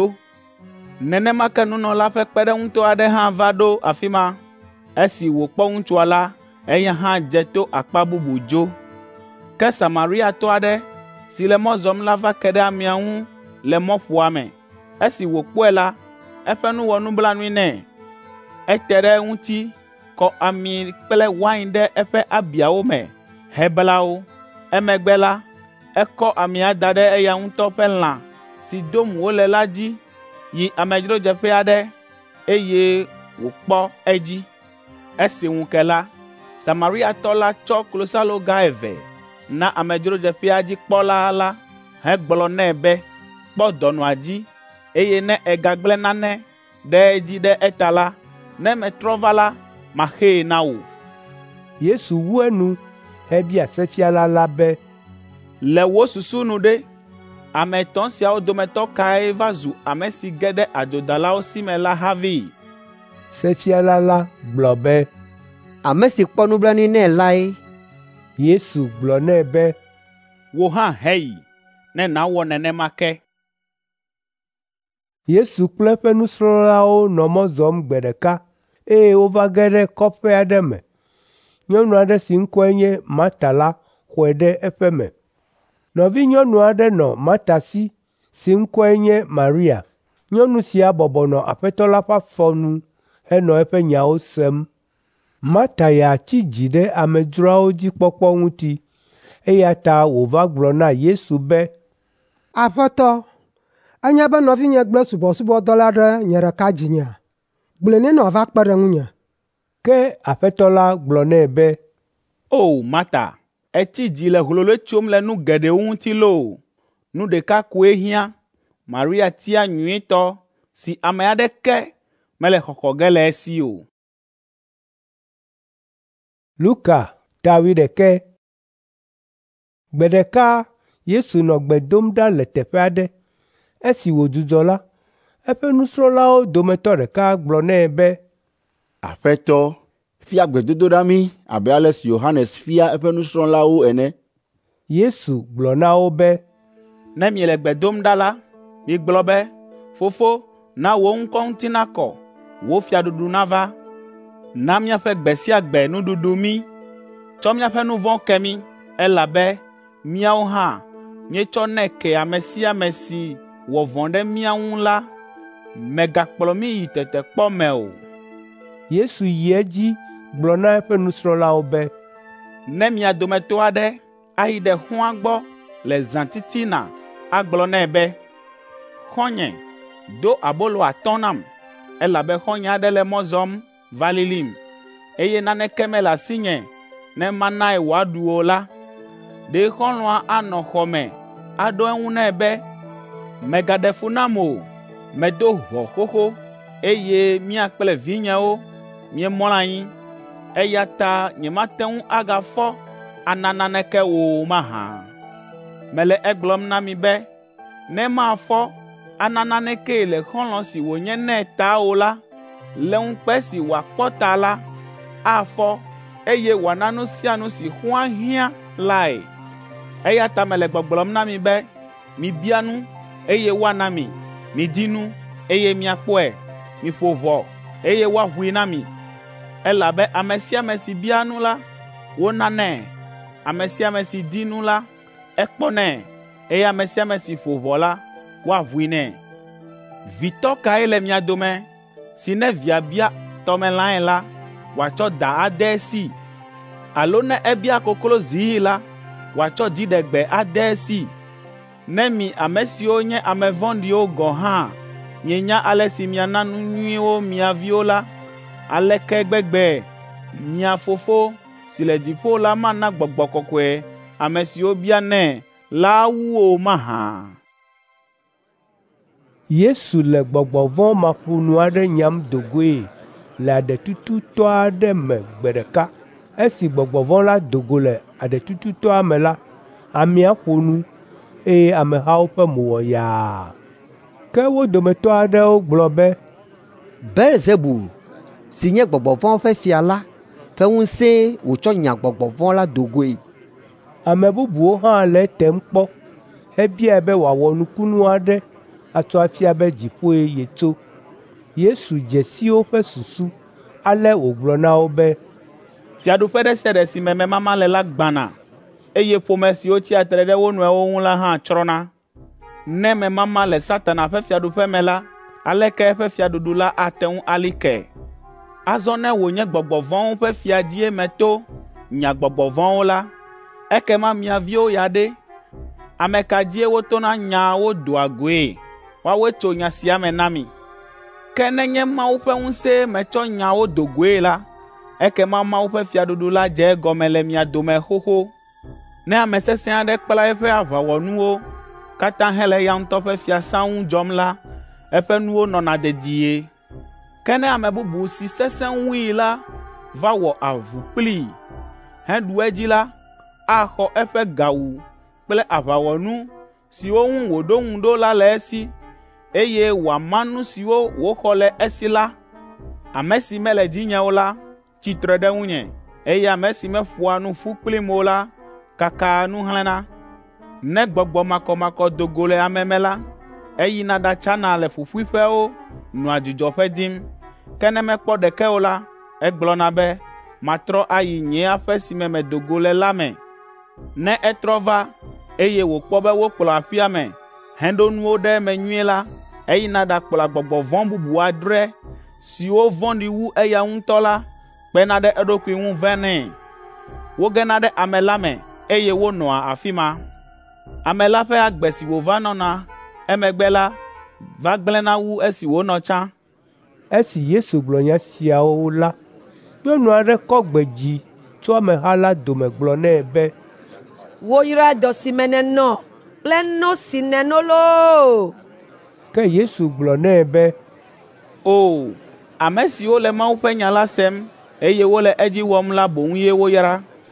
Nenema ke nunɔla ƒe kpeɖeŋutɔ aɖe hã va ɖo afi ma. Esi wòkpɔ ŋutsua la, eya hã dze to akpa bubu dzo. Ke Samariatɔ aɖe si le mɔ zɔm la va ke ɖe amea ŋu le mɔƒoa me. Esi wòkpɔe la, eƒe nu wɔ nublanui nɛ. Ete ɖe eŋuti, kɔ ami kple wain ɖe eƒe abiawo me hebla wo. Emegbe la, ekɔ amia da ɖe eya ŋutɔ ƒe lã si dom wòle la dzi yi amedzrodzeƒe aɖe, eye wòkpɔ edzi. Esi ŋu ke la, Samariatɔ la tsɔ klosaloga 2 na amedzrodzeƒea dzi kpɔla la hegblɔ nɛ be, kpɔ dɔnɔa dzi, eye ne egagblẽ nane ɖe edzi ɖe eta la, ne metrɔ va la, maxee na wò. Yesu wu enu hebia sefiala la be, le wo susu nu ɖe, ame etɔ̃ siawo dometɔ kae va zu ame si ge ɖe adzodalawo si me la hafi? Sefiala la gblɔ be, ame si kpɔ nublanui nɛ lae. Yesu gblɔ nɛ be, wò hã heyi, ne nàwɔ nenema ke. Yesu kple eƒe nusrɔ̃lawo nɔ mɔ zɔm gbe ɖeka, eye wova ge ɖe kɔƒe aɖe me. Nyɔnu aɖe si ŋkɔe nye Marta la xɔe ɖe eƒe me. Nɔvinyɔnu aɖe nɔ Marta si ŋkɔe nye Maria. Nyɔnu sia bɔbɔnɔ Aƒetɔ la ƒe afɔ nu henɔ eƒe nyawo sem. Marta ya tsi dzi ɖe amedzroawo dzi kpɔkpɔ ŋuti, eya ta wòva gblɔ na Yesu be, Aƒetɔ, enya be nɔvinye gblẽ subɔsubɔdɔla ɖe nye ɖeka dzinye, gblẽ nɛ nɔ va kpe ɖe ŋunye. Ke Aƒetɔ la gblɔ nɛ be, O Marta, etsi dzi le hololoe tsom le nu geɖewo ŋuti loo. Nu ɖeka koe hiã, Maria tia nyuitɔ si ame aɖeke mele xɔxɔ ge le esi o. Luka 11. Gbe ɖeka Yesu nɔ gbe dom ɖa le teƒe aɖe. Esi wòdzudzɔ la, eƒe nusrɔ̃lawo dometɔ ɖeka gblɔ nɛ be, Aƒetɔ, fia gbedodoɖa mi abe ale si Yohanes fia eƒe nusrɔ̃lawo ene. Yesu gblɔ na wo be, ne miele gbe dom ɖa la, migblɔ be, Fofo, na wò ŋkɔ ŋuti nakɔ, wò fiaɖuɖu nava. Na míaƒe gbe sia gbe nuɖuɖu mí. Tsɔ míaƒe nu vɔ̃ ke mí, elabe míawo hã míetsɔ nɛ ke ame sia ame si wɔ vɔ̃ ɖe mía ŋu la. Mègakplɔ mí yi tetekpɔ me o. Yesu yi edzi gblɔ na eƒe nusrɔ̃lawo be, ne mia dometɔ aɖe ayi ɖe xɔ̃a gbɔ le zãtitina agblɔ nɛ be, Xɔ̃nye, do abolo 5 nam, elabe xɔ̃nye aɖe le mɔ zɔm va lilim, eye naneke mele asinye ne manae wòaɖu o la, ɖe xɔlɔ̃a anɔ xɔ me aɖo eŋu nɛ be, mègaɖe fu nam o, medo ʋɔ xoxo, eye mía kple vinyewo míemlɔ anyi, eya ta nyemate ŋu agafɔ ana naneke o mahã. Mele egblɔm na mi be, ne mafɔ ana naneke le xɔlɔ̃ si wònye nɛ ta o la, le ŋukpe si wòakpɔ ta la, afɔ, eye wòana nu sia nu si xɔ̃a hiã lae. Eya ta mele gbɔgblɔm na mi be, mibia nu, eye woana mi, midi nu, eye miakpɔe, miƒo ʋɔ, eye woaʋui na mi. Elabe ame sia ame si bia nu la, wonanɛ, ame sia ame si di nu la, ekpɔnɛ, eye ame sia ame si ƒo ʋɔ la, woaʋui nɛ. Vitɔ kae le mia dome, si ne via bia tɔmelãe la, wòatsɔ da ade esi? Alo ne ebia koklozii la, wòatsɔ dziɖegbe ade esi? Ne mi ame siwo nye ame vɔ̃ɖiwo gɔ̃ hã mienya ale si miana nu nyuiwo mia viwo la, aleke gbegbe mia Fofo si le dziƒo la mana Gbɔgbɔ Kɔkɔe ame siwo bia nɛ la wu o mahã? Yesu le gbɔgbɔ vɔ̃ maƒonu aɖe nyam do goe le aɖetututɔ aɖe me gbe ɖeka. Esi gbɔgbɔ vɔ̃ la do go le aɖetututɔa me la, amea ƒo nu, eye amehawo ƒe mo wɔ yaa. Ke wo dometɔ aɖewo gblɔ be, Belzebul, si nye gbɔgbɔ vɔ̃ ƒe fia la, ƒe ŋusẽ wòtsɔ nya gbɔgbɔ vɔ̃ la do goe. Ame bubuwo hã le etem kpɔ, hebiae be wòawɔ nukunu aɖe atsɔ afia be dziƒoe yetso. Yesu dze si woƒe susu, ale wògblɔ na wo be, Fiaɖuƒe ɖe sia ɖe si me memama le la gbãna, eye ƒome siwo tsi atsitre ɖe wo nɔewo ŋu la hã tsrɔ̃na. Ne memama le Satana ƒe fiaɖuƒe me la, aleke eƒe fiaɖuɖu la ate ŋu ali ke? Azɔ ne wònye gbɔgbɔ vɔ̃wo ƒe fiadie meto nya gbɔgbɔ vɔ̃wo la, ekema mia viwo ya ɖe, ame ka dzie wotona nyawo doa goe, woawoe tso nya sia me na mi? Ke nenye Mawu ƒe ŋusẽ metsɔ nyawo do goe la, ekema Mawu ƒe fiaɖuɖu la dze egɔme le mia dome xoxo. Ne ame sesẽ aɖe kpla eƒe aʋawɔnuwo katã hele ya ŋutɔ ƒe fiasã ŋu dzɔm la, eƒe nuwo nɔna dedie. Ke ne ame bubu si sesẽ ŋui la va wɔ avu kplii, heɖu edzi la, axɔ eƒe gawu kple aʋawɔnu siwo ŋu wòɖo ŋu ɖo la le esi, eye wòama nu siwo wòxɔ le esi la. Ame si mele dzinye o la, tsitre ɖe ŋunye, eye ame si meƒoa nu ƒu kplim o la, kakaa nu hlẽna. Ne gbɔgbɔ makɔmakɔ do go le ame me la, eyina ɖatsana le ƒuƒuiƒewo nɔa dzudzɔƒe dim. Ke ne mekpɔ ɖeke o la, egblɔna be, matrɔ ayi nye aƒe si me medo go le la me. Ne etrɔ va, eye wòkpɔ be wokplɔ aƒea me, heɖo nuwo ɖe eme nyuie la, eyina ɖakplɔ agbɔgbɔ vɔ̃ bubu adre siwo vɔ̃ɖi wu eya ŋutɔ la, kpena ɖe eɖokui ŋu vɛ nɛ. Wogena ɖe ame la me, eye wonɔa afi ma. Ame la ƒe agbe si wòva nɔna emegbe la va gblẽna wu esi wònɔ tsã. Esi Yesu gblɔ nya siawo la, nyɔnu aɖe kɔ gbe dzi tso ameha la dome gblɔ nɛ be, woyra dɔ si me nènɔ kple no si nèno loo. Ke Yesu gblɔ nɛ be, o, ame siwo le Mawu ƒe nya la sem, eye wole edzi wɔm la boŋ ye woyra.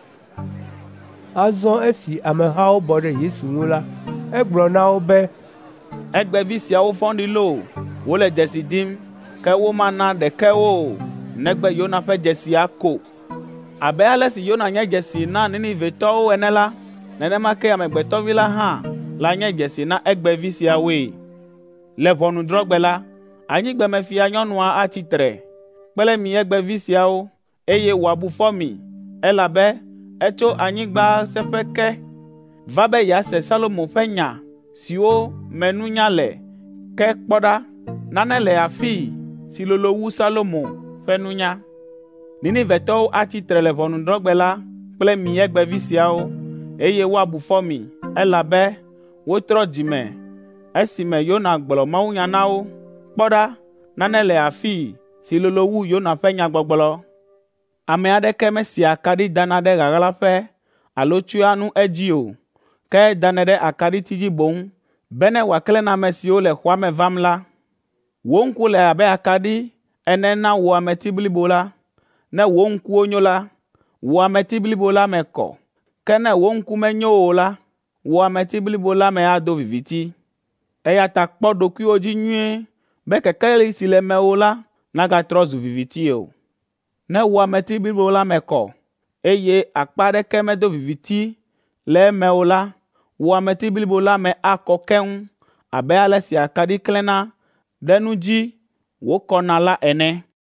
Azɔ esi amehawo bɔ ɖe Yesu ŋu la, egblɔ na wo be, egbevi siawo fɔ̃ɖi loo, wole dzesi dim, ke womana ɖeke wo o, negbe Yona ƒe dzesia ko. Abe ale si Yona nye dzesi na Ninivetɔwo ene la, nenema ke Amegbetɔ Vi la hã la nye dzesi na egbevi siawoe. Le ʋɔnudrɔ̃gbe la, anyigbemefia nyɔnua atsitre kple mi egbevi siawo, eye wòabu fɔ mi, elabe etso anyigba seƒe ke va be yease Salomo ƒe nya siwo me nunya le. Ke kpɔ ɖa, nane le afii si lolo wu Salomo ƒe nunya. Ninivetɔwo atsitre le ʋɔnudrɔ̃gbe la kple mi egbevi siawo, eye woabu fɔ mi, elabe wotrɔ dzime esime Yona gblɔ mawunya na wo. Kpɔ ɖa, nane le afii si lolo wu Yona ƒe nyagbɔgblɔ. Ame aɖeke mesia akaɖi dana ɖe ɣaɣlaƒe alo tsyɔa nu edzi o, ke edanɛ ɖe akaɖiti dzi boŋ, bene wòaklẽ na ame siwo le xɔa me vam la. Wò ŋku le abe akaɖi ene na wò ameti blibo la. Ne wò ŋkuwo nyo la, wò ameti blibo la me kɔ, ke ne wò ŋku menyo o la, wò ameti blibo la me ado viviti. Eya ta kpɔ ɖokuiwò dzi nyuie be kekeli si le mewò la nagatrɔ zu viviti o. Ne wò ameti blibo la me kɔ, eye akpa aɖeke medo viviti le eme o la, wò ameti blibo la me akɔ keŋ abe ale si akaɖi klẽna ɖe nu dzi wòkɔna la ene.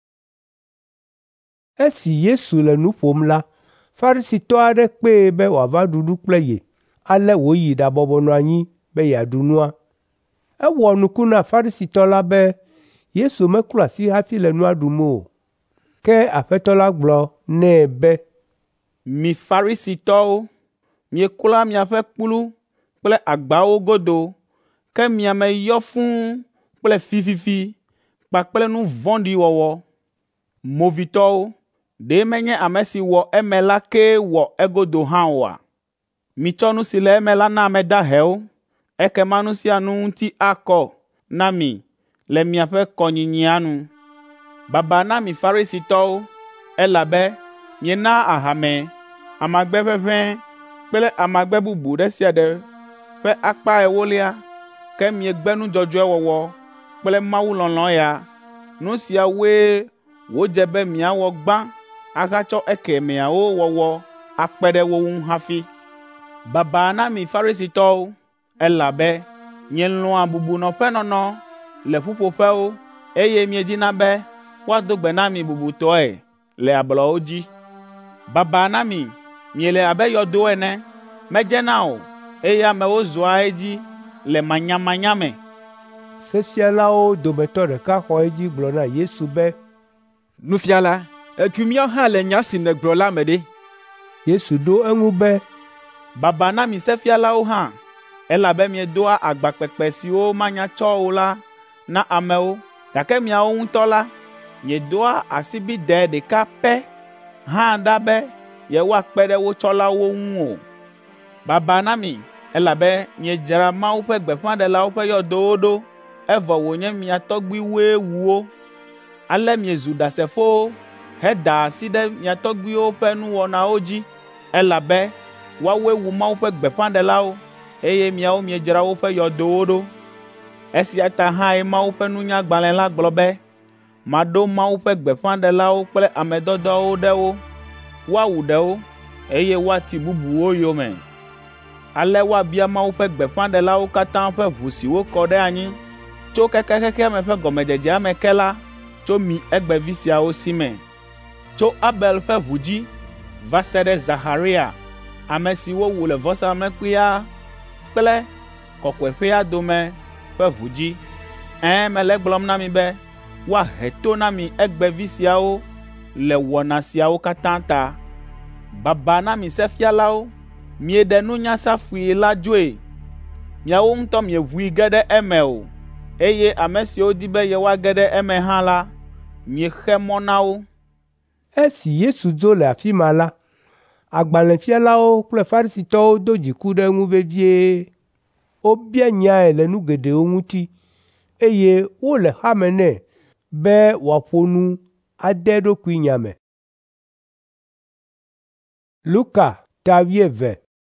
Esi Yesu le nu ƒom la, Farisitɔ aɖe kpee be wòava ɖuɖu kple ye, ale wòyi ɖabɔbɔ nɔ anyi be yeaɖu nua. Ewɔ nuku na Farisitɔ la be Yesu meklɔ asi hafi le nua ɖum o. Ke Aƒetɔ la gblɔ nɛ be, mi Farisitɔwo, mieklɔa miaƒe kplu kple agbawo godo, ke mia me yɔ fũu kple fififi kpakple nu vɔ̃ɖi wɔwɔ. Movitɔwo, ɖe menye ame si wɔ eme la kee wɔ egodo hã oa? Mitsɔ nu si le eme la na ame dahewo, ekema nu sia nu ŋuti akɔ na mi le miaƒe kɔnyinyia nu. Baba na mi Farisitɔwo, elabe miena ahame, amagbe ʋeʋẽ kple amagbe bubu ɖe sia ɖe ƒe akpa ewolia, ke miegbe nu dzɔdzɔe wɔwɔ kple Mawu lɔlɔ̃ ya. Nu siawoe wodze be miawɔ gbã agatsɔ ekemeawo wɔwɔ akpe ɖe wo ŋu hafi. Baba na mi Farisitɔwo, elabe mielɔ̃a bubunɔƒenɔnɔ le ƒuƒoƒewo, eye miedina be woado gbe na mi bubutɔe le ablɔwo dzi. Baba na mi, miele abe yɔdo ene, medzena o, eye amewo zɔa edzi le manyamanya me. Sefialawo dometɔ ɖeka xɔ edzi gblɔ na Yesu be, Nufiala, ètu míawo hã le nya si nègblɔ la me ɖe. Yesu ɖo eŋu be, Baba na mi sefialawo hã, elabe miedoa agbakpekpe siwo manya tsɔ o la na amewo, gake miawo ŋutɔ la, miedoa asibidɛ ɖeka pɛ hã ɖa be yewoakpe ɖe wo tsɔlawo ŋu o. Baba na mi, elabe miedzra Mawu ƒe gbeƒãɖelawo ƒe yɔdowo ɖo, evɔ wònye mia tɔgbuiwoe wu wo. Ale miezu ɖasefowo heda asi ɖe mia tɔgbuiwo ƒe nuwɔnawo dzi, elabe woawoe wu Mawu ƒe gbeƒãɖelawo, eye miawo miedzra woƒe yɔdowo ɖo. Esia ta hãe Mawu ƒe nunyagbalẽ la gblɔ be, maɖo Mawu ƒe gbeƒãɖelawo kple ame dɔdɔwo ɖe wo, woawu ɖewo, eye woati bubuwo yome. Ale woabia Mawu ƒe gbeƒãɖelawo katã ƒe ʋu si wokɔ ɖe anyi tso kekekeke me ƒe gɔmedzedzea me ke la, tso mi egbevi siawo si me, tso Abel ƒe ʋu dzi va se ɖe Zaharia, ame si wowu le vɔsamlekpuia kple kɔkɔeƒea dome ƒe ʋu dzi. Mele gblɔm na mi be woahe to na mi egbevi siawo le wɔna siawo katã ta. Baba na mi sefialawo, mieɖe nunya safui la dzoe, miawo ŋutɔ mieʋui ge ɖe eme o, eye ame siwo di be yewoage ɖe eme hã la, miexe mɔ na wo. Esi Yesu dzo le afi ma la, agbalẽfialawo kple Farisitɔwo do dziku ɖe eŋu vevie. Wobia nyae le nu geɖewo ŋuti, eye wole xame nɛ be wòaƒo nu ade eɖokui nya me. Luka ta 12.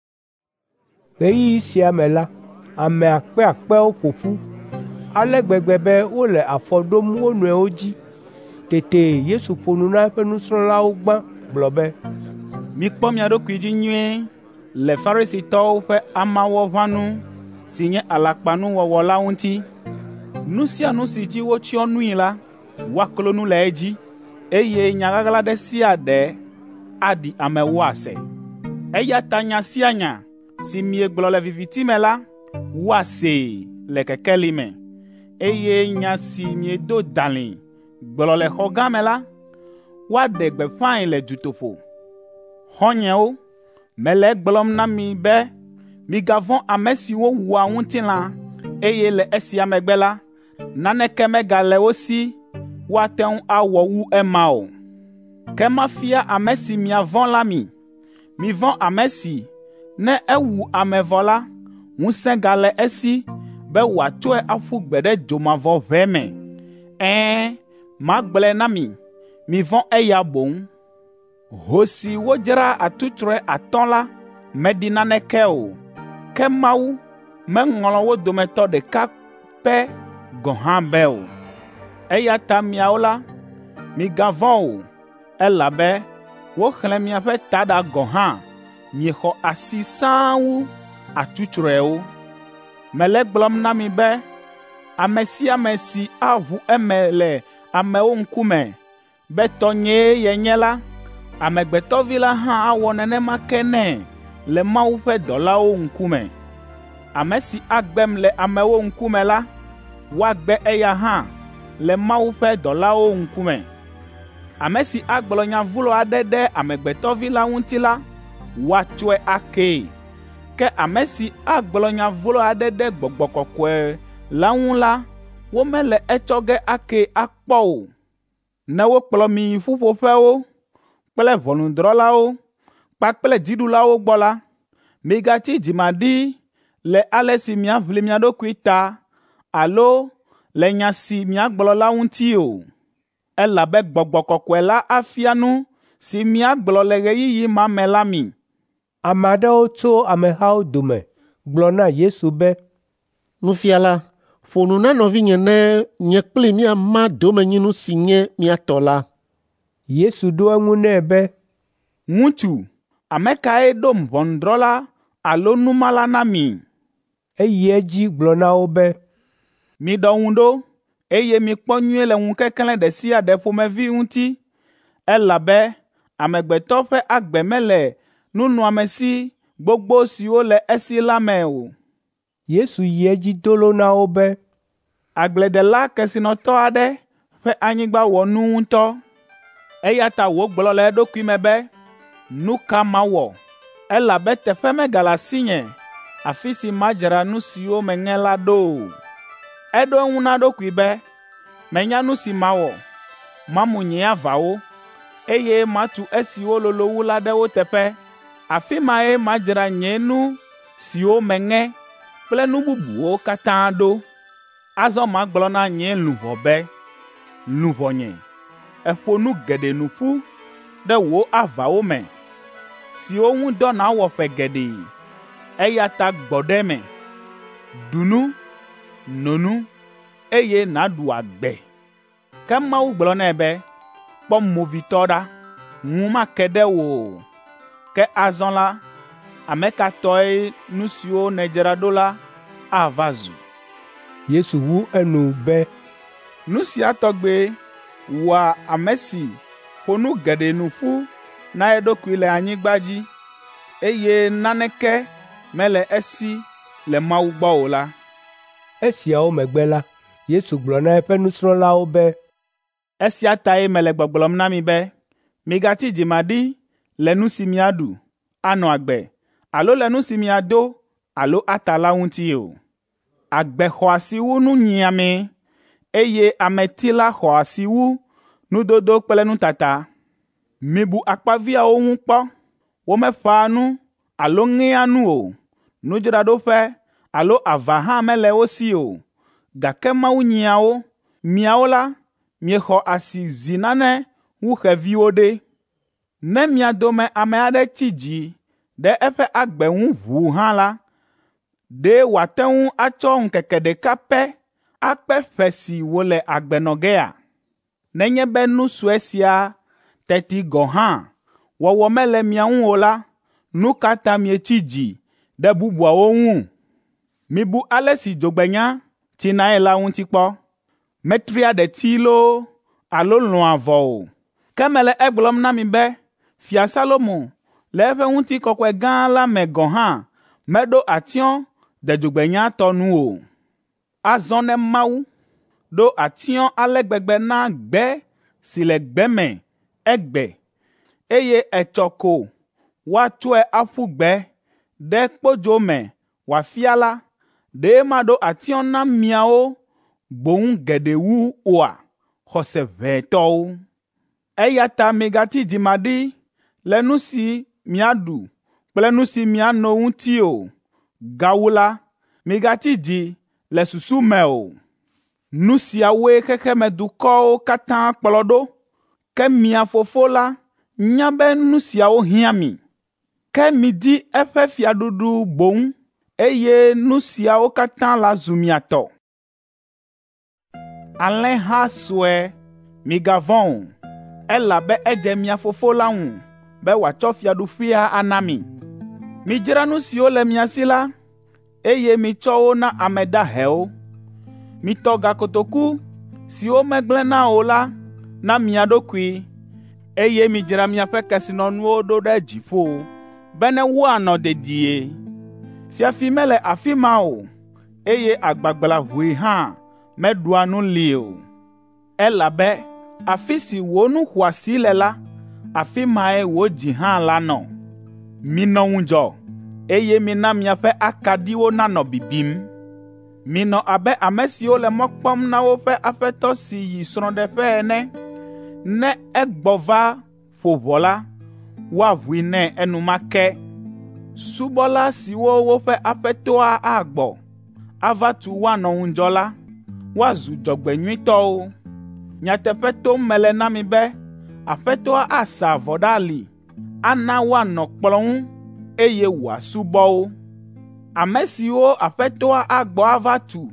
Ɣeyiɣi sia me la, ame akpe akpewo ƒo ƒu ale gbegbe be wole afɔ ɖom wo nɔewo dzi. Tete Yesu ƒo nu na eƒe nusrɔ̃lawo gbã gblɔ be, mikpɔ mia ɖokui dzi nyuie le Farisitɔwo ƒe amawɔʋãnu si nye alakpanuwɔwɔ la ŋuti. Nu sia nu si dzi wotsyɔ nui la, woaklo nu le edzi, eye nya ɣaɣla ɖe sia ɖe aɖi ame woase. Eya ta nya sia nya si miegblɔ le viviti me la, woasee le kekeli me, eye nya si miedo dalĩ gblɔ le xɔ gã me la, woaɖe gbeƒãe le dutoƒo. Xɔ̃nyewo, mele egblɔm na mi be migavɔ̃ ame siwo wua ŋutilã, eye le esia megbe la, naneke megale wo si woate ŋu awɔ wu ema o. Ke mafia ame si miavɔ̃ la mi. Mivɔ̃ ame si ne ewu ame vɔ la, ŋusẽ gale esi be wòatsɔe aƒu gbe ɖe dzomavɔ ʋɛ me. Magblɔe na mi, mivɔ̃ eya boŋ. Ho si wodzra atutrɔe 5 la meɖi naneke o, ke Mawu meŋlɔ wo dometɔ ɖeka pɛ gɔ̃ hã be o. Eya ta miawo la, migavɔ̃ o, elabe woxlẽ miaƒe taɖa gɔ̃ hã miexɔ asi sãa wu atutrɔewo. Mele gblɔm na mi be ame sia ame si aʋu eme le amewo ŋkume be tɔnyee yenye la, Amegbetɔ Vi la hã awɔ nenema ke nɛ le Mawu ƒe dɔlawo ŋkume. Ame si agbem le amewo ŋkume la, woagbe eya hã le Mawu ƒe dɔlawo ŋkume. Ame si agblɔ nya vlo aɖe ɖe Amegbetɔ Vi la ŋuti la, woatsɔe akee. Ke ame si agblɔ nya vlo aɖe ɖe Gbɔgbɔ Kɔkɔe la ŋu la, womele etsɔ ge akee akpɔ o. Ne wokplɔ mi yi ƒuƒoƒewo kple ʋɔnudrɔ̃lawo kpakple dziɖulawo gbɔ la, migatsi dzimaɖi le ale si miaʋli mia ɖokui ta alo le nya si miagblɔ la ŋuti o. Elabe Gbɔgbɔ Kɔkɔe la afia nu si miagblɔ le ɣeyiɣi ma me la mi. Ame aɖewo tso amehawo dome gblɔ na Yesu be, Nufiala, ƒo nu na nɔvinye ne nye kpli míama domenyinu si nye mía tɔ la. Yesu ɖo eŋu nɛ be, ŋutsu, ame kae ɖom ʋɔnudrɔ̃la alo numala na mi? Eyi edzi gblɔ na wo be, miɖɔ ŋu ɖo, eye mikpɔ nyuie le ŋukeklẽ ɖe sia ɖe ƒomevi ŋuti, elabe amegbetɔ ƒe agbe mele nunɔamesi gbogbo siwo le esi la me o. Yesu yi edzi dolo na wo be, agbledela kesinɔtɔ aɖe ƒe anyigba wɔ nu ŋutɔ. Eya ta wògblɔ le eɖokui me be, nu ka mawɔ, elabe teƒe megale asinye afi si madzra nu siwo meŋe la ɖo o. Eɖo eŋu na eɖokui be, menya nu si mawɔ, mamu nye avawo, eye matu esiwo lolo wu la ɖe wo teƒe. Afi mae madzra nye nu siwo meŋe kple nu bubuwo katã ɖo. Azɔ magblɔ na nye luʋɔ be, luʋɔnye, èƒo nu geɖe nu ƒu ɖe wò avawo me. siwo ŋu dɔ nawɔ ƒe geɖe, eya ta gbɔ ɖe me, ɖu nu, no nu, eye nàɖu agbe. Ke Mawu gblɔ nɛ be, kpɔ movitɔ ɖa, ŋu make ɖe wò o. Ke azɔ la, ame ka tɔe nu siwo nèdzra ɖo la ava zu? Yesu wu enu be, nu sia tɔgbe wɔa ame si ƒo nu geɖe nu ƒu na eɖokui le anyigba dzi, eye naneke mele esi le Mawu gbɔ o la. Esiawo megbe la, Yesu gblɔ na eƒe nusrɔ̃lawo be, esia tae mele gbɔgblɔm na mi be, migati dzimaɖi le nu si miaɖu, anɔ agbe, alo le nu si miado, alo ata la ŋuti o. Agbe xɔ asi wu nu nyiame, eye ameti la xɔ asi wu nudodo kple nutata. Mibu akpaviawo ŋu kpɔ, womeƒãa nu alo ŋea nu o, nudzraɖoƒe alo ava hã mele wo si o, gake Mawu nyia wo. Miawo la, miexɔ asi zi nane wu xeviwo ɖe. Ne mia dome ame aɖe tsi dzi ɖe eƒe agbe ŋu ʋuu hã la, ɖe wòate ŋu atsɔ ŋkeke ɖeka pɛ akpe ƒe si wòle agbe nɔ gea? Nenye be nu sue sia teti gɔ̃ hã wɔwɔ mele mia ŋu o la, nu ka ta mietsi dzi ɖe bubuawo ŋu? Mibu ale si dzogbenya tinae la ŋuti kpɔ. Metria ɖeti loo alo lɔ̃a vɔ o. Ke mele egblɔm na mi be, Fia Salomo le eƒe ŋutikɔkɔe gã la me gɔ̃ hã meɖo atsyɔ̃ de dzogbenya tɔ nu o. Azɔ ne Mawu ɖo atsyɔ̃ ale gbegbe na gbe si le gbe me egbe, eye etsɔ ko woatsɔe aƒu gbe ɖe kpodzo me wòafia la, ɖe maɖo atsyɔ̃ na miawo boŋ geɖe wu oa, xɔse ʋɛtɔwo. Eya ta migati dzimaɖi le nu si miaɖu kple nu si miano ŋuti o. Gawu la, migati dzi le susu me o. Nu siawoe xexemedukɔwo katã kplɔ ɖo, ke mia Fofo la nya be nu siawo hiã mi. Ke midi eƒe fiaɖuɖu boŋ, eye nu siawo katã la zu mia tɔ. Alẽha sue, migavɔ̃ o, elabe edze mia Fofo la ŋu be wòatsɔ fiaɖuƒea ana mi. Midzra nu siwo le mia si la, eye mitsɔ wo na ame dahewo. Mitɔ gakotoku siwo megblẽna o la na mia ɖokui, eye midzra miaƒe kesinɔnuwo ɖo ɖe dziƒo, be ne woanɔ dedie. Fiafi mele afi ma o, eye agbagbla ʋui hã meɖua nu li o. Elabe afi si wò nu xɔasi le la, afi mae wò dzi hã la nɔ. Minɔ ŋudzɔ, eye mina miaƒe akaɖiwo nanɔ bibim. Minɔ abe ame siwo le mɔ kpɔm na woƒe aƒetɔ si yi srɔ̃ɖeƒe ene. Ne egbɔ va ƒo ʋɔ la, woaʋui nɛ enumake. Subɔla siwo woƒe aƒetɔa agbɔ ava tu woanɔ ŋudzɔ la, woazu dzɔgbenyuitɔwo. Nyateƒe tom mele na mi be, aƒetɔa asa avɔ ɖe ali, ana woanɔ kplɔ̃ ŋu, eye wòasubɔ wo. Ame siwo aƒetɔa agbɔ ava tu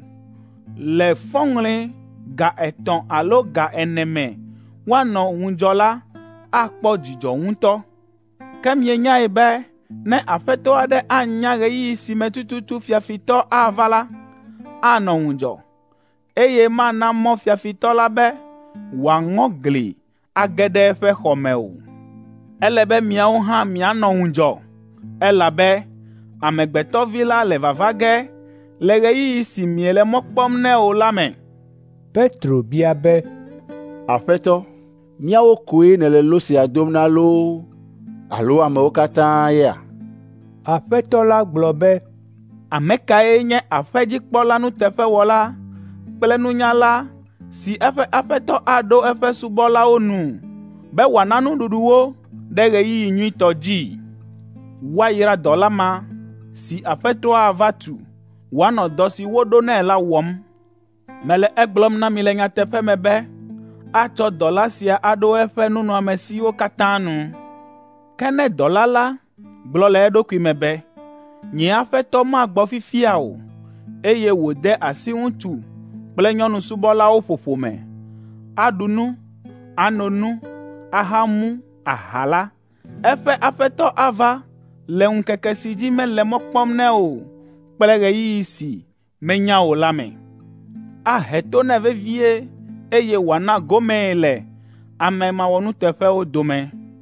le fɔŋli ga 3 alo ga 4 me woanɔ ŋudzɔ la, akpɔ dzidzɔ ŋutɔ. Ke mienyae be, ne aƒetɔ aɖe anya ɣeyiɣi si me tututu fiafitɔ ava la, anɔ ŋudzɔ, eye mana mɔ fiafitɔ la be wòaŋɔ gli age ɖe eƒe xɔ me o. Ele be miawo hã mianɔ ŋudzɔ, elabe Amegbetɔ Vi la le vava ge le ɣeyiɣi si miele mɔ kpɔm nɛ o la me. Petro bia be, Aƒetɔ, míawo koe nèle lo sia dom na loo, alo amewo katã ya? Aƒetɔ la gblɔ be, ame kae nye aƒedzikpɔla nuteƒewɔla kple nunyala si eƒe aƒetɔ aɖo eƒe subɔlawo nu be wòana nuɖuɖu wo ɖe ɣeyiɣi nyuitɔ dzi? Woayra dɔla ma si aƒetɔa va tu wòanɔ dɔ si woɖo nɛ la wɔm. Mele egblɔm na mi le nyateƒe me be, atsɔ dɔla sia aɖo eƒe nunɔamesiwo katã nu. Ke ne dɔla la gblɔ le eɖokui me be, nye aƒetɔ magbɔ fifia o, eye wòde asi ŋutsu kple nyɔnu subɔlawo ƒoƒo me, aɖu nu, ano nu, aha mu, aha la, eƒe aƒetɔ ava le ŋkeke si dzi mele mɔ kpɔm nɛ o kple ɣeyiɣi si menya o la me. Ahe to nɛ vevie, eye wòana gomee le ame mawɔnuteƒewo dome.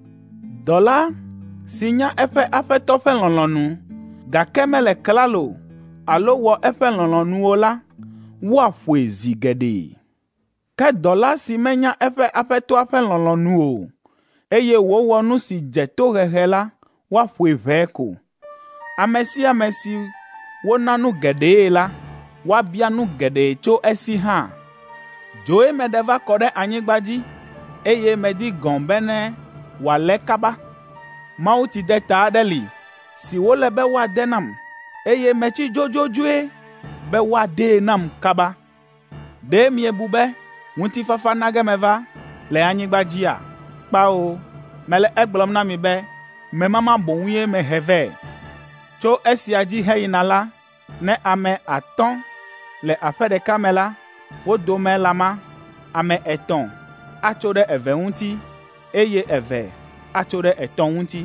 Dɔla si nya eƒe aƒetɔ ƒe lɔlɔ̃nu, gake mele klalo alo wɔ eƒe lɔlɔ̃nuwo la, woaƒoe zi geɖe. Ke dɔla si menya eƒe aƒetɔa ƒe lɔlɔ̃nu o, eye wòwɔ nu si dze tohehe la, woaƒoe ʋɛe ko. Ame sia ame si wona nu geɖee la, woabia nu geɖe tso esi hã. Dzoe meɖe va kɔ ɖe anyigba dzi, eye medi gɔ̃ bene wòalé kaba. Mawutsideta aɖe li si wole be woade nam, eye metsi dzodzodzoe be woadee nam kaba. Ɖe miebu be ŋutifafa nage meva le anyigba dzia? Kpao, mele egblɔm na mi be memama boŋue mehe vɛ. Tso esia dzi heyina la, ne ame 5 le aƒe ɖeka me la, wo dome la ma, ame 3 atso ɖe 2 ŋuti, eye 2 atso ɖe 3 ŋuti.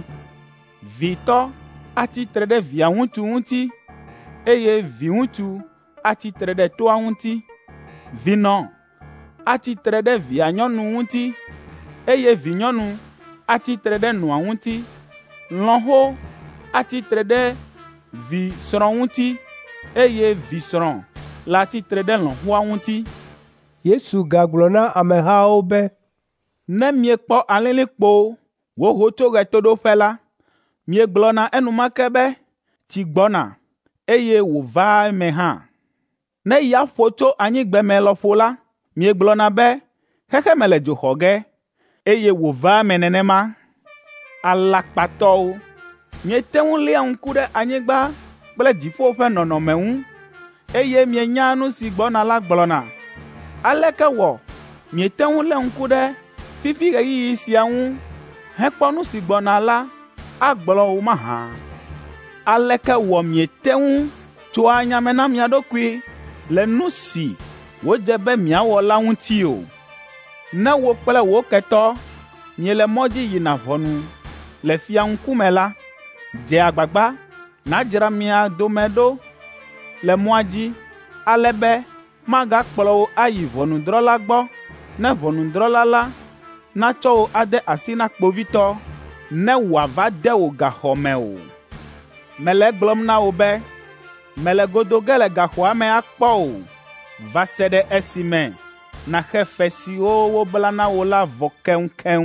Vitɔ atitre ɖe via ŋutsu ŋuti, eye viŋutsu atitre ɖe toa ŋuti. Vinɔ atitre ɖe via nyɔnu ŋuti, eye vinyɔnu atitre ɖe nɔa ŋuti. Lɔ̃xo atitre ɖe vi srɔ̃ ŋuti, eye visrɔ̃ le atitre ɖe lɔ̃xoa ŋuti. Yesu gagblɔ na amehawo be, ne miekpɔ alĩlikpo woho tso ɣetoɖoƒe la, miegblɔna enumake be, tsi gbɔna, eye wòvaa eme hã. Ne ya ƒo tso anyigbeme lɔƒo la, miegblɔna be, xexeme le dzo xɔ ge, eye wòvaa eme nenema. Alakpatɔwo, miete ŋu lia ŋku ɖe anyigba kple dziƒo ƒe nɔnɔme ŋu, eye mienya nu si gbɔna la gblɔna. Aleke wɔ miete ŋu lé ŋku ɖe fifi ɣeyiɣi sia ŋu hekpɔ nu si gbɔna la agblɔ o mahã? Aleke wɔ miete ŋu tsoa nya me na mia ɖokui le nu si wodze be miawɔ la ŋuti o? Ne wò kple wò ketɔ miele mɔ dzi yina ʋɔnu le fia ŋkume la, dze agbagba nadzra mia dome ɖo le mɔa dzi, ale be magakplɔ wò ayi ʋɔnudrɔ̃la gbɔ, ne ʋɔnudrɔ̃la la natsɔ wò ade asi na kpovitɔ, ne wòava de wò gaxɔ me o. Mele egblɔm na wò be mele godo ge le gaxɔa me akpɔ o, va se ɖe esime naxe fe siwo wobla na wò la vɔ keŋkeŋ.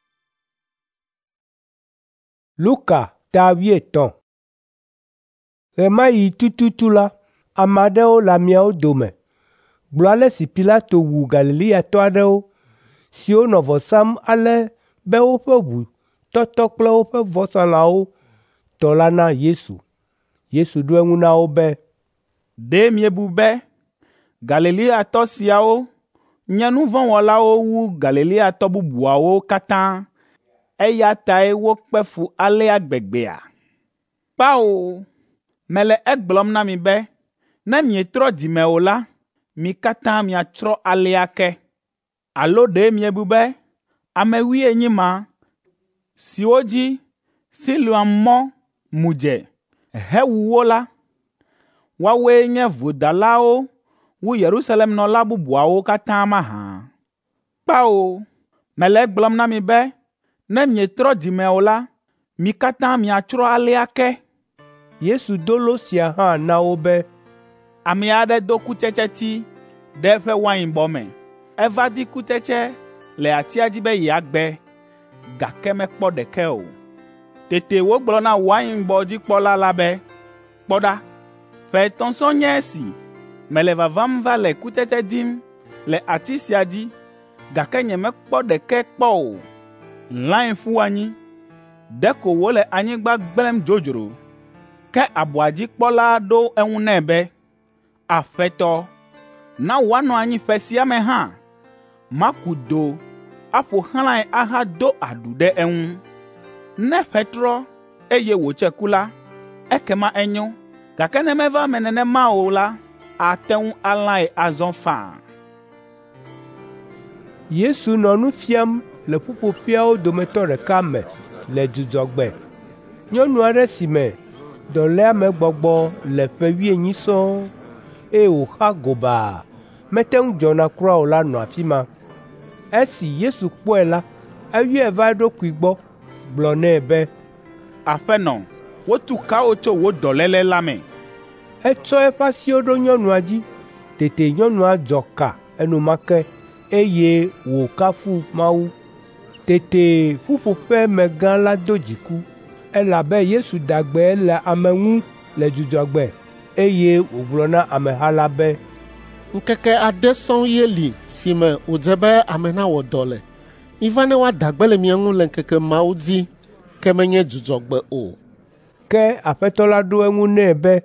Luka ta 13. Ɣe ma ɣi tututu la, ame aɖewo le ameawo dome gblɔ ale si Pilato wu Galileatɔ aɖewo siwo nɔ vɔ sam ale be woƒe ʋu tɔtɔ kple woƒe vɔsalãwo tɔ la na Yesu. Yesu ɖo eŋu na wo be, ɖe miebu be Galileatɔ siawo nye nu vɔ̃ wɔlawo wu Galileatɔ bubuawo katã, eya tae wokpe fu alea gbegbea? Kpao, mele egblɔm na mi be ne mietrɔ dzime o la, mi katã miatsrɔ̃ alea ke. Alo ɖe miebu be ame 18 ma siwo dzi Siloam mɔ mu dze hewu wo la, woawoe nye vodalawo wu Yerusalem nɔla bubuawo katã mahã? Kpao, mele egblɔm na mi be ne mietrɔ dzime o la, mi katã miatsrɔ̃ alea ke. Yesu do lo sia hã na wo be, ame aɖe do kutsetseti ɖe eƒe wainbɔ me. Eva di kutsetse le atia dzi be yeagbe, gake mekpɔ ɖeke o. Tete wogblɔ na wainbɔdzikpɔla la be, kpɔ ɖa, ƒe 3 sɔ nye esi mele vavam va le kutsetse dim le ati sia dzi, gake nyemekpɔ ɖeke kpɔ o. Lãe ƒu anyi, ɖeko wole anyigba gblẽm dzodzro. Ke abɔadzikpɔla ɖo eŋu nɛ be, Aƒetɔ, na wòanɔ anyi ƒe sia me hã, maku do aƒo xlãe ahado aɖu ɖe eŋu. Ne ƒe trɔ, eye wòtse ku la, ekema enyo, gake ne meva me nenema o la, ate ŋu alãe azɔ faa. Yesu nɔ nu fiam le ƒuƒoƒeawo dometɔ ɖeka me le Dzudzɔgbe. Nyɔnu aɖe si me dɔléamegbɔgbɔ le ƒe 18 sɔŋ, eye wòxa gobaa, mete ŋu dzɔna kura o la nɔ afi ma. Esi Yesu kpɔe la, eyɔe va eɖokui gbɔ, gblɔ nɛ be, Aƒenɔ, wotu kawo tso wò dɔléle la me. Etsɔ eƒe asiwo ɖo nyɔnua dzi. Tete nyɔnua dzɔ ka enumake, eye wòkafu Mawu. Tete ƒuƒoƒe megã la do dziku, elabe Yesu da gbe le ame ŋu le Dzudzɔgbe, eye wògblɔ na ameha la be, Ŋkeke 6 sɔŋ ye li si me wòdze be ame nawɔ dɔ le. Miva ne woada gbe le mia ŋu le ŋkeke mawo dzi, ke menye Dzudzɔgbe o. Ke Aƒetɔ la ɖo eŋu nɛ be,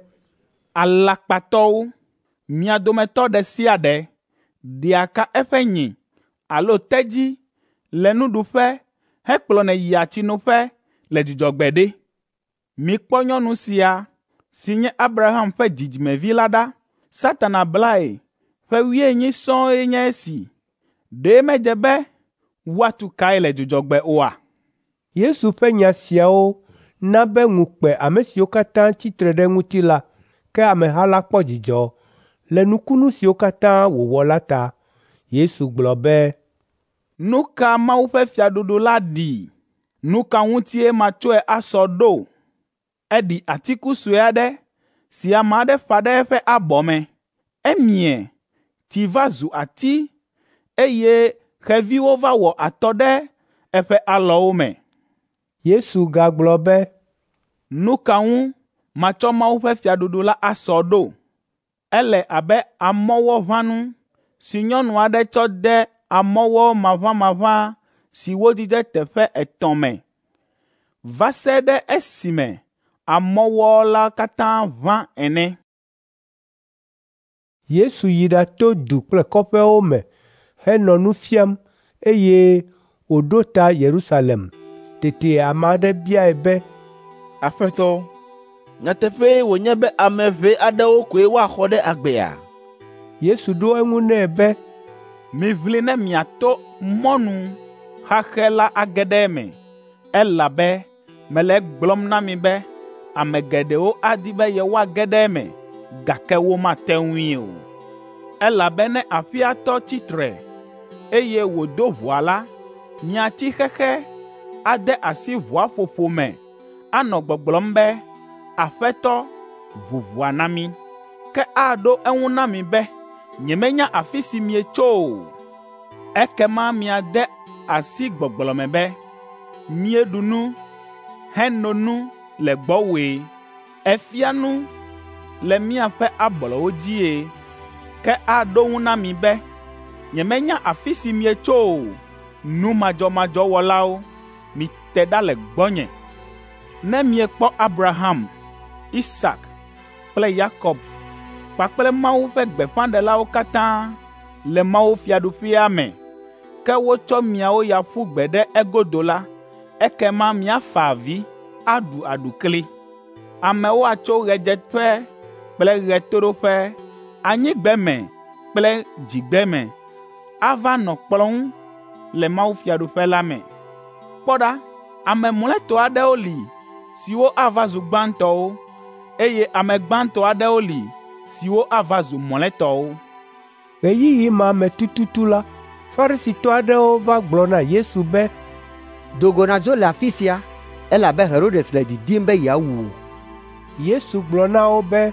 Alakpatɔwo, mia dometɔ ɖe sia ɖe, ɖiaka eƒe nyi alo tedzi le nuɖuƒe hekplɔnɛ yia tsinoƒe le Dzudzɔgbe ɖe. Mikpɔ nyɔnu sia, si nye Abraham ƒe dzidzimevi la ɖa. Satana blae ƒe 18 sɔŋe nye esi. Ɖe medze be woatu kae le Dzudzɔgbe oa? Yesu ƒe nya siawo na be ŋu kpe ame siwo katã tsitre ɖe ŋuti la, ke ameha la kpɔ dzidzɔ le nukunu siwo katã wòwɔ la ta. Yesu gblɔ be, Nu ka Mawu ƒe fiaɖuɖu la ɖi? Nu ka ŋutie matsɔe asɔ ɖo? Eɖi atiku sue aɖe si ame aɖe fa ɖe eƒe abɔ me. Emie, ti va zu ati, eye xeviwo va wɔ atɔ ɖe eƒe alɔwo me. Yesu gagblɔ be, Nu ka ŋu matsɔ Mawu ƒe fiaɖuɖu la asɔ ɖo? Ele abe amɔwɔ ʋãnu si nyɔnu aɖe tsɔ de amɔwɔ maʋãmaʋã si wodzi ɖe teƒe 3 me, va se ɖe esime amɔwɔ la katã ʋã ene. Yesu yi ɖato du kple kɔƒewo me henɔ nu fiam, eye wòɖo ta Yerusalem. Tete ame aɖe biae be, Aƒetɔ, nyateƒe wònye be ame ʋɛ aɖewo koe woaxɔ ɖe agbea? Yesu ɖo eŋu nɛ be, Miʋli ne miato mɔnu xaxe la age ɖe eme, elabe mele gblɔm na mi be ame geɖewo adi be yewoage ɖe eme, gake womate ŋui o. Elabene aƒea tɔ tsitre, eye wòdo ʋɔa la, miatsi xexe ade asi ʋɔa ƒoƒo me, anɔ gbɔgblɔm be, Aƒetɔ, ʋu ʋɔa na mi. Ke aɖo eŋu na mi be, nyemenya afi si mietso o. Ekema miade asi gbɔgblɔ me be, mieɖu nu, heno nu le gbɔwòe, efia nu le miaƒe ablɔwo dzie. Ke aɖo ŋu na mi be, nyemenya afi si mietso o. Nu madzɔmadzɔ wɔlawo, mite ɖa le gbɔnye. Ne miekpɔ Abraham, Isak kple Yakob kpakple Mawu ƒe gbeƒãɖelawo katã le Mawu fiaɖuƒea me, ke wotsɔ miawo ya ƒu gbe ɖe egodo la, ekema miafa avi, aɖu aɖukli. Amewo atso ɣedzeƒe kple ɣetoɖoƒe, anyigbeme kple dzigbeme, ava nɔ kplɔ̃ ŋu le Mawu fiaɖuƒe la me. Kpɔ ɖa, ame mlɔetɔ aɖewo li siwo ava zu gbãtɔwo, eye ame gbãtɔ aɖewo li siwo ava zu mlɔetɔwo. Ɣeyiɣi ma me tututu la, Farisitɔ aɖewo va gblɔ na Yesu be, Dogo nadzo le afi sia, elabe Herodes le didim be yeawu. Yesu gblɔ na wo be,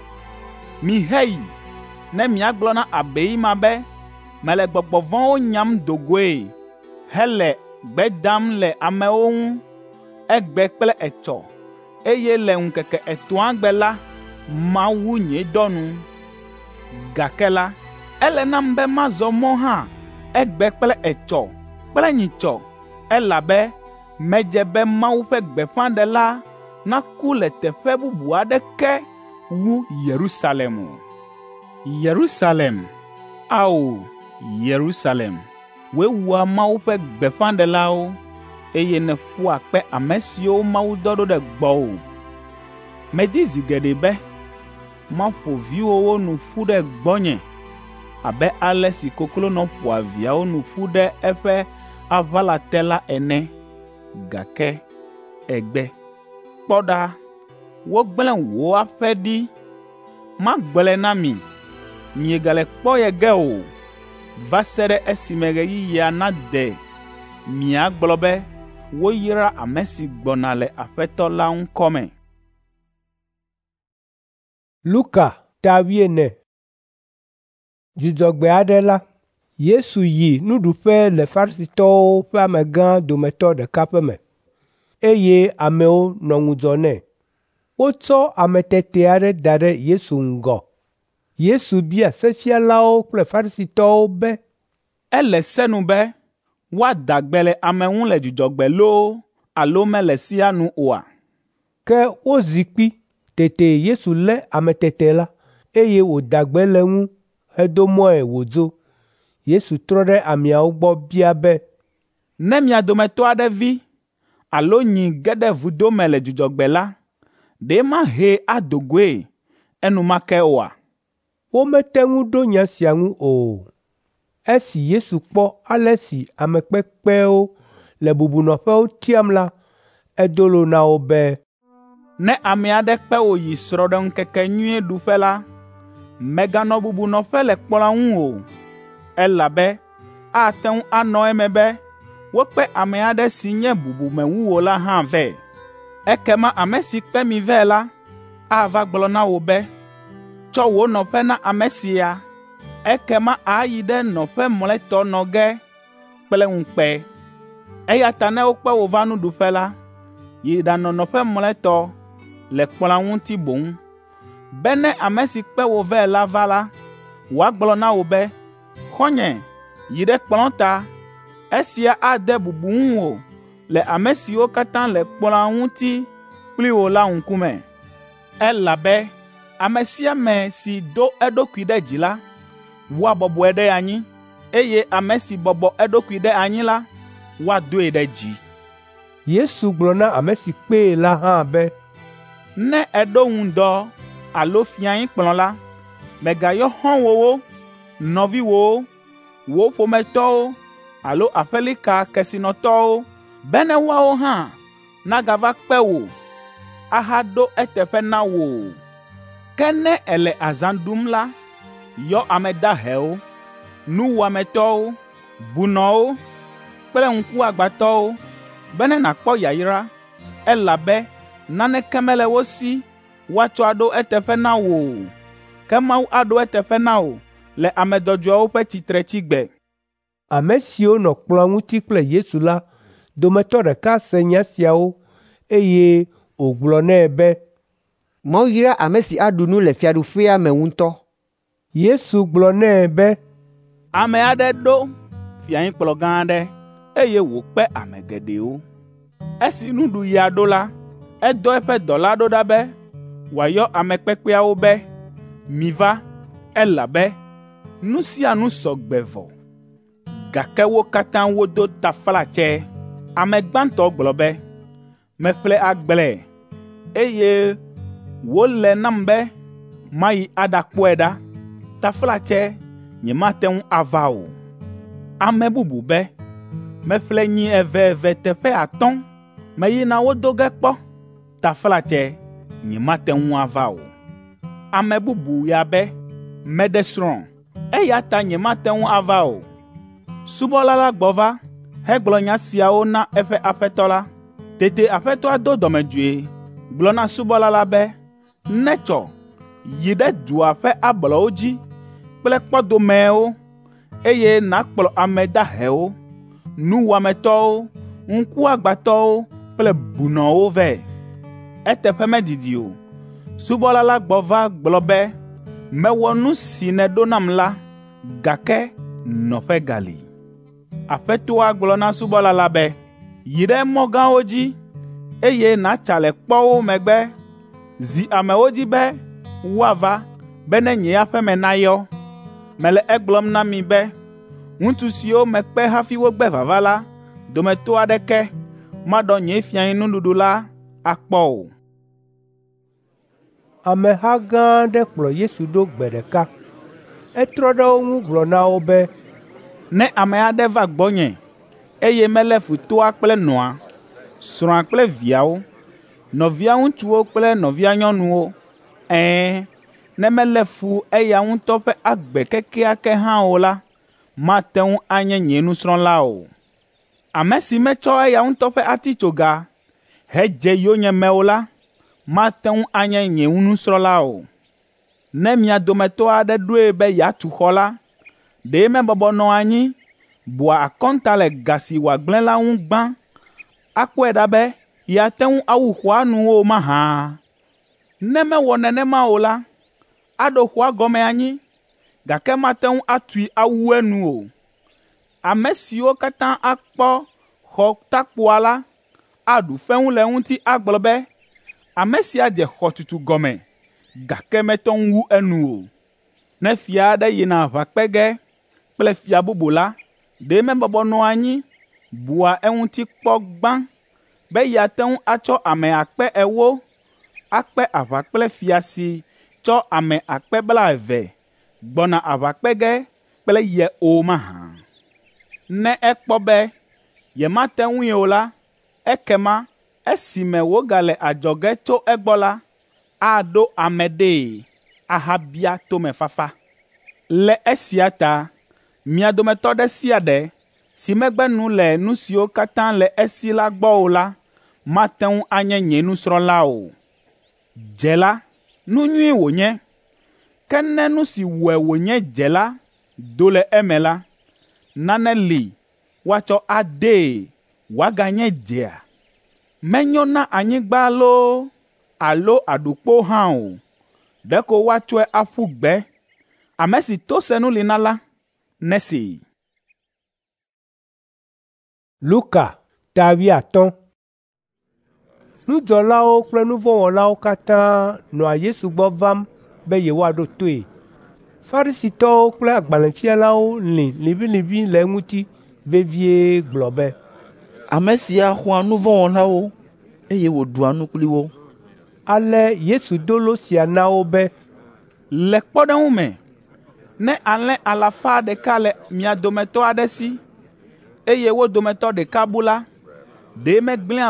Miheyi ne miagblɔ na abei ma be, mele gbɔgbɔ vɔ̃wo nyam do goe, hele gbe dam le amewo ŋu, egbe kple etsɔ, eye le ŋkeke 3 gbe la, mawu nye dɔnu. Gake la, ele nam be mazɔ mɔ hã, egbe kple etsɔ kple nyitsɔ, elabe medze be Mawu ƒe gbeƒãɖela naku le teƒe bubu aɖe ke wu Yerusalem o. Yerusalem, ao, Yerusalem, wewua Mawu ƒe gbeƒãɖelawo, eye neƒu akpe ame siwo Mawu dɔ ɖo ɖe gbɔwò. Medi zi geɖe be maƒo viwòwo nu ƒu ɖe gbɔnye abe ale si koklonɔ ƒoa viawo nu ƒu ɖe eƒe aʋala te la ene, gake egbe. Kpɔ ɖa, wogblẽ wò aƒe ɖi. Magblẽ na mi, miegale kpɔ ye ge o, va se ɖe esime ɣeyiɣia nade miagblɔ be woyra ame si gbɔna le Aƒetɔ la ŋkɔ me. Luka ta 14. Dzudzɔgbe aɖe la, Yesu yi nuɖuƒe le Farisitɔwo ƒe amegã dometɔ ɖeka ƒe me, eye amewo nɔ ŋudzɔ nɛ. Wotsɔ ametete aɖe da ɖe Yesu ŋgɔ. Yesu bia sefialawo kple Farisitɔwo be, ele se nu be woada gbe le ame ŋu le Dzudzɔgbe loo alo mele sia nu oa? Ke wozi kpi. Tete Yesu lé ametete la, eye wòda gbe le ŋu hedo mɔe wòdzo. Yesu trɔ ɖe ameawo gbɔ bia be, ne mia dometɔ aɖe vi alo nyi ge ɖe vudo me le Dzudzɔgbe la, ɖe mahee ado goe enumake oa? Womete ŋu ɖo nya sia ŋu o. Esi Yesu kpɔ ale si ame kpekpewo le bubunɔƒewo tiam la, edolo na wo be, ne ame aɖe kpe wò yi srɔ̃ɖeŋukekenyui ɖuƒe la, meganɔ bubunɔƒe le kplɔ̃a ŋu o, elabe ate ŋu anɔ eme be wokpe ame aɖe si nye bubumewuwò la hã vɛ. Ekema ame si kpe mi vɛ la, ava gblɔ na wò be, tsɔ wò nɔƒe na ame sia, ekema ayi ɖe nɔƒe mlɔetɔ nɔ ge kple ŋukpe. Eya ta ne wokpe wò va nuɖuƒe la, yi ɖanɔ nɔƒe mlɔetɔ le kplɔ̃a ŋuti boŋ, be ne ame si kpe wò vɛ la va la, wòagblɔ na wò be, xɔ̃nye, yi ɖe kplɔ̃ ta. Esia ade bubu ŋuwò le ame siwo katã le kplɔ̃a ŋuti kpli wò la ŋkume. Elabe ame sia ame si do eɖokui ɖe dzi la, woabɔbɔe ɖe anyi, eye ame si bɔbɔ eɖokui ɖe anyi la, woadoe ɖe dzi. Yesu gblɔ na ame si kpee la hã be, ne eɖo ŋudɔ alo fianyikplɔ̃ la, mègayɔ xɔ̃wòwo, nɔviwòwo, wò ƒometɔwo alo aƒelika kesinɔtɔwo, be ne woawo hã nagava kpe wò, ahaɖo eteƒe na wò. Ke ne ele azã ɖum la, yɔ ame dahewo, nuwɔametɔwo, bunɔwo kple ŋkuagbatɔwo, bene nàkpɔ yayra, elabe naneke mele wo si woatsɔ aɖo eteƒe na wò o. Ke Mawu aɖo eteƒe na wò le ame dɔdzɔewo ƒe tsitretsigbe. Ame siwo nɔ kplɔ̃a ŋuti kple Yesu la, dometɔ ɖeka se nya siawo, eye wògblɔ nɛ be, Mawu yra ame si aɖu nu le fiaɖuƒea me ŋutɔ. Yesu gblɔ nɛ be, ame aɖe ɖo fianyikplɔ̃ gã aɖe, eye wòkpe ame geɖewo. Esi nuɖuɣia ɖo la, edɔ eƒe dɔla ɖo ɖa be wòayɔ ame kpekpeawo be, miva, elabe nu sia nu sɔ gbe vɔ. Gake wo katã wodo taflatsɛ. Ame gbãtɔ gblɔ be, meƒle agblẽ, eye wole nam be mayi aɖakpɔe ɖa. Taflatsɛ nyemate ŋu ava o. Ame bubu be, meƒle nyi eve teƒe 5, meyina wo do ge kpɔ. Taflatsɛ nyemate ŋu ava o. Ame bubu ya be, meɖe srɔ̃, eya ta nyemate ŋu ava o. Subɔla la gbɔ va hegblɔ nya siawo na eƒe aƒetɔ la. Tete aƒetɔa do dɔmedzoe, gblɔ na subɔla la be, netsɔ yi ɖe dua ƒe ablɔwo dzi kple kpɔdomewo, eye nàkplɔ ame dahewo, nuwɔametɔwo, ŋkuagbatɔwo kple bunɔwo vɛ. Eteƒe medidi o. Subɔla la gbɔ va gblɔ be, mewɔ nu si nèɖo nam la, gake nɔƒe gali. Aƒetɔa gblɔ na subɔla la be, yi ɖe mɔ gãwo dzi, eye nàtsa le kpɔwo megbe, zi amewo dzi be woava, be ne nye aƒe me nayɔ. Mele egblɔm na mi be, ŋutsu siwo mekpe hafi wogbe vava la, dometɔ aɖeke maɖɔ nye fiae nuɖuɖu la akpɔ o. Ameha gã aɖe kplɔ Yesu ɖo gbe ɖeka. Etrɔ ɖe wo ŋu gblɔ na wo be, ne ame aɖe va gbɔnye, eye melé fu toa kple nɔa, srɔ̃a kple viawo, nɔvia ŋutsuwo kple nɔvia nyɔnuwo, ne melé fu eya ŋutɔ ƒe agbe kekeake hã o la, mate ŋu anye nye nusrɔ̃la o. Ame si metsɔ eya ŋutɔ ƒe atitsoga hedze yonyeme o la, mate ŋu anye nye nusrɔ̃la o. Ne mia dometɔ aɖe ɖoe be yeatu xɔ la, ɖe mebɔbɔ nɔ anyi, bua akɔnta le ga si wòagblẽ la ŋu gbã, akpɔe ɖa be yeate ŋu awu xɔa nuwo mahã? Ne mewɔ nenema o la, aɖo xɔa gɔme anyi, gake mate ŋu atui awu enu o. Ame siwo katã akpɔ xɔ takpoa la, aɖu feŋu le eŋuti agblɔ be, ame sia dze xɔtutu gɔme, gake metɔ ŋu wu enu o. Ne fia aɖe yina aʋa kpe ge kple fia bubu la, ɖe mebɔbɔ nɔ anyi, bua eŋuti kpɔ gbã, be yeate ŋu atsɔ ame 10,000 akpe aʋa kple fia si tsɔ ame 20,000 gbɔna aʋa kpe ge kple ye o mahã? Ne ekpɔ be yemate ŋui o la, ekema esime wogale adzɔge tso egbɔ la, aɖo ame ɖee ahabia tomefafa. Le esia ta, mia dometɔ ɖe sia ɖe si megbe nu le nu siwo katã le esi la gbɔ o la, mate ŋu anye nye nusrɔ̃la o. Dzela, nu nyui wònye, ke ne nu si wɔe wònye dzela do le eme la, nane li woatsɔ adee wòaganye dzea. Menyo na anyigba loo alo aɖukpo hã o, ɖeko woatsɔe aƒu gbe. Ame si to senu li na la, nesee. Luka 15. Nudzɔlawo kple nuvɔ̃wɔlawo katã nɔa Yesu gbɔ vam be yewoaɖo toe. Farisitɔwo kple agbalẽfialawo lĩ liʋĩliʋĩ le eŋuti vevie gblɔ be, ame sia xɔa nuvɔ̃wɔlawo, eye wòɖua nu kpli wo. Ale Yesu do lo sia na wo be, le kpɔɖeŋu me, ne alẽ 100 le mia dometɔ aɖe si, eye wo dometɔ ɖeka bu la, ɖe megblẽa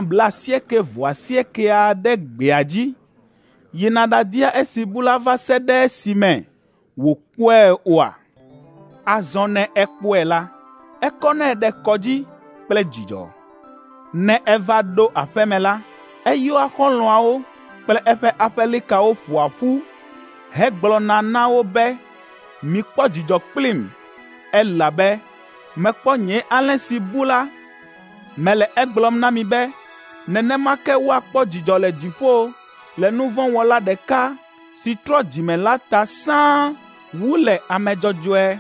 99 ɖe gbea dzi, yina ɖadia esi bu la va se ɖe esime wòkpɔe oa? Azɔ ne ekpɔe la, ekɔnɛ ɖe kɔdzi kple dzidzɔ. Ne eva ɖo aƒe me la, eyɔa xɔlɔ̃awo kple eƒe aƒelikawo ƒoa ƒu hegblɔna na wo be, mikpɔ dzidzɔ kplim, elabe mekpɔ nye alẽ si bu la. Mele egblɔm na mi be, nenema ke woakpɔ dzidzɔ le dziƒo le nu vɔ̃ wɔla ɖeka si trɔ dzime la ta sãa wu le ame dzɔdzɔe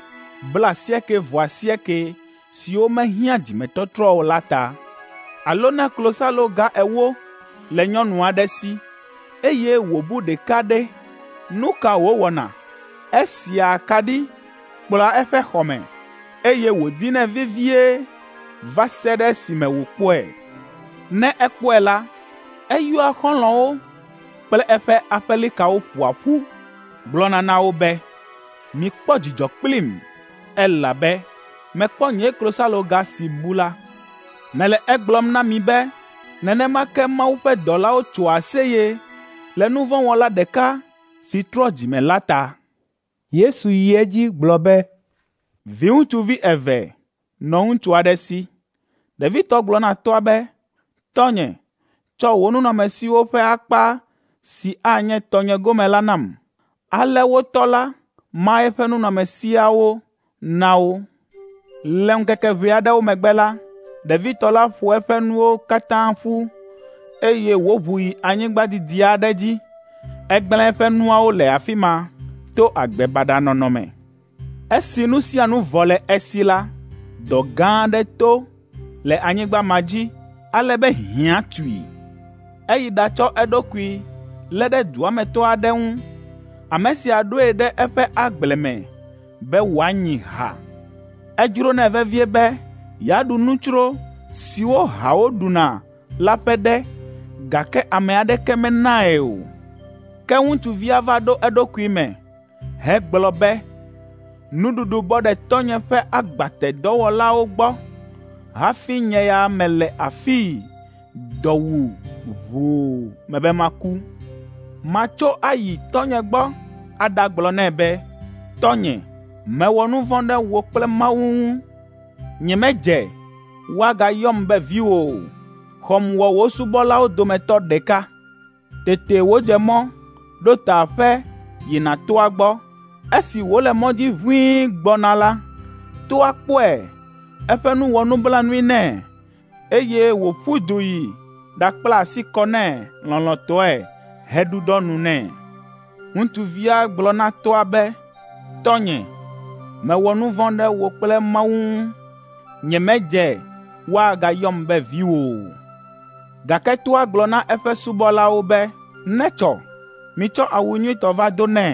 99 siwo mehiã dzimetɔtrɔ o la ta. Alo ne klosaloga 10 le nyɔnu aɖe si, eye wòbu ɖeka ɖe, nu ka wòwɔna? Esia akaɖi kplɔa eƒe xɔme, eye wòdinɛ vevie va se ɖe esime wòkpɔe. Ne ekpɔe la, eyɔa xɔlɔ̃wo kple eƒe aƒelikawo ƒoa ƒu gblɔna na wo be, mikpɔ dzidzɔ kplim, elabe mekpɔ nye klosaloga si bu la. Mele egblɔm na mi be, nenema ke Mawu ƒe dɔlawo tsoa aseye le nu vɔ̃ wɔla ɖeka si trɔ dzime la ta. Yesu yi edzi gblɔ be, viŋutsuvi 2 nɔ ŋutsu aɖe si. Ɖevitɔ gblɔ na tɔa be, tɔnye, tsɔ wò nunɔmesiwo ƒe akpa si anye tɔnye gome la nam. Ale wotɔ la ma eƒe nunɔmesiawo na wo. Le ŋkeke ʋɛ aɖewo megbe la, ɖevitɔ la ƒo eƒe nuwo katã ƒu, eye wòʋu yi anyigba didi aɖe dzi. Egblẽ eƒe nuawo le afi ma to agbebaɖanɔnɔ me. Esi nu sia nu vɔ le esi la, dɔ gã aɖe to le anyigba ma dzi, ale be hiã tui. Eyi ɖatsɔ eɖokui lé ɖe dua me to aɖe ŋu. Ame sia ɖoe ɖe eƒe agble me be wòanyi ha. Edzro nɛ vevie be yeaɖu nutsro siwo hawo ɖuna la ƒe ɖe, gake ame aɖeke menae o. Ke ŋutsuvia va ɖo eɖokui me hegblɔ be, nuɖuɖu bɔ ɖe tɔnye ƒe agbatedɔwɔlawo gbɔ, hafi nye ya mele afii dɔwu ʋuu me be maku. Matso ayi tɔnye gbɔ aɖagblɔ nɛ be, tɔnye, mewɔ nu vɔ̃ ɖe wò kple Mawu ŋu. Nyemedze woagayɔm be viwò o. Xɔm wɔ wò subɔlawo dometɔ ɖeka. Tete wodze mɔ ɖo ta aƒe yina toa gbɔ. Esi wòle mɔ dzi ʋĩi gbɔna la, toa kpɔe, eƒe nu wɔ nublanui nɛ, eye wòƒu du yi ɖakpla asi kɔ nɛ lɔlɔ̃tɔe heɖuɖɔ nu nɛ. Ŋutsuvia gblɔ na toa be, tɔnye, mewɔ nu vɔ̃ ɖe wò kple Mawu ŋu. Nyemedze woagayɔm be viwò o. Gake toa gblɔ na eƒe subɔlawo be, netsɔ, mitsɔ awu nyuitɔ va do nɛ,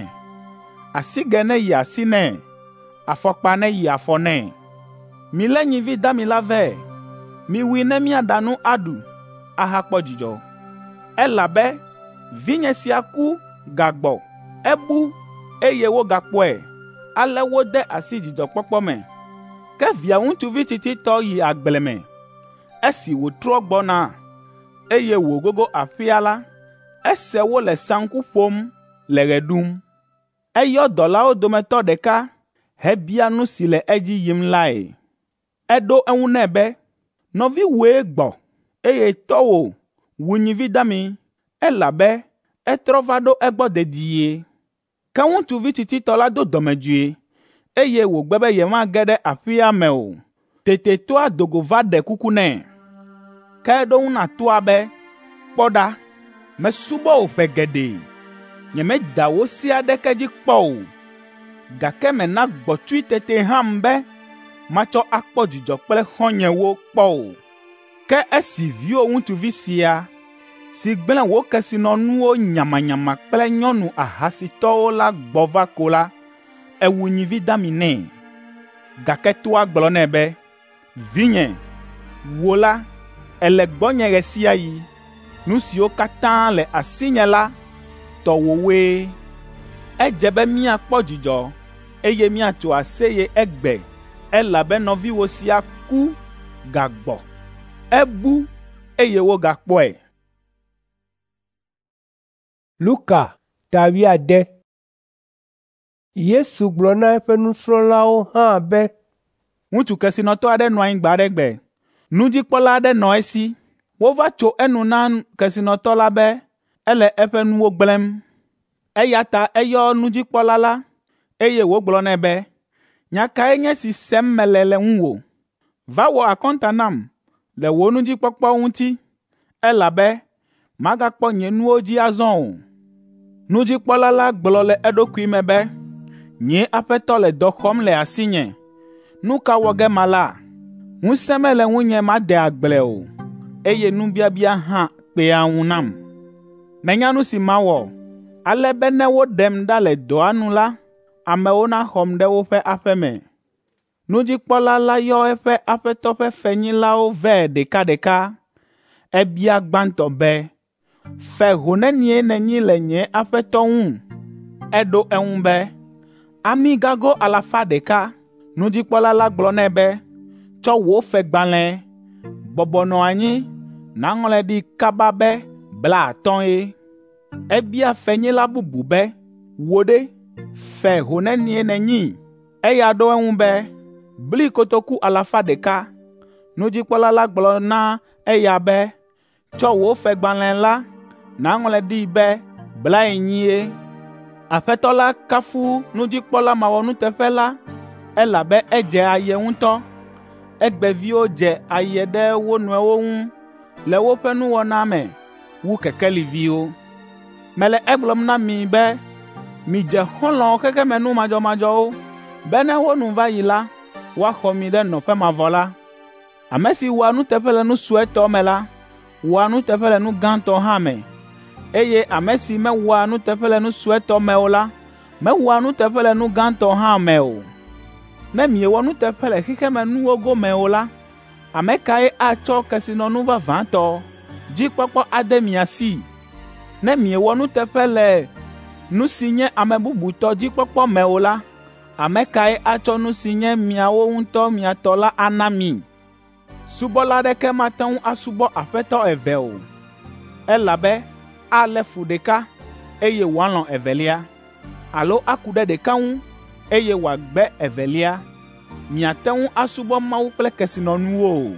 asigɛ ne yi asi nɛ, afɔkpa ne yi afɔ nɛ. Milé nyivi dami la vɛ, miwui ne miaɖa nu aɖu, ahakpɔ dzidzɔ. Elabe vinye sia ku gagbɔ, ebu, eye wogakpɔe, ale wode asi dzidzɔkpɔkpɔ me. Ke via ŋutsuvi tsitsitɔ yi agble me. Esi wòtrɔ gbɔna, eye wògogo aƒea la, ese wole saŋku ƒom le ɣe ɖum. Eyɔ dɔlawo dometɔ ɖeka hebia nu si le edzi yim lae. Eɖo eŋu nɛ be, nɔviwòe gbɔ, eye tɔwò wu nyivi dami, elabe etrɔ va ɖo egbɔ dedie. Ke ŋutsuvi tsitsitɔ la do dɔmedzoe, eye wògbe be yemage ɖe aƒea me o. Tete toa dogo va ɖe kuku nɛ. Ke eɖo ŋu na toa be, kpɔ ɖa, mesubɔ wò ƒe geɖe, nyemeda wò si aɖeke dzi kpɔ o, gake mena gbɔtsui tete ham be matsɔ akpɔ dzidzɔ kple xɔ̃nyewo kpɔ o. Ke esi viwò ŋutsuvi sia, si gblẽ wò kesinɔnuwo nyamanyama kple nyɔnu ahasitɔwo la gbɔ va ko la, ewu nyivi dami nɛ. Gake toa gblɔ nɛ be, vinye, wò la, ele gbɔnye ɣe sia ɣi, nu siwo katã le asinye la, tɔwòwoe. Edze be míakpɔ dzidzɔ, eye míatso aseye egbe, elabe nɔviwò sia ku gagbɔ, ebu, eye wogakpɔe. Luka 10. Yesu gblɔ na eƒe nusrɔ̃lawo hã be, ŋutsu kesinɔtɔ aɖe nɔ anyi gbe aɖe gbe. Nudzikpɔla aɖe nɔ esi. Wova tso enu na kesinɔtɔ la be ele eƒe nuwo gblẽm. Eya ta eyɔ nudzikpɔla la, eye wògblɔ nɛ be, nya kae nye si sem mele le ŋuwò? Va wɔ akɔnta nam le wò nudzikpɔkpɔ ŋuti, elabe magakpɔ nye nuwo dzi azɔ o. Nudzikpɔla la gblɔ le eɖokui me be, nye aƒetɔ le dɔ xɔm le asinye. Nu ka wɔ ge mala? Ŋusẽ mele ŋunye made agble o, eye nubiabia hã kpea ŋu nam. Menya nu si mawɔ, ale be ne woɖem ɖa le dɔa nu la, amewo naxɔm ɖe woƒe aƒe me. Nudzikpɔla la yɔ eƒe aƒetɔ ƒe fenyilawo vɛ ɖekaɖeka. Ebia gbãtɔ be, fe ho nenie nènyi le nye aƒetɔ ŋu? Eɖo eŋu be, ami gago 100. Nudzikpɔla la gblɔ nɛ be, tsɔ wò fegbalẽ, bɔbɔ nɔ anyi, naŋlɔe ɖi kaba be 50. Ebia fenyila bubu be, wò ɖe, fe ho nenie nènyi? Eya ɖo eŋu be, bli kotoku 100. Nudzikpɔla la gblɔ na eya be, tsɔ wò fegbalẽ la, naŋlɔe ɖi be 80. Aƒetɔ la kafu nudzikpɔla mawɔnuteƒe la, elabe edze aye ŋutɔ. Egbeviwo dze aye ɖe wo nɔewo ŋu le woƒe nuwɔna me wu kekeliviwo. Mele egblɔm na mi be, midze xɔlɔ̃ xexemenu madzɔmadzɔwo, be ne wo nu va yi la, woaxɔ mi ɖe nɔƒe mavɔ la. Ame si wɔa nuteƒe le nu suetɔ me la, wɔa nuteƒe le nu gãtɔ hã me, eye ame si mewɔa nuteƒe le nu suetɔ me o la, mewɔa nuteƒe le nu gãtɔ hã me o. Ne miewɔ nuteƒe le xexemenuwo gome o la, ame kae atsɔ kesinɔnu vavãtɔ dzikpɔkpɔ ade mia si, ne miewɔ nuteƒe le nu si nye ame bubu tɔ dzikpɔkpɔ me o la, ame kae atsɔ nu si nye miawo ŋutɔ miatɔ la ana mi? Subɔla aɖeke mate ŋu asubɔ aƒetɔ eve o, elabe alé fu ɖeka eye wòalɔ̃ evelia, alo aku ɖe ɖeka ŋu eye wòagbe evelia. Miate ŋu asubɔ Mawu kple kesinɔnuwo o.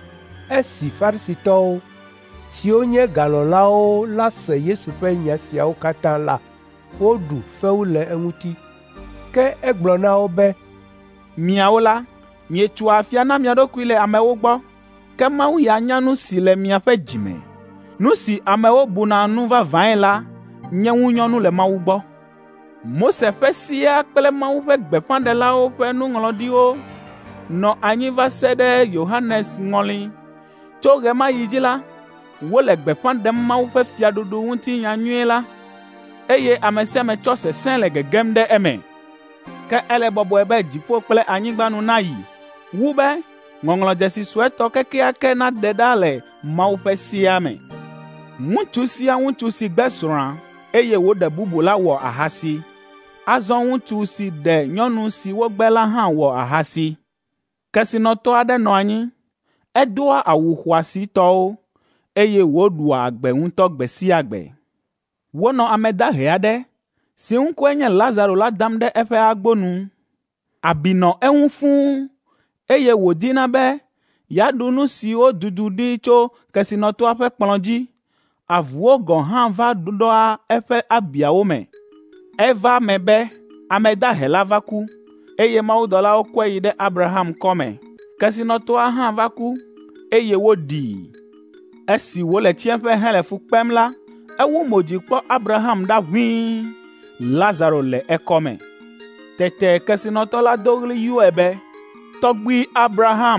Esi Farisitɔwo siwo nye galɔ̃lawo la se Yesu ƒe nya siawo katã la, woɖu fewu le eŋuti. Ke egblɔ na wo be, miawo la, mietsoa afia na mia ɖokui le amewo gbɔ, ke Mawu ya nya nu si le miaƒe dzime. Nu si amewo buna nu vavãe la nye ŋunyɔnu le Mawu gbɔ. Mose ƒe sia kple Mawu ƒe gbeƒãɖelawo ƒe nuŋlɔɖiwo nɔ anyi va se ɖe Yohanes ŋɔli. Tso ɣe ma ɣi dzi la, wole gbeƒã ɖem Mawu ƒe fiaɖuɖu ŋuti nyanyuie la, eye ame sia ame tsɔ sesẽ le gegem ɖe eme. Ke ele bɔbɔe be dziƒo kple anyigba nu nayi, wu be ŋɔŋlɔ dzesi suetɔ kekeake naɖe ɖa le Mawu ƒe sia me. Ŋutsu sia ŋutsu si gbe srɔ̃a, eye wòɖe bubu la wɔ ahasi. Azɔ ŋutsu si ɖe nyɔnu si wogbe la hã wɔ ahasi. Kesinɔtɔ aɖe nɔ anyi, edoa awu xɔasitɔwo, eye wòɖua agbe ŋutɔ gbe sia gbe. Wonɔ ame dahe aɖe si ŋkɔe nye Lazaro la dam ɖe eƒe agbonu. Abi nɔ eŋu fũu, eye wòdina be yeaɖu nu siwo dudu ɖi tso kesinɔtɔa ƒe kplɔ̃ dzi. Avuwo gɔ̃ hã va ɖoa eƒe abiawo me. Eva me be ame dahe la va ku, eye mawudɔlawo kɔe yi ɖe Abraham kɔme. Kesinɔtɔa hã va ku, eye woɖii. Esi wòle tsiẽƒe hele fu kpem la, ewu mo dzi kpɔ Abraham ɖa ʋĩi, Lazaro le ekɔme. Tete kesinɔtɔ la do ɣli yɔe be, tɔgbui Abraham,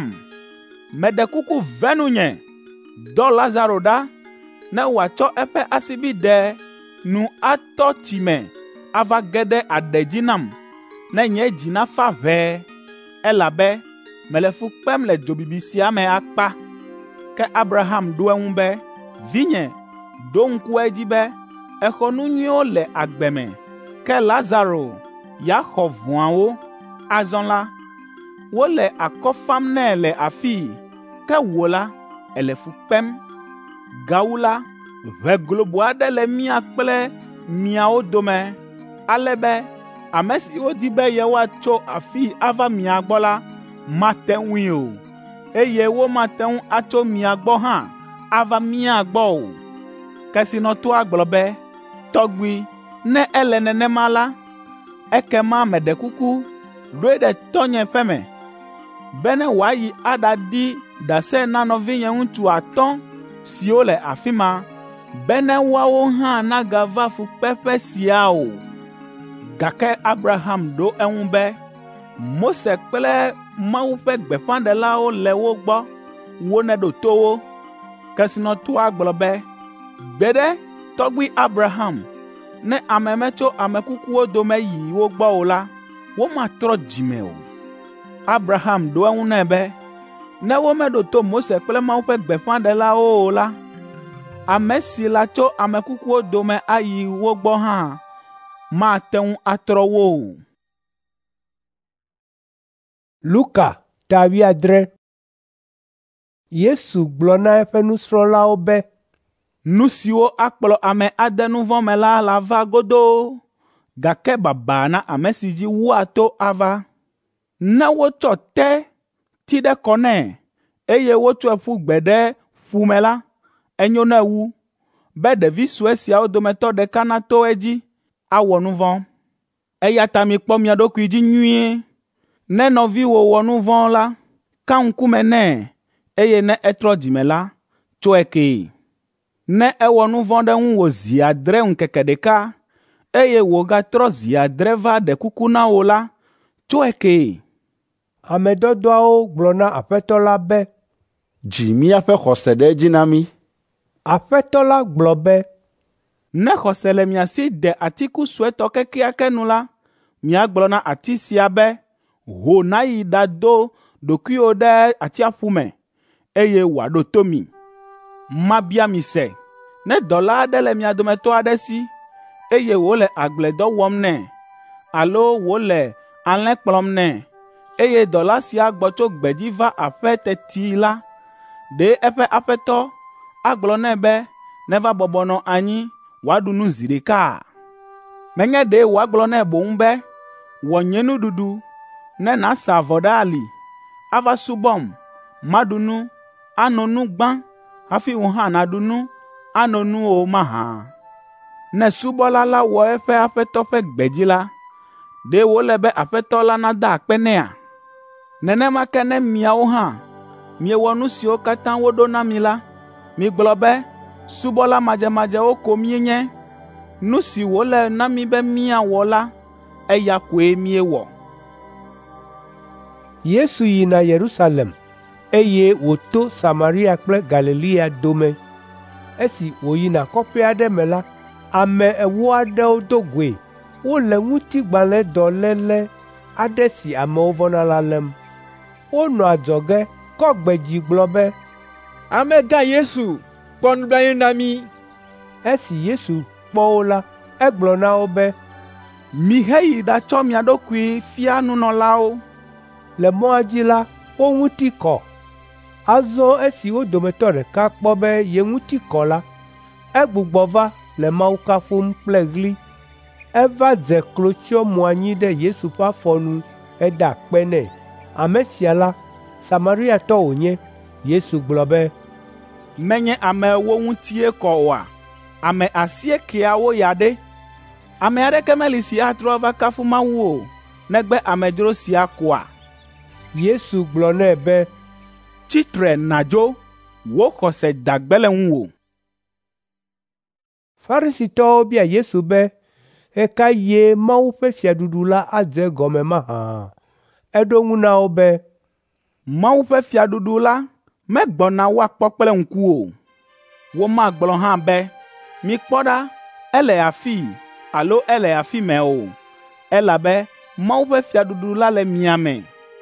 meɖe kuku ve nunye, dɔ Lazaro ɖa, ne wòatsɔ eƒe asibidɛ nu atɔ tsi me ava ge ɖe aɖe dzi nam, ne nye dzi nafa ʋɛɛ, elabe mele fu kpem le dzobibi sia me akpa. Ke Abraham ɖo eŋu be, vinye, ɖo ŋku edzi be exɔ nu nyuiwo le agbe me, ke Lazaro ya xɔ vɔ̃awo. Azɔ la, wole akɔ fam nɛ le afii, ke wò la, ele fu kpem. Gawu la, ʋe globo aɖe le mía kple miawo dome, ale be ame siwo di be yewoatso afii ava mia gbɔ la, mate ŋui o, eye womate ŋu atso mia gbɔ hã ava mía gbɔ o. Kesinɔtɔa gblɔ be, tɔgbui, ne ele nenema la, ekema meɖe kuku, ɖoe ɖe tɔnye ƒe me, be ne wòayi aɖaɖi ɖase na nɔvinye ŋutsu 5 siwo le afi ma, be ne woawo hã nagava fukpeƒe sia o. Gake Abraham ɖo eŋu be, Mose kple Mawu ƒe gbeƒãɖelawo le wo gbɔ, woneɖo to wo. Kesinɔtɔa gblɔ be, gbeɖe, tɔgbui Abraham, ne ame metso ame kukuwo dome yi wo gbɔ o la, womatrɔ dzime o. Abraham ɖo eŋu nɛ be, ne womeɖo to Mose kple Mawu ƒe gbeƒãɖelawo o la, ame si la tso ame kukuwo dome ayi wo gbɔ hã mate ŋu atrɔ wo o. Luka 17. Yesu gblɔ na eƒe nusrɔ̃lawo be, nu siwo akplɔ ame ade nu vɔ̃ me la va godoo, gake baba na ame si dzi wua to ava. Ne wotsɔ te ti ɖe kɔ nɛ, eye wotsɔe ƒu gbe ɖe ƒu me la, enyo ne wu be ɖevi sue siawo dometɔ ɖeka nato edzi awɔ nu vɔ̃. Eya ta mikpɔ mia ɖokui dzi nyuie. Ne nɔviwò wɔ nu vɔ̃ la, ka ŋkume nɛ, eye ne etrɔ dzime la, tsɔe kee. Ne ewɔ nu vɔ̃ ɖe ŋuwò zi 7 ŋkeke ɖeka, eye wògatrɔ zi 7 va ɖe kuku na wò la, tsɔe kee. Ame dɔdɔawo gblɔ na Aƒetɔ la be, dzi míaƒe xɔse ɖe edzi na mí. Aƒetɔ la gblɔ be, ne xɔse le mia si de atiku suetɔ kekeake nu la, míagblɔ na ati sia be, ho nayi ɖado ɖokuiwò ɖe atsiaƒu me, eye wòaɖo to mi. Mabia mi se, ne dɔla aɖe le mia dometɔ aɖe si, eye wòle agbledɔ wɔm nɛ, alo wòle alẽ kplɔm nɛ, eye dɔla sia gbɔ tso gbedzi va aƒe teti la, ɖe eƒe aƒetɔ agblɔ nɛ be neva bɔbɔnɔ anyi wòaɖu nu zi ɖeka? Menye ɖe wòagblɔ nɛ boŋ be wɔ nye nuɖuɖu, ne nàsa avɔ ɖe ali, ava subɔm, maɖu nu, ano nu gbã, hafi wò hã nàɖu nu, ano nu o mahã? Ne subɔla la wɔ eƒe aƒetɔ ƒe gbedzi la, ɖe wòle be aƒetɔ la nada akpe nɛa? Nenema ke ne miawo hã miewɔ nu siwo katã woɖo na mi la, migblɔ be subɔla madzemadzewo ko míenye. Nu si wòle na mi be míawɔ la, eya koe míewɔ. Yesu yina Yerusalem, eye wòto Samaria kple Galilea dome. Esi wòyina kɔƒe aɖe me la, ame 10 aɖewo do goe. Wole ŋutigbalẽdɔ léle aɖe si amewo vɔ̃na la lém. Wonɔ adzɔge kɔ gbe dzi gblɔ be, Amegã Yesu, kpɔ nublanui na mí. Esi Yesu kpɔ wo la, egblɔ na wo be, miheyi ɖatsɔ mia ɖokui fia nunɔlawo. Le mɔa dzi la, wo ŋuti kɔ. Azɔ esi wo dometɔ ɖeka kpɔ be ye ŋuti kɔ la, egbugbɔ va le Mawu kafum kple ɣli. Eva dze klo tsyɔ mo anyi ɖe Yesu ƒe afɔ nu heda akpe nɛ. Ame sia la, Samariatɔ wònye. Yesu gblɔ be, menye ame wo ŋutie kɔ oa? Ame 90 ya ɖe? Ame aɖeke meli si atrɔ va kafu Mawu o, negbe amedzro sia koa? Yesu gblɔ nɛ be, tsitre nàdzo, wò xɔse dagbe le ŋuwò. Farisitɔwo bia Yesu be, ɣe ka ye Mawu ƒe fiaɖuɖu la adze gɔme mahã? Eɖo ŋu na wo be, Mawu ƒe fiaɖuɖu la megbɔna woakpɔ kple ŋku o. Womagblɔ hã be, mikpɔ ɖa, ele afii, alo ele afi me o, elabe Mawu ƒe fiaɖuɖu la le mia me.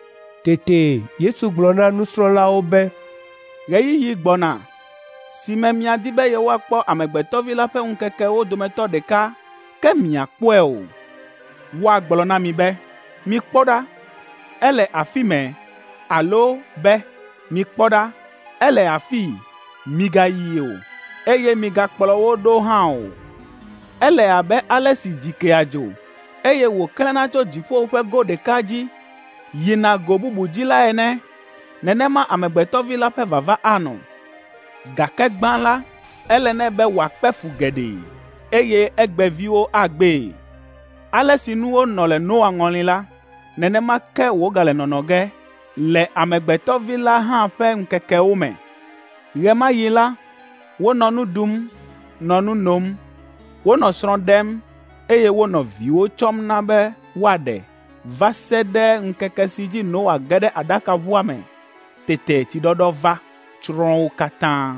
Tete Yesu gblɔ na nusrɔ̃lawo be, ɣeyiɣi gbɔna si me miadi be yewoakpɔ Amegbetɔvi la ƒe ŋkekewo dometɔ ɖeka, ke miakpɔe o. Woagblɔ na mi be, mikpɔ ɖa, ele afi me, alo be, mikpɔ ɖa, ele afii, migayi o, eye migakplɔ wo ɖo hã o. Ele abe ale si dzikea dzo, eye wòklẽna tso dziƒo ƒe go ɖeka dzi yina go bubu dzi la ene, nenema Amegbetɔvi la ƒe vava anɔ. Gake gbã la, ele nɛ be wòakpe fu geɖe, eye egbeviwo agbee. Ale si nuwo nɔ le Noa ŋɔli la, nenema ke wògale nɔnɔ ge le Amegbetɔvi la hã ƒe ŋkekewo me. Ɣe ma ɣi la, wonɔ nu ɖum, nɔ nu nom, wonɔ srɔ̃ ɖem, eye wonɔ viwo tsɔm na be woaɖe, va se ɖe ŋkeke si dzi Noa ge ɖe aɖakaʋua me. Tete tsiɖɔɖɔ va tsrɔ̃ wo katã.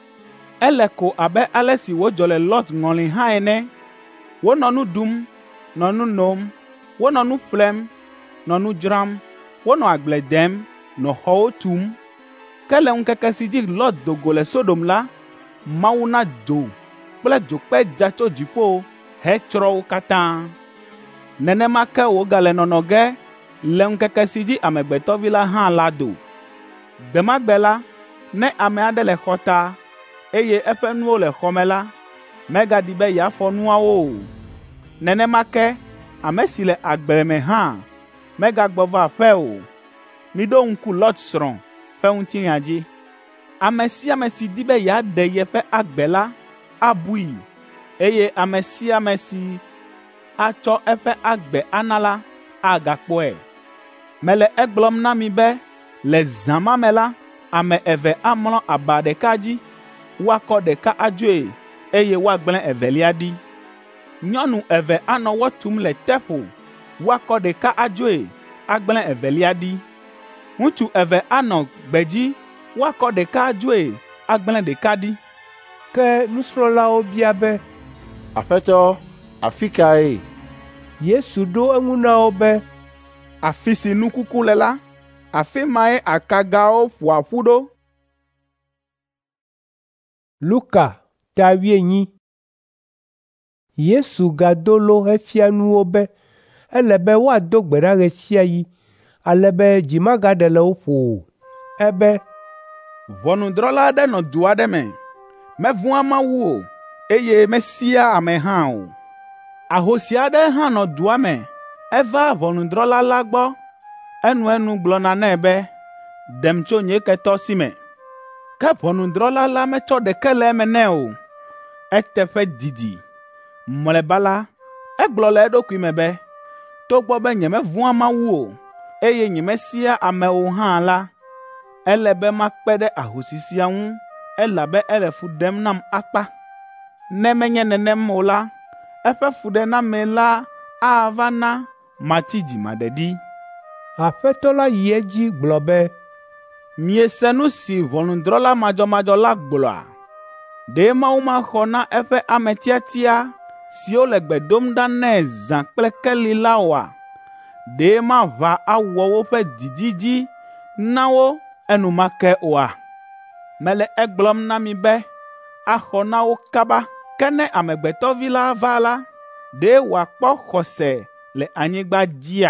Ele ko abe ale si wodzɔ le Lot ŋɔli hã ene. Wonɔ nu ɖum, nɔ nu nom, wonɔ nu ƒlem, nɔ nu dzram, wonɔ agble dem, nɔ xɔwo tum. Ke le ŋkeke si dzi Lot do go le Sodom la, Mawu na dzo kple dzokpe dza tso dziƒo hetsrɔ̃ wo katã. Nenema ke wògale nɔnɔ ge le ŋkeke si dzi Amegbetɔvi la hã la do. Gbe ma gbe la, ne ame aɖe le xɔta, eye eƒe nuwo le xɔme la, megadi be yeafɔ nuawo o. Nenema ke, ame si le agble me hã megagbɔ va aƒe o. Miɖo ŋku Lot srɔ̃ ƒe ŋutilã dzi. Ame sia ame si di be yeaɖe yeƒe agbe la, abui, eye ame sia ame si atsɔ eƒe agbe ana la, agakpɔe. Mele egblɔm na mi be, le zã ma me la, ame 2 amlɔ aba ɖeka dzi, woakɔ ɖeka adzoe, eye woagblẽ evelia ɖi. Nyɔnu 2 anɔ wɔ tum le teƒo, woakɔ ɖeka adzoe, agblẽ evelia ɖi. Ŋutsu 2 anɔ gbedzi, woakɔ ɖeka adzoe, agblẽ ɖeka ɖi. Ke nusrɔ̃lawo bia be, Aƒetɔ, afi kae? Yesu ɖo eŋu na wo be, afi si nukuku le la, afi mae akagawo ƒoa ƒu ɖo. Luka ta 8. Yesu gado lo hefia nuwo be ele be woado gbe ɖa ɣe sia ɣi, ale be dzi magaɖe le wo ƒo o. Ebe ʋɔnudrɔ̃la aɖe nɔ du aɖe me, mevɔ̃a Mawu o, eye mesia ame hã o. Ahosi aɖe hã nɔ dua me, eva ʋɔnudrɔ̃la la gbɔ, enu gblɔna nɛ be, ɖem tso nye ketɔ si me. Ke ʋɔnudrɔ̃la la metsɔ ɖeke le eme nɛ o. Eteƒe didi. Mlɔeba la, egblɔ le eɖokui me be, togbɔ be nyemevɔ̃a Mawu o, eye nyemesia amewo hã la, ele be makpe ɖe ahosi sia ŋu, elabe ele fu ɖem nam akpa. Ne menye nenem o la, eƒe fuɖename la ava na mati dzimaɖeɖi. Aƒetɔ la yi edzi gblɔ be, miese nu si ʋɔnudrɔ̃la madzɔmadzɔ la gblɔa? Ɖe Mawu maxɔ na eƒe ame tiatia siwo le gbe dom ɖa nɛ zã kple keli la oa? Ɖe maʋã awɔ woƒe didi dzi na wo enumake oa? Mele egblɔm na mi be, axɔ na wo kaba. Ke ne Amegbetɔ Vi la va la, ɖe wòakpɔ xɔse le anyigba dzia?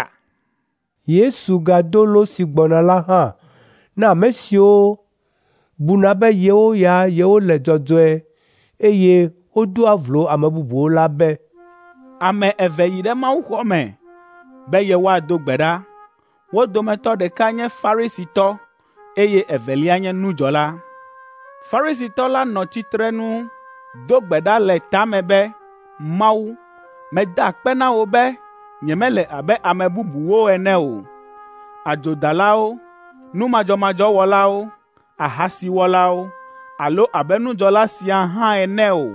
Yesu gado lo si gbɔna la hã na ame siwo buna be yewo ya yewole dzɔdzɔe, eye wodoa vlo ame bubuwo la be, ame eve yi ɖe Mawuxɔ me be yewoado gbe ɖa. Wo dometɔ ɖeka nye Farisitɔ, eye evelia nye nudzɔla. Farisitɔ la nɔ tsitrenu do gbe ɖa le tame be, Mawu, meda akpe na wò be nyemele abe ame bubuwo ene o, adzodalawo, numadzɔmadzɔwɔlawo, ahasiwɔlawo, alo abe nudzɔla sia hã ene o.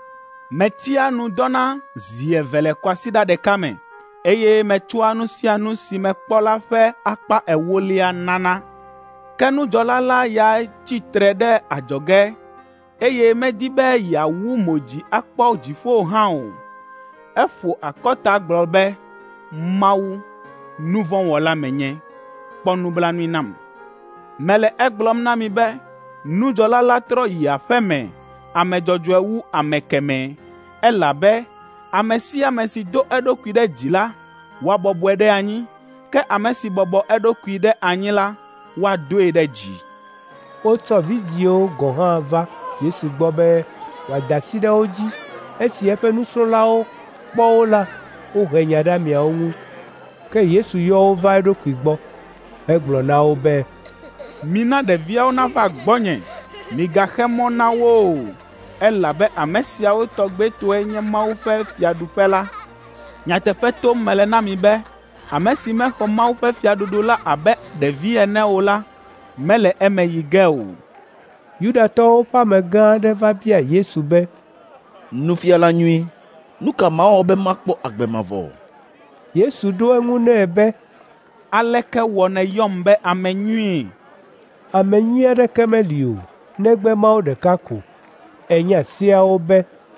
Metia nu dɔna zi eve le kɔasiɖa ɖeka me, eye metsɔa nu sia nu si mekpɔ la ƒe akpa ewolia nana. Ke nudzɔla la ya tsitre ɖe adzɔge, eye medi be yeawu mo dzi akpɔ dziƒo hã o. Eƒo akɔta gblɔ be, Mawu, nu vɔ̃ wɔla menye, kpɔ nublanui nam. Mele egblɔm na mi be, nudzɔla la trɔ yi aƒe me ame dzɔdzɔe wu ame kemɛ, elabe ame sia ame si do eɖokui ɖe dzi la, woabɔbɔe ɖe anyi, ke ame si bɔbɔ eɖokui ɖe anyi la, woadoe ɖe dzi. Wotsɔ vidzĩwo gɔ̃ hã va Yesu gbɔ be wòada asi ɖe wo dzi. Esi eƒe nusrɔ̃lawo kpɔ wo la, wohe nya ɖe ameawo ŋu. Ke Yesu yɔ wo va eɖokui gbɔ, hegblɔ na wo be, mina ɖeviawo nava gbɔnye, migaxe mɔ na wo o, elabe ame siawo tɔgbetoe nye Mawu ƒe fiaɖuƒe la. Nyateƒe tom mele na mi be, ame si mexɔ Mawu ƒe fiaɖuɖu la abe ɖevi ene o la, mele eme yi ge o. Yudatɔwo ƒe amegã aɖe va bia Yesu be, Nufiala nyui, nu ka mawɔ be makpɔ agbe mavɔ? Yesu ɖo eŋu nɛ be, aleke wɔ nèyɔm be ame nyui? Ame nyui aɖeke meli o, negbe Mawu ɖeka ko. Enya seawo be,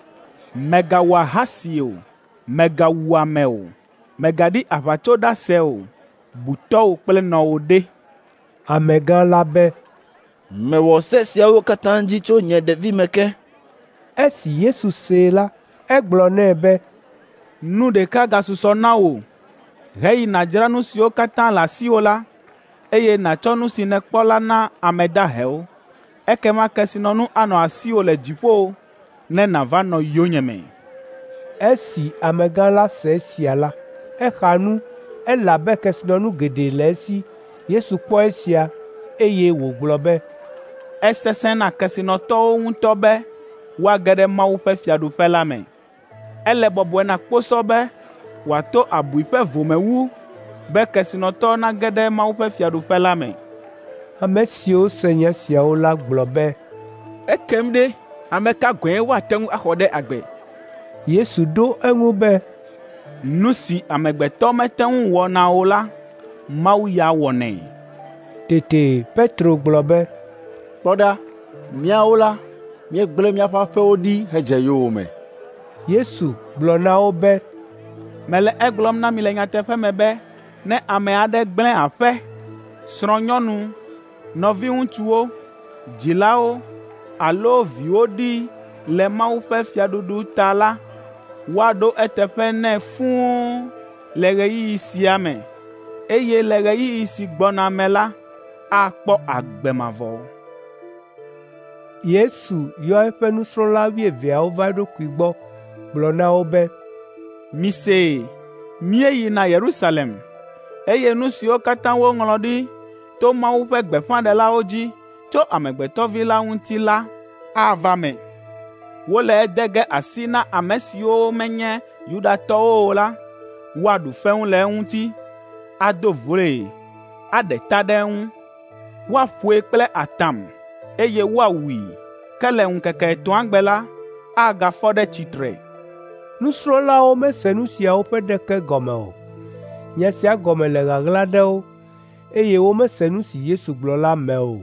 mègawɔ ahasi o, mègawu ame o, mègaɖi aʋatsoɖase o, bu tɔwò kple nɔwò ɖe. Amegã la be, mewɔ se siawo katã dzi tso nye ɖevi me ke. Esi Yesu see la, egblɔ nɛ be, nu ɖeka gasusɔ na wò. Heyi nàdzra nu siwo katã le asiwò la, eye nàtsɔ nu si nèkpɔ la na ame dahewo. Ekema kesinɔnu anɔ asiwò le dziƒo, ne nàva nɔ yonyeme. Esi amegã la se esia la, exa nu, elabe kesinɔnu geɖe le esi. Yesu kpɔ esia, eye wògblɔ be, esesẽ na kesinɔtɔwo ŋutɔ be woage ɖe Mawu ƒe fiaɖuƒe la me. Ele bɔbɔe na kposɔ be wòato abui ƒe vomewu be kesinɔtɔ nage ɖe Mawu ƒe fiaɖuƒe la me. Ame siwo se nya siawo la gblɔ be, ekem ɖe ame ka gɔ̃e woate ŋu axɔ ɖe agbe? Yesu ɖo eŋu be, nu si amegbetɔ mete ŋu wɔ na o la, Mawu ya wɔnɛ. Tete Petro gblɔ be, kpɔ ɖa, míawo la, míegblẽ míaƒe aƒewo ɖi hedze yowòme. Yesu gblɔ na wo be, mele egblɔm na mi le nyateƒe me be, ne ame aɖe gblẽ aƒe, srɔ̃nyɔnu, nɔviŋutsuwo, dzilawo, alo viwo ɖi le Mawu ƒe fiaɖuɖu ta la, woaɖo eteƒe nɛ fũu le ɣeyiɣi sia me, eye le ɣeyiɣi si gbɔna me la, akpɔ agbe mavɔ. Yesu yɔ eƒe nusrɔ̃la 12 va eɖokui gbɔ gblɔ na wo be, Mise, míeyina Yerusalem, eye nu siwo katã woŋlɔ ɖi to Mawu ƒe gbeƒãɖelawo dzi tso Amegbetɔ Vi la ŋuti la ava me. Wole ede ge asi na ame siwo menye Yudatɔwo o la, woaɖu feŋu le eŋuti, ado vloe, aɖe ta ɖe eŋu, woaƒoe kple atam, eye woawui, ke le ŋkeke 3 gbe la, agafɔ ɖe tsitre. Nusrɔ̃lawo mese nu siawo ƒe ɖeke gɔme o. Nya sia gɔme le ɣaɣla ɖe wo, eye womese nu si Yesu gblɔ la me o.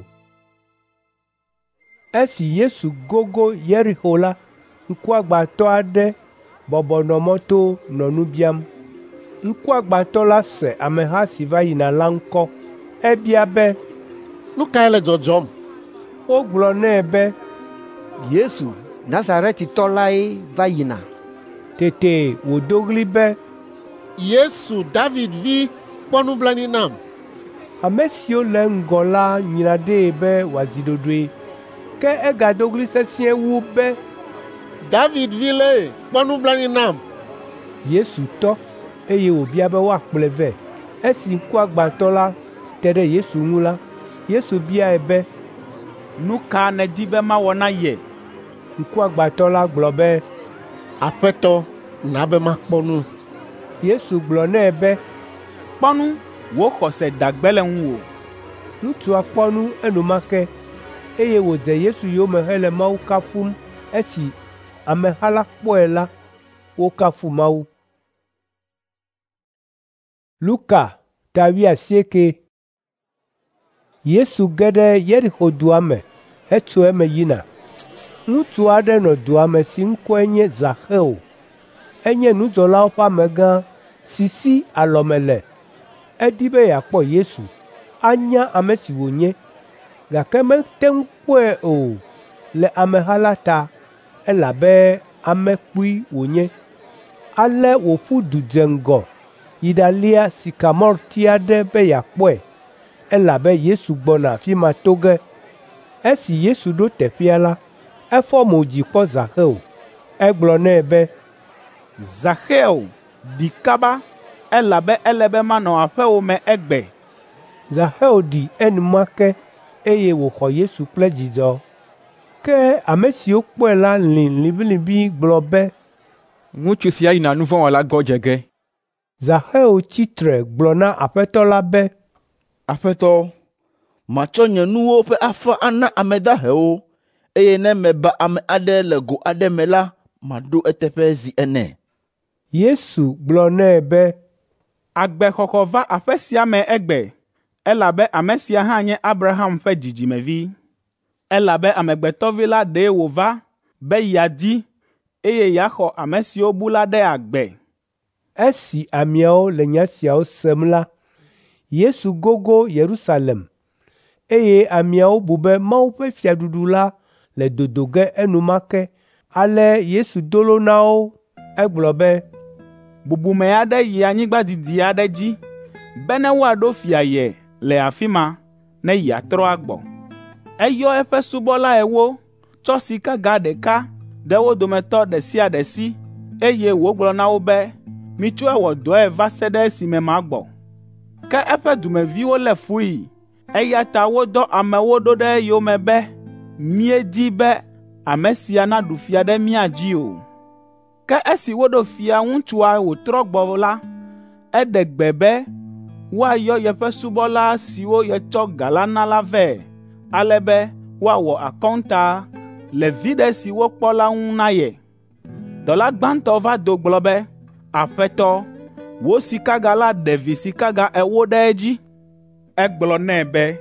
Esi Yesu gogo Yeriko la, ŋkuagbãtɔ aɖe bɔbɔ nɔ mɔto nɔ nu biam. Ŋkuagbãtɔ la se ameha si va yina la ŋkɔ. Ebia be, Nu kae le dzɔdzɔm? Wogblɔ nɛ be, Yesu, Nazaretitɔ lae va yina. Tete wòdo ɣli be, Yesu, David vi, kpɔ nublanui nam. Ame siwo le ŋgɔ la nyra ɖee be wòazi ɖoɖoe, ke egado ɣli sesĩe wu be, David vi le, kpɔ nublanui nam. Yesu tɔ, eye wòbia be woakplɔe vɛ. Esi ŋkuagbãtɔ la te ɖe Yesu ŋu la, Yesu biae be, Nu ka nèdi be mawɔ na ye? Ŋkuagbãtɔ la gblɔ be, Aƒetɔ, na be makpɔ nu. Yesu gblɔ nɛ be, Kpɔ nu, wò xɔse da gbe le ŋuwò. Ŋutsua kpɔ nu enumake, eye wòdze Yesu yome hele Mawu kafum. Esi ameha la kpɔe la, wokafu Mawu. Luka 19. Yesu ge ɖe Yeriko dua me hetso eme yina. Ŋutsu aɖe nɔ dua me si ŋkɔe nye Zaxeo. Enye nudzɔlawo ƒe amegã si si alɔme le. Edi be yeakpɔ Yesu, anya ame si wònye, gake mete ŋu kpɔe o le ameha la ta, elabe ame kpui wònye. Ale wòƒu du dze ŋgɔ yi ɖalia sikamɔrti aɖe be yeakpɔe, elabe Yesu gbɔna afi ma to ge. Esi Yesu ɖo teƒea la, efɔ mo dzi kpɔ Zaxeo. Egblɔ nɛ be, Zaxeo, ɖi kaba, elabe ele be manɔ aƒewò me egbe. Zaxeo ɖi enumake, eye wòxɔ Yesu kple dzidzɔ. Ke ame siwo kpɔe la lĩ liʋĩliʋĩ gblɔ be, Ŋutsu sia yina nu vɔ̃ wɔla gbɔ dze ge. Zaxeo tsitre gblɔ na Aƒetɔ la be, Aƒetɔ, matsɔ nye nuwo ƒe afã ana ame dahewo, eye ne meba ame aɖe le go aɖe me la, maɖo eteƒe zi 4. Yesu gblɔ nɛ be, Agbexɔxɔ va aƒe sia me egbe, elabe ame sia hã nye Abraham ƒe dzidzimevi. Elabe Amegbetɔ Vi la ɖee wòva be yeadi, eye yeaxɔ ame siwo bu la ɖe agbe. Esi ameawo le nya siawo sem la, Yesu gogo Yerusalem, eye ameawo bu be Mawu ƒe fiaɖuɖu la le dodo ge enumake. Ale Yesu dolo na wo. Egblɔ be, Bubume aɖe yi anyigba didi aɖe dzi, be ne woaɖo fia ye le afi ma, ne yeatrɔ agbɔ. Eyɔ eƒe subɔla ewo, tsɔ sikaga ɖeka de wo dometɔ ɖe sia ɖe si, eye wògblɔ na wo be, mitsoe wɔ dɔe va se ɖe esime magbɔ. Ke eƒe dumeviwo lé fui, eya ta wodɔ amewo ɖo ɖe eyome be, míedi be ame sia naɖu fia ɖe mía dzi o. Ke esi woɖo fia ŋutsua wòtrɔ gbɔ la, eɖe gbe be woayɔ yeƒe subɔla siwo yetsɔ ga la na la vɛ, ale be woawɔ akɔnta le viɖe si wokpɔ la ŋu na ye. Dɔla gbãtɔ va do gblɔ be, Aƒetɔ, wò sikaga la ɖe vi sikaga ewo ɖe edzi. Egblɔ nɛ be,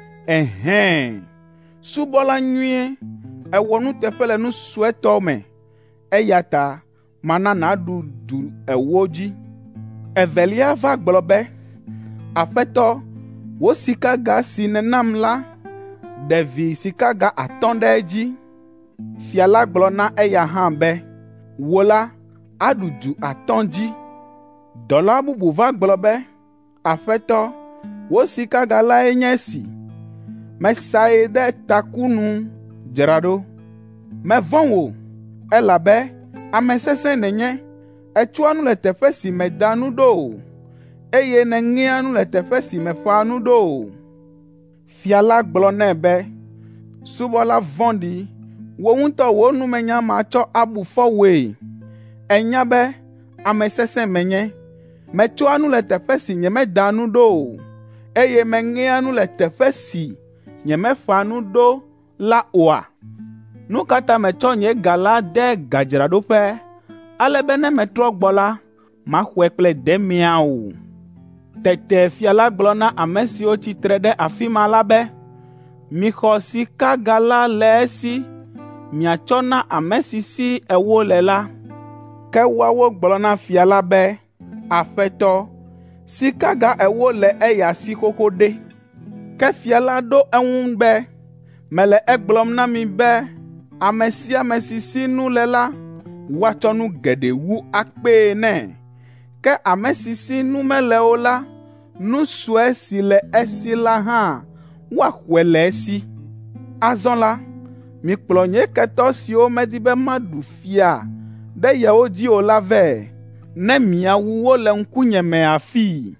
Ɛhɛ̃, subɔla nyuie, ewɔ nuteƒe le nu suetɔ me, eya ta mana nàɖu du ewo dzi. Evelia va gblɔ be, Aƒetɔ, wò sikaga si nènam la ɖe vi sikaga 5 ɖe edzi. Fia la gblɔ na eya hã be, wò la, aɖu du 5 dzi. Dɔla bubu va gblɔ be, Aƒetɔ, wò sikaga lae nye esi. Mesae ɖe takunu dzra ɖo. Mevɔ̃ wò, elabe ame sesẽ nènye. Etsɔa nu le teƒe si meda nu ɖo o, eye nèŋea nu le teƒe si meƒãa nu ɖo o. Fia la gblɔ nɛ be, subɔla vɔ̃ɖi, wò ŋutɔ wò numenya matsɔ abu fɔ wòe. Ènya be ame sesẽ menye. Metsɔa nu le teƒe si nyemeda nu ɖo o, eye meŋea nu le teƒe si nyemeƒã nu ɖo la oa? Nu ka ta metsɔ nye ga la de gadzraɖoƒe, ale be ne metrɔ gbɔ la, maxɔe kple demia o? Tete fia la gblɔ na ame siwo tsitre ɖe afi ma la be, mixɔ sikaga la le esi, miatsɔ na ame si si ewo le la. Ke woawo gblɔ na fia la be, Aƒetɔ, sikaga ewo le eya si xoxo ɖe. Ke fia la ɖo eŋu be, mele egblɔm na mi be, ame sia ame si si nu le la, woatsɔ nu geɖe wu akpee nɛ. Ke ame si si nu mele o la, nu sue si le esi la hã, woaxɔe le esi. Azɔ la, mikplɔ nye ketɔ siwo medi be maɖu fia ɖe yewo dzi o la vɛ, ne miawu wo le ŋkunye me afii.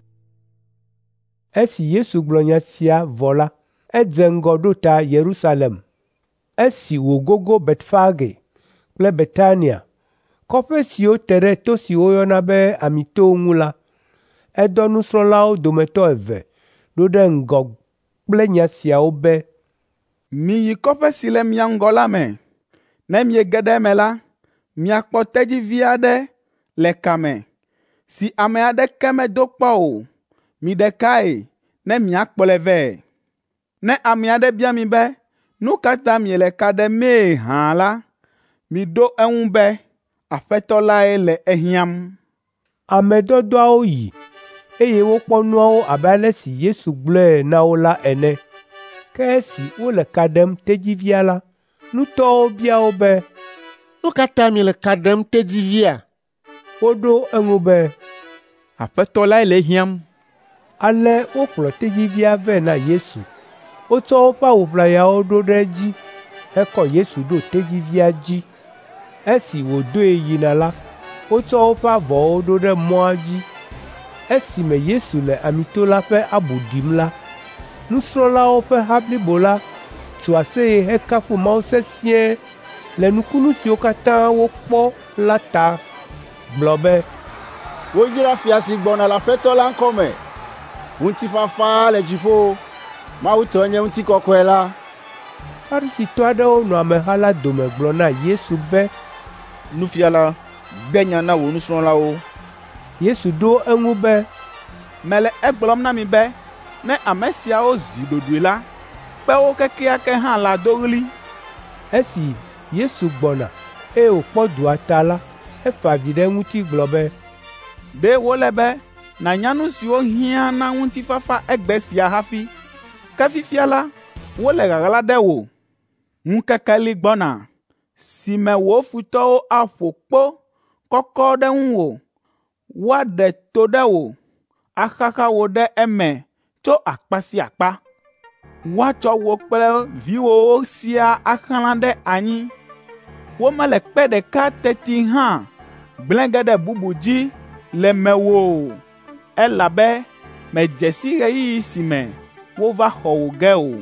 Esi Yesu gblɔ nya sia vɔ la, edze ŋgɔ ɖo ta Yerusalem. Esi wògogo Betfage kple Betania, kɔƒe siwo te ɖe to si woyɔna be Amito ŋu la, edɔ nusrɔ̃lawo dometɔ 2 ɖo ɖe ŋgɔ kple nya siawo be, miyi kɔƒe si le mia ŋgɔ la me. Ne miege ɖe eme la, miakpɔ tedzivi aɖe le kame, si ame aɖeke medo kpɔ o. Miɖe kae ne miakplɔe vɛ. Ne ame aɖe bia mi be, nu ka ta miele ka ɖemee hã la, miɖo eŋu be, Aƒetɔ lae le ehiãm. Ame dɔdɔawo yi, eye wokpɔ nuawo abe ale si Yesu gblɔe na wo la ene. Ke esi wole ka ɖem tedzivia la, nutɔwo bia wo be, nu ka ta miele ka ɖem tedzivia? Woɖo eŋu be, Aƒetɔ lae le hiãm. Ale wokplɔ tedzivia vɛ na Yesu. Wotsɔ woƒe awu ʋlayawo ɖo ɖe edzi, hekɔ Yesu ɖo tedzivia dzi. Esi wòdoe yina la, wotsɔ woƒe avɔwo ɖo ɖe mɔa dzi. Esime Yesu le Amito la ƒe abu ɖim la, nusrɔ̃lawo ƒe ha blibo la tso aseye hekafu Mawu sesĩe le nukunu siwo katã wokpɔ la ta, gblɔ be, Wodzra fia si gbɔna le Aƒetɔ la ŋkɔ me. Ŋutifafa le dziƒo, Mawu tɔe nye ŋutikɔkɔe la. Farisitɔ aɖewo nɔ ameha la dome gblɔ na Yesu be, Nufiala, gbe nya na wò nusrɔ̃lawo. Yesu ɖo eŋu be, mele egblɔm na mi be, ne ame siawo zi ɖoɖoe la, kpewo kekeake hã la do ɣli. Esi Yesu gbɔna, eye wòkpɔ dua ta la, efa avi ɖe eŋuti gblɔ be, ɖe wole be nànya nu siwo hiã na ŋutifafa egbe sia hafi. Ke fifia la, wole ɣaɣla ɖe wò. Ŋukeke li gbɔna, si me wò futɔwo aƒo kpo kɔkɔ ɖe ŋuwò, woaɖe to ɖe wò, axaxa wò ɖe eme tso akpa si akpa. Woatsɔ wò kple viwòwo siaa axlã ɖe anyi. Womele kpe ɖeka teti hã gblẽ ge ɖe bubu dzi le mewò o, elabe medze si ɣeyiɣi si me wova xɔ wò ge o.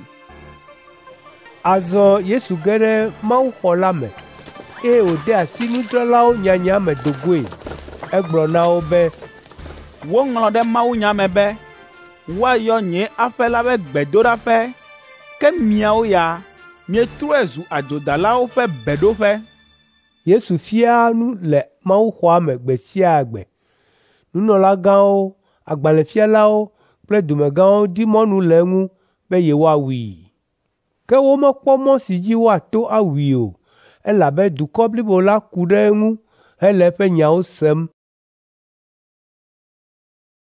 Azɔ Yesu ge ɖe Mawuxɔ la me, eye wòde asi nudzɔlawo nyanya me do goe. Egblɔ na wo be, woŋlɔ ɖe mawunya me be, woayɔ nye aƒe la be gbedoɖaƒe, ke miawo ya, mietrɔe zu adzodalawo ƒe beɖoƒe. Yesu fia nu le Mawuxɔa me gbe sia gbe. Nunɔlagãwo, agbalẽfialawo kple dumegãwo di mɔnu le eŋu be yewoawui. Ke womekpɔ mɔ si dzi woato awui o, elabe dukɔ blibo la ku ɖe eŋu hele eƒe nyawo sem.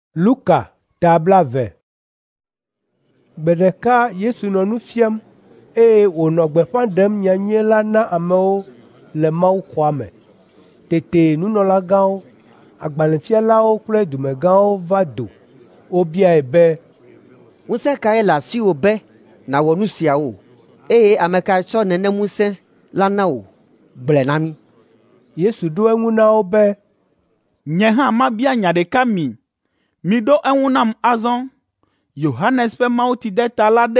Luka ta 20. Gbe ɖeka Yesu nɔ nu fiam, eye wònɔ gbeƒã ɖem nyanyuie la na amewo le mawuxɔa me. Tete nunɔlagãwo, agbalẽfialawo kple dumegãwo va do. Wobiae be, ŋusẽ kae le asiwò be nàwɔ nu siawo, eye ame kae tsɔ nene ŋusẽ la na wò? Gblɔe na mí. Yesu ɖo eŋu na wo be, nye hã mabia nya ɖeka mi. Miɖo eŋu nam azɔ. Yohanes ƒe mawutideta la ɖe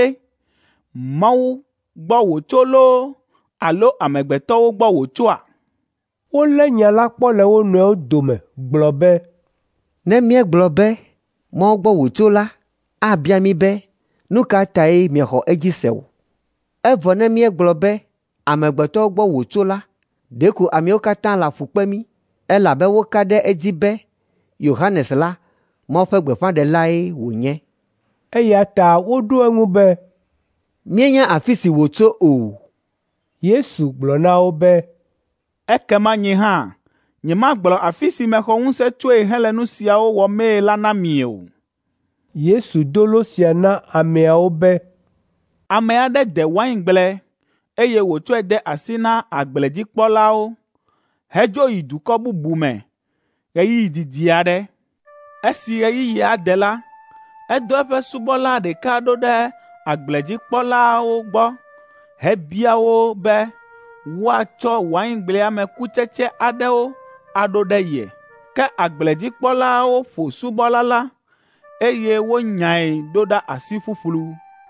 Mawu gbɔ wòtso loo alo amegbetɔwo gbɔ wòtsoa? Wolé nya la kpɔ le wo nɔewo dome gblɔ be, ne míegblɔ be Mawu gbɔ wòtso la, abia mí be nu ka tae miexɔ edzi se o. Evɔ ne míegblɔ be amegbetɔwo gbɔ wòtso la, ɖeko amewo katã le afu kpe mí, elabe woka ɖe edzi be Yohanes la Mawu ƒe gbeƒãɖelae wònye. Eya ta woɖo eŋu be, míenya afi si wòtso o. Yesu gblɔ na wo be, ekema nye hã nyemagblɔ afi si mexɔ ŋusẽ tsoe hele nu siawo wɔ mee la na mi o. Yesu do lo sia na ameawo be, ame aɖe de waingble, eye wòtsɔe de asi na agbledzikpɔlawo hedzo yi dukɔ bubu me ɣeyiɣi didi aɖe. Esi ɣeyiɣia de la, edo eƒe subɔla ɖeka ɖo ɖe agbledzikpɔlawo gbɔ hebia wo be woatsɔ waingblea me kutsetse aɖewo aɖo ɖe ye. Ke agbledzikpɔlawo ƒo subɔla la, eye wonyae ɖo ɖe asi ƒuƒlu.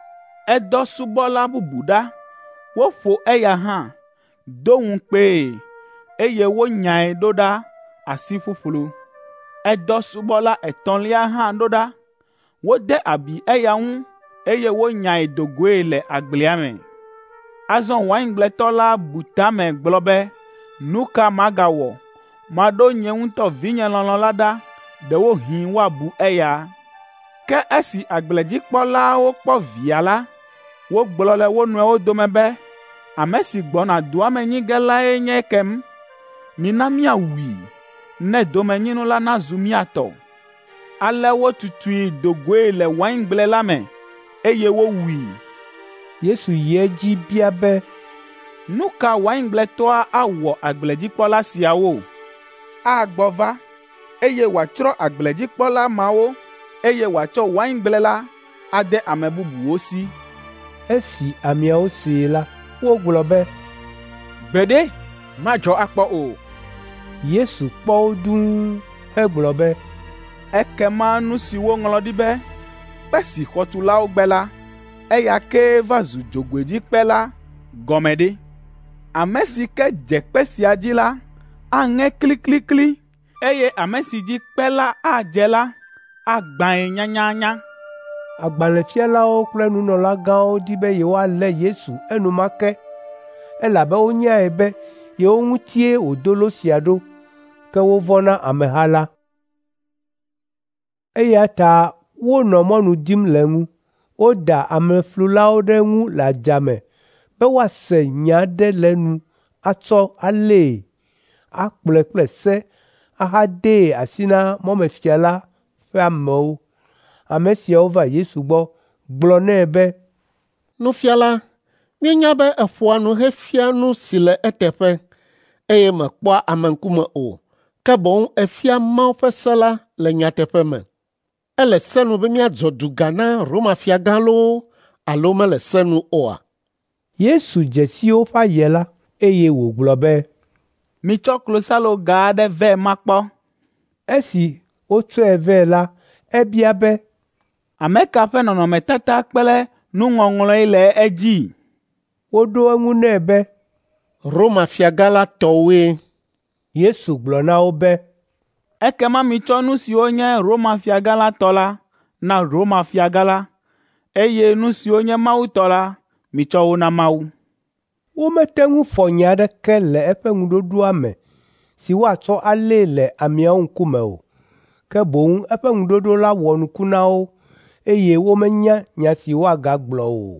Edɔ subɔla bubu ɖa, woƒo eya hã, do ŋukpee, eye wonyae ɖo ɖa asi ƒuƒlu. Edɔ subɔla etɔ̃lia hã ɖo ɖa, wode abi eya ŋu, eye wonyae do goe le agblea me. Azɔ waingbletɔ la bu ta me gblɔ be, nu ka magawɔ? Maɖo nye ŋutɔ vinye lɔlɔ̃ la ɖa, ɖewohĩ woabu eya. Ke esi agbledzikpɔlawo kpɔ via la, wogblɔ le wo nɔewo dome be, ame si gbɔna dua me nyi ge lae nye ekem. Mina míawui, ne domenyinu la nazu mía tɔ. Ale wotutui do goe le waingble la me, eye wowui. Yesu yi edzi bia be, nu ka waingbletɔa awɔ agbledzikpɔla siawo? Agbɔ va, eye wòatsrɔ̃ agbledzikpɔla mawo, eye wòatsɔ waingble la ade ame bubuwo si. Esi ameawo see la, wogblɔ be, gbeɖe, madzɔ akpɔ o. Yesu kpɔ wo dũu hegblɔ be, ekema nu si woŋlɔ ɖi be kpe si xɔtulawo gbe la, eya ke va zu dzogoedzikpe la gɔme ɖe. Ame si ke dze kpe sia dzi la, aŋe kliklikli, eye ame si dzi kpe la adze la, agbãe nyanyanya. Agbalẽfialawo kple nunɔlagãwo di be yewoalé Yesu enumake, elabe wonyae be yewo ŋutie wòdo lo sia ɖo, ke wovɔ̃ na ameha la. Eya ta wonɔ mɔnu dim le ŋu. Woda ameflulawo ɖe ŋu le adzame be woase nya aɖe le nu atsɔ alée, akplɔe kple se ahadee asi na mɔmefia la ƒe amewo. Ame siawo va Yesu gbɔ gblɔ nɛ be, Nufiala, míenya be eƒoa nu hefia nu si le eteƒe, eye mekpɔa ame ŋkume o, ke boŋ efia Mawu ƒe se la le nyateƒe me. Ele se nu be míadzɔ duga na Roma fiagã loo alo mele se nu oa? Yesu dze si woƒe ayela, eye wògblɔ be, mitsɔ klosaloga aɖe vɛ makpɔ. Esi wotsɔe vɛ la, ebia be, ame ka ƒe nɔnɔmetata kple nuŋɔŋlɔe le edzi? Woɖo eŋu nɛ be, Roma fiagã la tɔwoe. Yesu gblɔ na wo be, ekema mitsɔ nu siwo nye Roma fiagã la tɔ la na Roma fiagã la, eye nu siwo nye Mawu tɔ la, mitsɔ wo na Mawu. Womete ŋu fɔ nya aɖeke le eƒe ŋuɖoɖoa me si woatsɔ alée le ameawo ŋkume o, ke boŋ eƒe ŋuɖoɖo la wɔ nuku na wo, eye womenya nya si woagagblɔ o.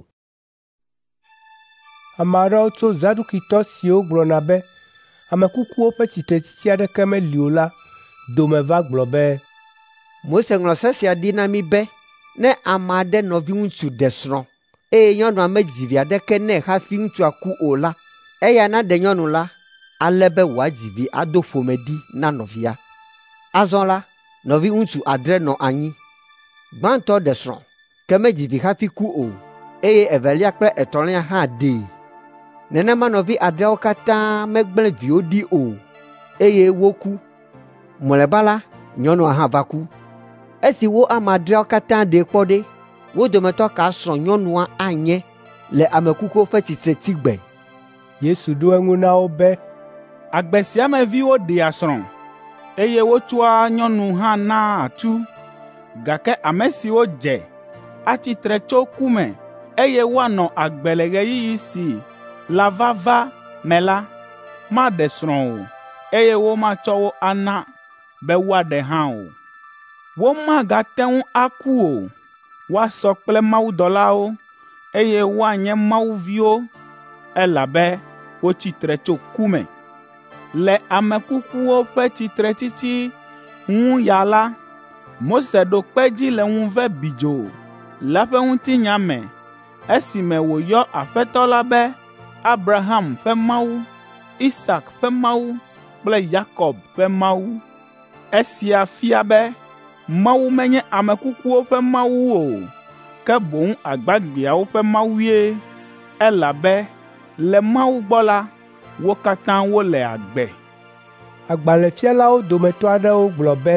Ame aɖewo tso Zadukitɔ siwo gblɔna be ame kukuwo ƒe tsitretsitsi aɖeke meli o la dome va gblɔ be, Mose ŋlɔ se sia ɖi na mí be ne ame aɖe nɔviŋutsu ɖe srɔ̃, eye nyɔnua medzi vi aɖeke nɛ hafi ŋutsua ku o la, eya naɖe nyɔnu la ale be wòadzi vi ado ƒomeɖi na nɔvia. Azɔ la, nɔvi ŋutsu 7 nɔ anyi. Gbãtɔ ɖe srɔ̃, ke medzi vi hafi ku o, eye evelia kple etɔ̃lia hã ɖee. Nenema nɔvi 7 katã megblẽ viwo ɖi o, eye woku. Mlɔeba la, nyɔnua hã va ku. Esi wo ame 7 katã ɖe kpɔ ɖe, wo dometɔ ka srɔ̃ nyɔnua anye le ame kukuwo ƒe tsitretigbe? Yesu ɖo eŋu na wo be, agbe sia me viwo ɖea srɔ̃, eye wotsɔa nyɔnu hã naa atu, gake ame siwo dze atsitre tso ku me, eye woanɔ agbe le ɣeyiɣi si la vava me la, maɖe srɔ̃ o, eye womatsɔ wo ana be woaɖe hã o. Womagate ŋu aku o, woasɔ kple mawudɔlawo, eye woanye mawuviwo, elabe wotsitre tso ku me. Le ame kukuwo ƒe tsitretsitsi ŋu ya la, Mose ɖo kpe dzi le ŋuve bidzo la ƒe ŋutinya me, esime wòyɔ Aƒetɔ la be Abraham ƒe Mawu, Isak ƒe Mawu kple Yakob ƒe Mawu. Esia fia be Mawu menye ame kukuwo ƒe Mawu o, ke boŋ agbagbeawo ƒe Mawue, elabe le Mawu gbɔ la, wo katã wole agbe. Agbalẽfialawo dometɔ aɖewo gblɔ be,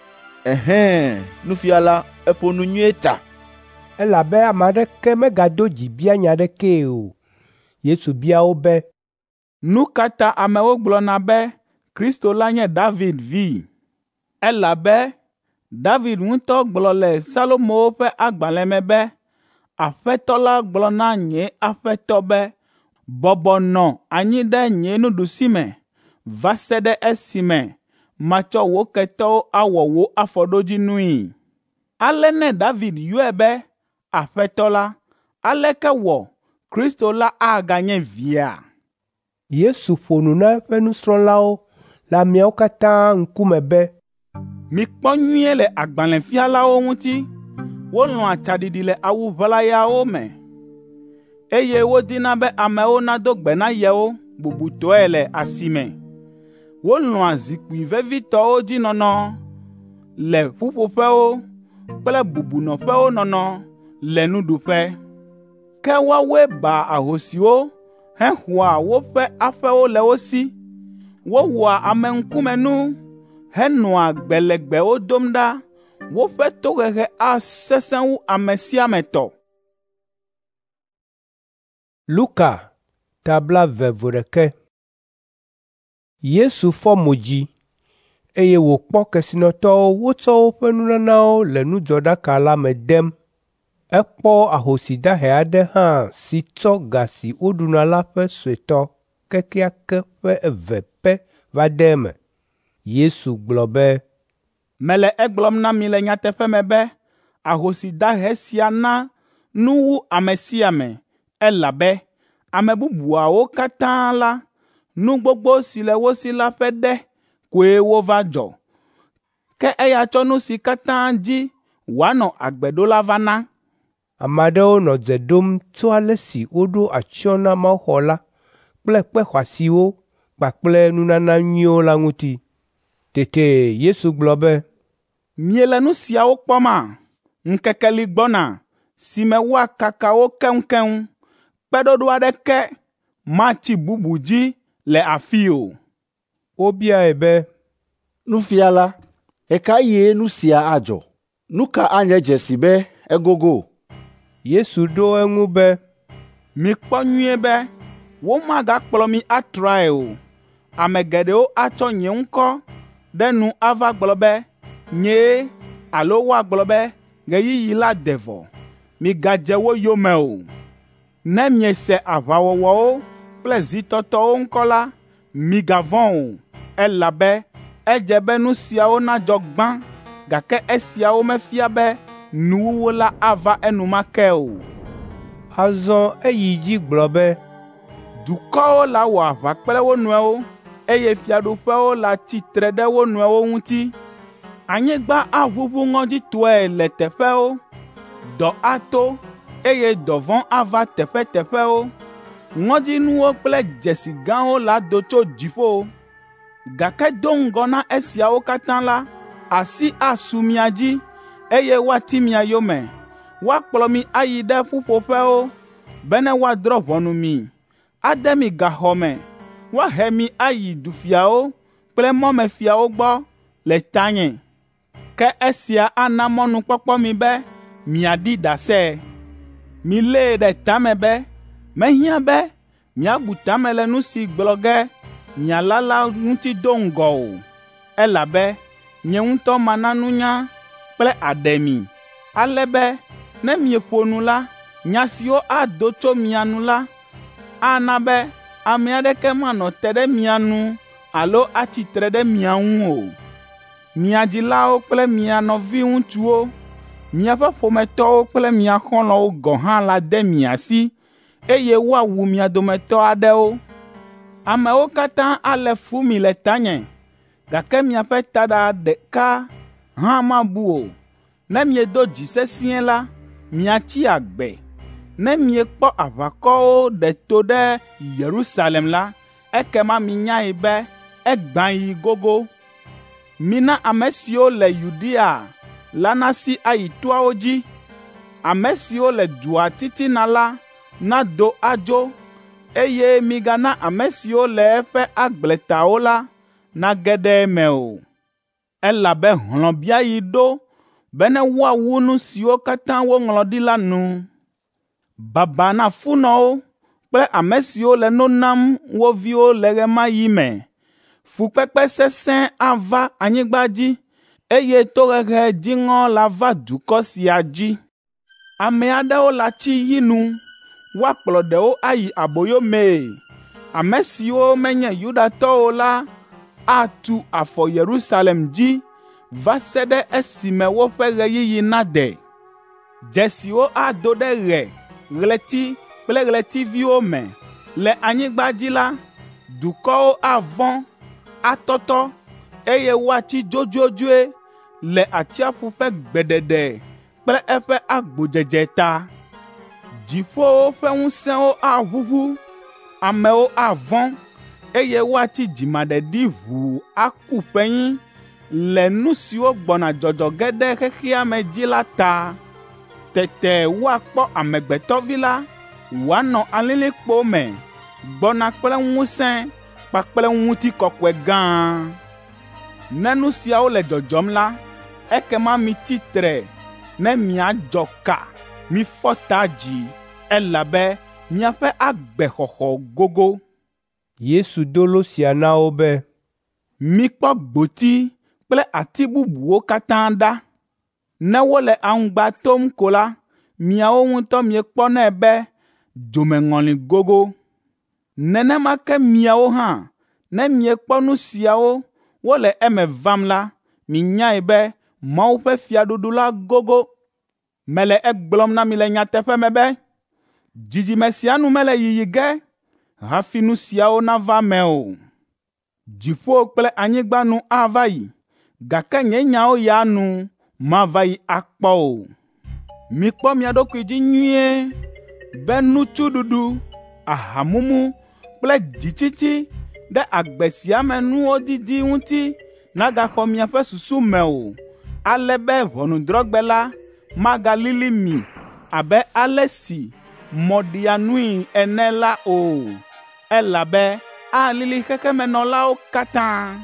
nufiala, eƒo nu nyuie ta. elabe ame aɖeke megado dzi bia nya aɖekee o. Yesu bia wo be, nu ka ta amewo gblɔna be Kristo la nye David vi? Elabe David ŋutɔ gblɔ le Salomowo ƒe agbalẽ me be, Aƒetɔ la gblɔ na nye Aƒetɔ be, bɔbɔ nɔ anyi ɖe nye nuɖusime va se ɖe esime matsɔ wò ketɔwo awɔ wò afɔɖodzinui. Ale ne David yɔe be Aƒetɔ la, aleke wɔ Kristo la aganye via? Yesu ƒo nu na eƒe nusrɔ̃lawo le ameawo katã ŋkume be, mikpɔ nyuie le agbalẽfialawo ŋuti, wolɔ̃a tsaɖiɖi le awu ʋlayawo me, eye wodina be amewo nado gbe na yewo bubutɔe le asime. Wolɔ̃a zikpui vevitɔwo dzi nɔnɔ le ƒuƒoƒewo kple bubunɔƒewo nɔnɔ le nuɖuƒe. Ke woawoe baa ahosiwo hexɔa woƒe aƒewo le wo si. Wowɔa ame ŋkumenu henɔa gbelegbewo dom ɖa. Woƒe tohehe asesẽ wu ame sia ame tɔ. Luka tabla 21. Yesu fɔ mo dzi, eye wòkpɔ kesinɔtɔwo wotsɔ woƒe nunanawo le nudzɔɖaka la me dem. Ekpɔ ahosi dahe aɖe hã si tsɔ ga si woɖuna la ƒe suetɔ kekeake ƒe 2 pe va de eme. Yesu gblɔ be, mele egblɔm na mi le nyateƒe me be ahosi dahe sia na nu wu ame sia ame, elabe ame bubuawo katã la, nu gbogbo si le wo si la ƒe ɖe koe wova dzɔ, ke eya tsɔ nu si katã dzi wòanɔ agbe ɖo la va na. Ame aɖewo nɔ dze ɖom tso ale si woɖo atsyɔ̃ na Mawuxɔ la kple kpe xɔasiwo kpakple nunana nyuiwo la ŋuti. Tete Yesu gblɔ be, miele nu siawo kpɔma? Ŋkeke li gbɔna si me woakaka wo keŋkeŋ, kpeɖoɖo aɖeke matsi bubu dzi le afii o. Wobiae be, Nufiala, ɣe ka ɣie nu sia adzɔ? Nu ka anye dzesi be egogo? Yesu ɖo eŋu be, mikpɔ nyuie be womagakplɔ mi atrɔe o. Ame geɖewo atsɔ nye ŋkɔ ɖe nu ava gblɔ be nyee, alo woagblɔ be ɣeyiɣi la de vɔ. Migadze wo yome o. Ne miese aʋawɔwɔwo kple zitɔtɔwo ŋkɔ la, migavɔ̃ o, elabe edze be nu siawo nadzɔ gbã, gake esiawo mefia be nuwuwu la ava enumake o. Azɔ eyi dzi gblɔ be, dukɔwo la wɔ aʋa kple wo nɔewo, eye fiaɖuƒewo la tsitre ɖe wo nɔewo ŋuti. Anyigba aʋuʋu ŋɔdzitɔe le teƒewo, dɔ ato, eye dɔvɔ̃ ava teƒeteƒewo, ŋɔdzinuwo kple dzesi gãwo la do tso dziƒo. Gake do ŋgɔ na esiawo katã la, asi asu mia dzi, eye woati mia yome, woakplɔ mi ayi ɖe ƒuƒoƒewo, bena woadrɔ̃ ʋɔnu mi, ade mi gaxɔ me, woahe mi ayi dufiawo kple mɔmefiawo gbɔ le tanye. Ke esia ana mɔnukpɔkpɔ mi be miaɖi ɖase. Milée ɖe tame be mehiã be miabu tame le nu si gblɔ ge mialala ŋuti do ŋgɔ o, elabe nye ŋutɔ mana nunya kple aɖe mi, ale be ne mieƒo nu la, nya siwo ado tso mia nu la, ana be ame aɖeke manɔ te ɖe mia nu alo atsitre ɖe mia ŋu o. Mia dzilawo kple mia nɔviŋutsuwo, miaƒe ƒometɔwo kple mia xɔlɔ̃wo gɔ̃ hã la de mia si, eye woawu mia dometɔ aɖewo. Amewo katã ale fu mi le tanye, gake miaƒe taɖa ɖeka hã mabu o. Ne miedo dzi sesĩe la, miatsi agbe. Ne miekpɔ aʋakɔwo ɖe to ɖe Yerusalem la, ekema minyae be egbã yi gogo. Mina ame siwo le Yudea la nasi ayi toawo dzi. Ame siwo le dua titina la nado adzo, eye migana ame siwo le eƒe agbletawo la nage ɖe eme o. Elabe hlɔ̃biayi ɖo bena woawu nu siwo katã woŋlɔ ɖi la nu. Baba na funɔwo kple ame siwo le no nam wo viwo le ɣe ma ɣi me. Fukpekpe sesẽ ava anyigba dzi, eye tohehe dziŋɔ la va dukɔ sia dzi. Ame aɖewo le atsi yinu, woakplɔ ɖewo ayi aboyo mee. Ame siwo menye Yudatɔwo la atu afɔ Yerusalem dzi va se ɖe esime woƒe ɣeyiɣi nade. Dzesiwo ado ɖe ɣe, ɣleti kple ɣletiviwo me. Le anyigba dzi la, dukɔwo avɔ̃, atɔtɔ, eye woatsi dzodzodzoe le atsiaƒu ƒe gbeɖeɖe kple eƒe agbodzedze ta. Dziƒowo ƒe ŋusẽwo aʋuʋu, amewo avɔ̃, eye woatsi dzimaɖeɖi ʋuu aku ƒenyi le nu siwo gbɔna dzɔdzɔ ge ɖe xexea me dzi la ta. Tete woakpɔ Amegbetɔ Vi la wòanɔ alilikpo me gbɔna kple ŋusẽ kpakple ŋutikɔkɔe gã. Ne nu siawo le dzɔdzɔm la, ekema mitsi tre ne miadzɔ ka, mifɔ ta dzi, elabe miaƒe agbexɔxɔ gogo. Yesu do lo sia na wo be, mikpɔ gboti kple ati bubuwo katã ɖa. Ne wole aŋugba tom ko la, miawo ŋutɔ miekpɔnɛ be dzomeŋɔli gogo. Nenema ke miawo hã, ne miekpɔ nu siawo wole eme vam la, minyae be Mawu ƒe fiaɖuɖu la gogo. Mele egblɔm na mi le nyateƒe me be dzidzime sia nu mele yiyi ge hafi nu siawo nava me o. Dziƒo kple anyigba nu ava yi, gake nye nyawo ya nu mava yi akpɔ o. Mikpɔ mia ɖokui dzi nyuie be nutsuɖuɖu, ahamumu kple dzitsitsi ɖe agbe sia me nuwo didi ŋuti nagaxɔ miaƒe susu me o, ale be ʋɔnudrɔ̃gbe la magalili mi abe ale si mɔ ɖia nui ene la o, elabe alili xexemenɔlawo katã.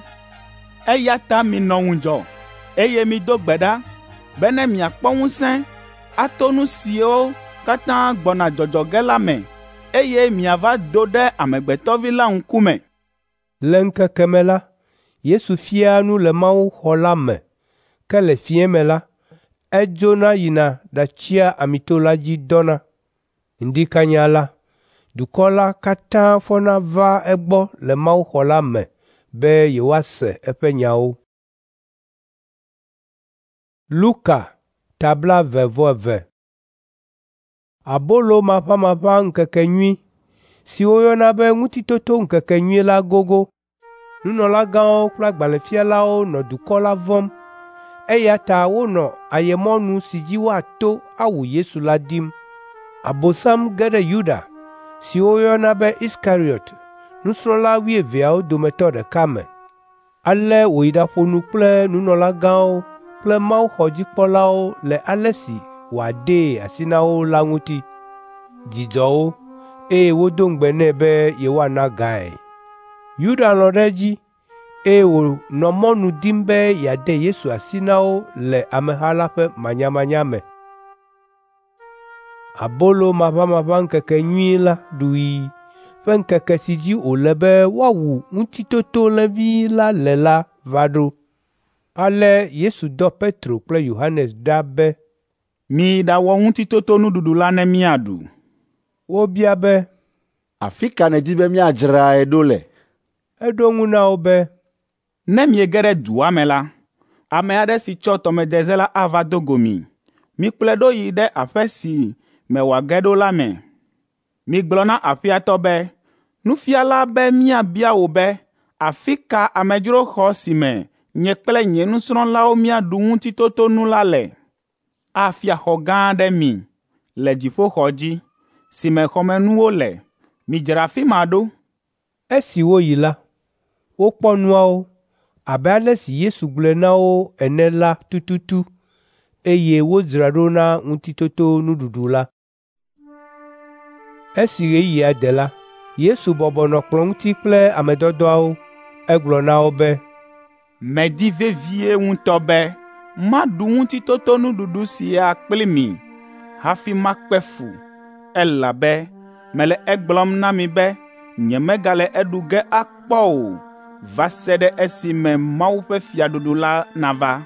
Eya ta minɔ ŋudzɔ, eye mido gbe ɖa be ne miakpɔ ŋusẽ ato nu siwo katã gbɔna dzɔdzɔ ge la me, eye miava do ɖe Amegbetɔ Vi la ŋkume. Le ŋkeke me la, Yesu fia nu le mawuxɔ la me, ke le fiẽ me la, edzona yina ɖatsia amito la dzi dɔna. Ŋdi kanya la, dukɔ la katã fɔna va egbɔ le mawuxɔ la me be yewoase eƒe nyawo. Luka tabla 22. Abolo maƒamaƒã ŋkekenyui si woyɔna be ŋutitoto ŋkekenyui la gogo. Nunɔlagãwo kple agbalẽfialawo nɔ dukɔ la vɔ̃m, eya ta wonɔ ayemɔnu si dzi woato awu Yesu la dim. Abosam ge ɖe Yuda si woyɔna be Iskariot, nusrɔ̃la 12 dometɔ ɖeka me. Ale wòyi ɖaƒo nu kple nunɔlagãwo kple mawuxɔdzikpɔlawo le ale si wòadee asi na wo la ŋuti. Dzidzɔ wo, eye wodo ŋugbe nɛ be yewoana gae. Yuda lɔ̃ ɖe edzi, eye wònɔ mɔnu dim be yeade Yesu asi na wo le ameha la ƒe manyamanya me. Abolo maʋamaʋã ŋkekenyui la ɖui ƒe ŋkeke si dzi wòle be woawu ŋutitotolẽvi la le la va ɖo. Ale Yesu dɔ Petro kple Yohanes ɖa be, mi ɖawɔ ŋutitoto nuɖuɖu la ne míaɖu. Wobia be, afi ka nèdi be míadzrae ɖo le? Eɖo ŋu na wo be, ne miege ɖe dua me la, ame aɖe si tsɔ tɔmedeze la ava do go mi. Mikplɔe ɖo yi ɖe aƒe si me wòage ɖo la me. Migblɔ na aƒea tɔ be, nufiala be míabia wò be, afi ka amedzroxɔ si me nye kple nye nusrɔ̃lawo míaɖu ŋutitotonu la le? Afia xɔ gã aɖe mi le dziƒoxɔ dzi, si me xɔmenuwo le. Midzra afi ma ɖo. Esi woyi la, wokpɔ nuawo abe ale si Yesu gblɔe na wo ene la tututu, eye wodzra ɖo na ŋutitoto nuɖuɖu la. Esi ɣeyiɣia de la, Yesu bɔbɔnɔ kplɔ̃ ŋuti kple ame dɔdɔawo. Egblɔ na wo be, medi vevie ŋutɔ be maɖu ŋutitoto nuɖuɖu sia kpli mi hafi makpe fu, elabe mele egblɔm na mi be nyemegale eɖu ge akpɔ o, va se ɖe esime Mawu ƒe fiaɖuɖu la nava.